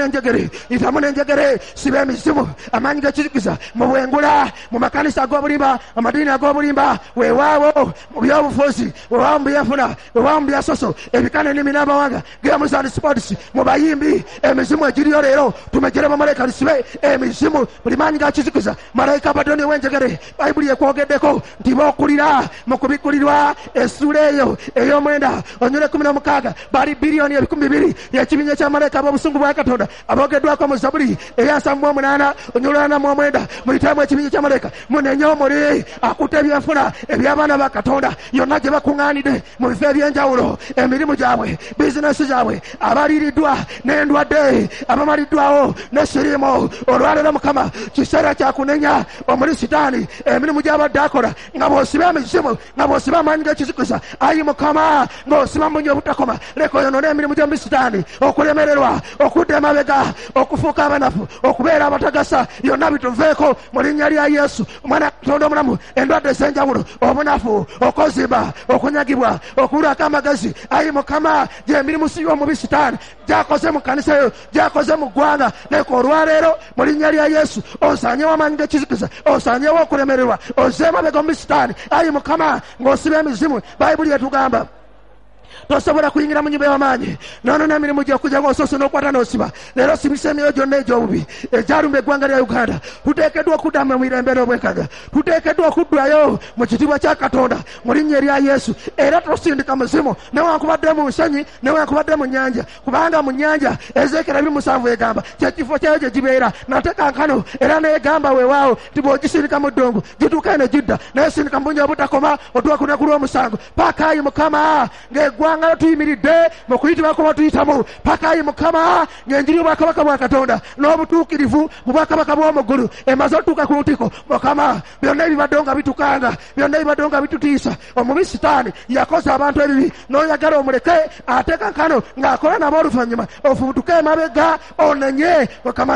n'enjegere siba emizimu amaanyi g'ekizikiza mu bwengula, mu makanisa ag'obulimba, amadiini ag'obulimba, weewaawo mu byobufuzi, weewaawo mu byefuna, weewaawo mu byasoso, ebikane ennimi n'amawanga, games and sports, mu bayimbi. Emizimu egiriyo leero tumejjere bamalayika lisibe emizimu buli maanyi g'ekizikiza. Malayika Abadoni w'enjegere Bayibuli ekwogeddeko nti bookulira mu kubikulirwa essula eyo ey'omwenda onyole 16 bali biliyoni 200 y'ekibiina kya malayika ab'obusungu bwa Katonda aboogeddwako mu Zabuli eya 78 onyole 89 muyitamu ekibiina kya malayika munenye omuli akutte ebyenfuna eby'abaana ba Katonda yonna gye bakuŋŋaanidde mu bifo eby'enjawulo, emirimu gyabwe, bizinesi gyabwe, abaliiriddwa n'endwadde, abamaliddwawo n'esiriimu. Olwaleero Mukama kiseera kya kunenya omuli Sitaani emirimu gy'abadde akola nga bw'osiba emizimu, nga bw'osiba amaanyi g'ekizikiza. Ayi Mukama ng'osiba mu nnyo obutakoma, leka oyonoone emirimu gy'omu Sitaani, okulemererwa, okudda emabega, okufuuka abanafu, okubeera abatagasa, byonna bituveeko mu linnya lya Yesu omwana wa Katonda omulamu. Endwadde ez'enjawulo, obunafu, okozimba, okunyagibwa, okubulako amagezi. Ayi Mukama gy'emirimu si y'omubi Sitaani gyakoze mu kkanisa yo, gyakoze mu ggwanga, leka olwaleero mu linnya lya Yesu osaanyewo amaanyi g'ekizikiza, osaanyewo okulemererwa, ozze emabega omu Sitaani. Ayi Mukama ng'osiba emizimu. Bayibuli etugamba tosobola kuyingira mu nnyumba y'amaanyi nonoona emirimu gy'okujja ng'osoose n'okwata n'osiba. Leero sibisa emyoyo gyonna egy'obubi egyalumba eggwanga lya Uganda. Tuteekeddwa okuddamu mu mirembe n'obwekaga, tuteekeddwa okuddwayo mu kitiibwa kya Katonda mu linnya erya Yesu. Era tosindika muzimu newankubadde mu nsenyi, newankubadde mu nnyanja, kubanga mu nnyanja Ezeekera 27 egamba kyekifo kyayo gye gibeera. Nate kankano era neegamba weewaawo ti bw'ogisindika mu ddongo gituuka ne gidda, naye sindika mu bunnya obutakoma otuuka ku lunaku lw'omusango. Paka ayi Mukama ng'eggwanga nga tuyimiridde mu kuyitibwa kuba tuyitamu. Paka ayi Mukama ng'enjiri y'obwakabaka bwa Katonda n'obutuukirivu mu bwakabaka bw'omu ggulu emaze otuuka ku ntiko. Mukama byonna ebibaddewo nga bitukanga, byonna ebibaddewo nga bitutiisa, omubi Sitaani yakoze abantu ebibi n'oyagala omuleke, ate kankano ng'akola nabo oluvannyuma ofubutuke emabega onenye. Mukama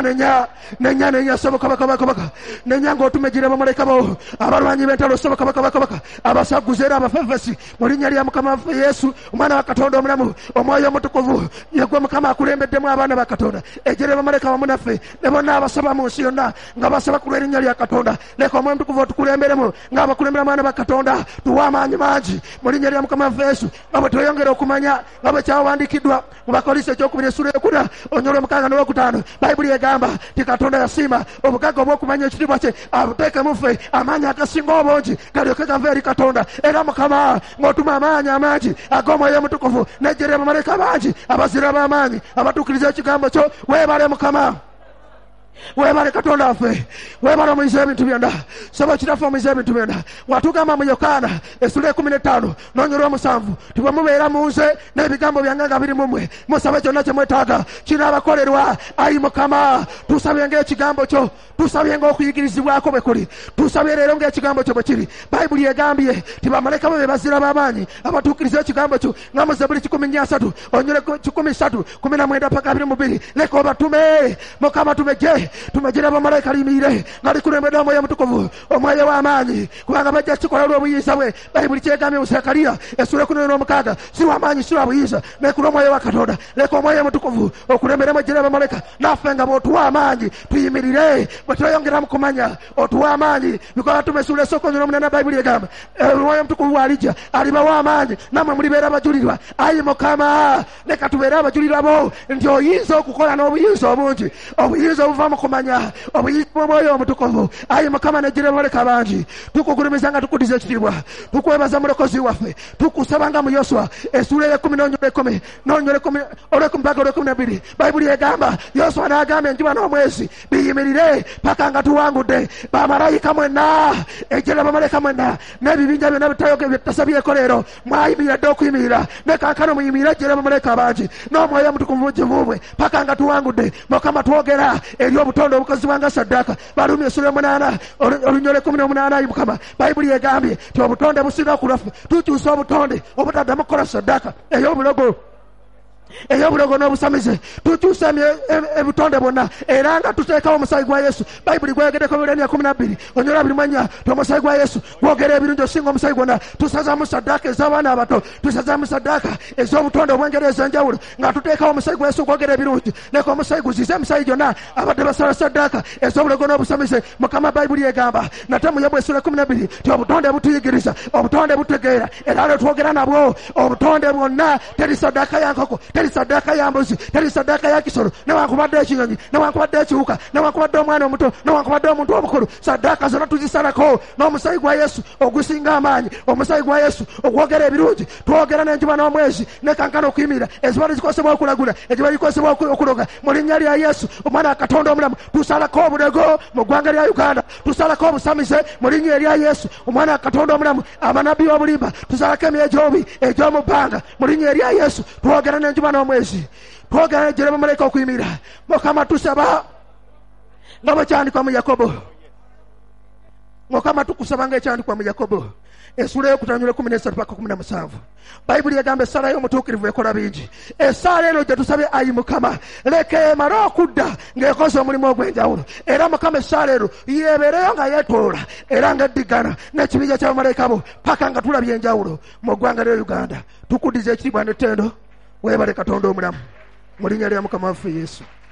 nenya sobokabakabakabaka, nenya ng'otumejjire bamalayika bo abalwanyi b'entalo sobokabakabakabaka, abasaguze era abafefesi mu linnya lya Mukama Yesu omwana wa Katonda omulamu. Omwoyo Omutukuvu yegwe Mukama akulembeddemu abaana ba Katonda, ejjere bamalayika wamu naffe ne bonna abasaba mu nsi yonna nga basaba ku lw'erinnya lya Katonda. Leka Omwoyo Omutukuvu otukulemberemu ng'abakulembera abaana ba Katonda, tuwa amaanyi mangi mu linnya lya Mukama Yesu nga bwe tweyongera okumanya nga bwe kyawandiikiddwa mu Bakolisi ekyokubiri essula ey'okuna onyolo 6 n'owokutaano. Bayibuli egamba ti Katonda yasiima obugagga obw'okumanya ekitiibwa kye abuteeke mu ffe, amaanyi agasinga obungi galyoke gava eri Katonda. Era Mukama ng'otuma amaanyi amangi ag'Omwoyo Omutukuvu n'ejjere bamalayika bangi abazira b'amaanyi abatuukiriza ekigambo kyo. Weebale Mukama. webale katonda waffe webale omuyiza ebintu byonna saba kitaffe omuyiza ebintu byonna watugamba mu Yokaana essula 15 n'onyolwa 7 tibwe mubeera mu nze n'ebigambo byange nga biri mu mmwe musabe kyonna kye mwetaaga kinaabakolerwa. Ayi Mukama, tusabye ng'ekigambo kyo, tusabye ng'okuyigirizibwako bwe kuli, tusabye leero ng'ekigambo kyo bwe kiri. Bayibuli egambye ti bamalayika be bazira b'amaanyi abatuukiriza ekigambo kyo nga mu Zabbuli 13 onyole 13:19 paka 22 leka obatume Mukama tumejjera bamalayika liyimirire nga likulembedwa Omwoyo Mutukuvu, Omwoyo w'amaanyi, kubanga bajja kikola olw'obuyinza bwe. Bayibuli kyegambye mu Sakaliya essula 16 si w'amaanyi si wa buyinza nekula Omwoyo wa Katonda. Leka Omwoyo Mutukuvu okulemberemu ejjera bamalayika naffe nga bw'otuwa amaanyi tuyimirire bwe tweyongeramu kumanya otuwa amaanyi. Bikola tumesula essoko 8 Bayibuli egamba Omwoyo Mutukuvu bw'alijja alibawa amaanyi nammwe mulibeera abajulirwa. Ayi Mukama, leka tubeere abajulirwa bo nti oyinza okukola n'obuyinza obungi, obuyinza obuva mu kumanya, obuyinza bw'Omwoyo Omutukuvu. Ayi Mukama, nejjera abaleka bangi tukugulumiza nga tukudiza ekitiibwa, tukwebaza mulokozi waffe, tukusabanga mu Yoswa essula 10 n'onyole 12. Bayibuli egamba Yoswa n'agamba enjuba n'omwezi biyimirire paka nga tuwangudde. Bamalayika mwenna, ejjera bamalayika mwenna n'ebibinja byonna bitasabyeko leero mwayimirira dde okuyimirira, ne kaakano muyimirire ejjera bamalayika bangi n'Omwoyo Omutukuvu mujjuvubwe paka nga tuwangudde. Mukama, twogera eri obutonde obukozibwa nga saddaaka. Balumi essula 8 olunyole 18. Ayi Mukama, Bayibuli egambye ti obutonde businga ku lwaffe tukyusa obutonde obutaddamu kukola saddaaka ey'obulogo n'obusamize, tukyusa ebutonde bwonna era nga tuteekawo omusaayi gwa Yesu. Bayibuli gweyogeddeko Yeremiya 12 onyola 24 ti omusaayi gwa Yesu gwogera ebirungi osinga omusaayi gwonna. Tusazaamu saddaaka ez'abaana abato, tusazaamu saddaaka ez'obutonde obw'engeri ez'enjawulo nga tuteekawo omusaayi gwa Yesu gwogera ebirungi. Leka omusaayi guzize emisaayi gyonna abadde basala saddaaka ez'obulogo n'obusamize. Mukama, Bayibuli egamba nate mu Yobu essula 12 ti obutonde butuyigiriza, obutonde butegeera era lwe twogera nabwo. Obutonde bwonna teri saddaaka ya nkoko, teri saddaaka ya mbuzi, teri saddaaka ya kisolo, newankubadde ekinyonyi, newankubadde ekiwuka, newankubadde omwana omuto, newankubadde omuntu omukulu. Saddaaka zonna tuzisalako n'omusaayi gwa Yesu ogusinga amaanyi, omusaayi gwa Yesu ogwogera ebirungi. Twogera n'enjuba n'omwezi ne kankana okuyimirira, ezibala zikozesebwa okulagula, ezibala zikozesebwa okuloga mu linnya lya Yesu Omwana wa Katonda omulamu. Tusalako obulego mu ggwanga lya Uganda, tusalako obusamize mu linnya erya Yesu Omwana wa Katonda omulamu. Abanabbi b'obulimba tusalako emyejobi egy'omu bbanga mu linnya erya Yesu. Twogera n'enjuba n'omwezi, twogera n'ejjera bamalayika okuyimirira. Mukama, tusaba nga bwe kyandikwa mu Yakobo. Mukama, tukusaba ng'ekyandikwa mu Yakobo essula 13:17. Bayibuli egamba essala y'omutuukirivu ekola bingi. Essaala eno gye tusabye, ayi Mukama, leka emale okudda ng'ekoze omulimu ogw'enjawulo. Era Mukama, essaala eno yeebeereyo nga yeetoola era ng'eddigana n'ekibinja ky'abamalayika bo paka nga tulabye enjawulo mu ggwanga lya Uganda. Tukuddiza ekitiibwa n'ettendo. Weebale Katonda omulamu mu linnya lya Mukama waffe Yesu.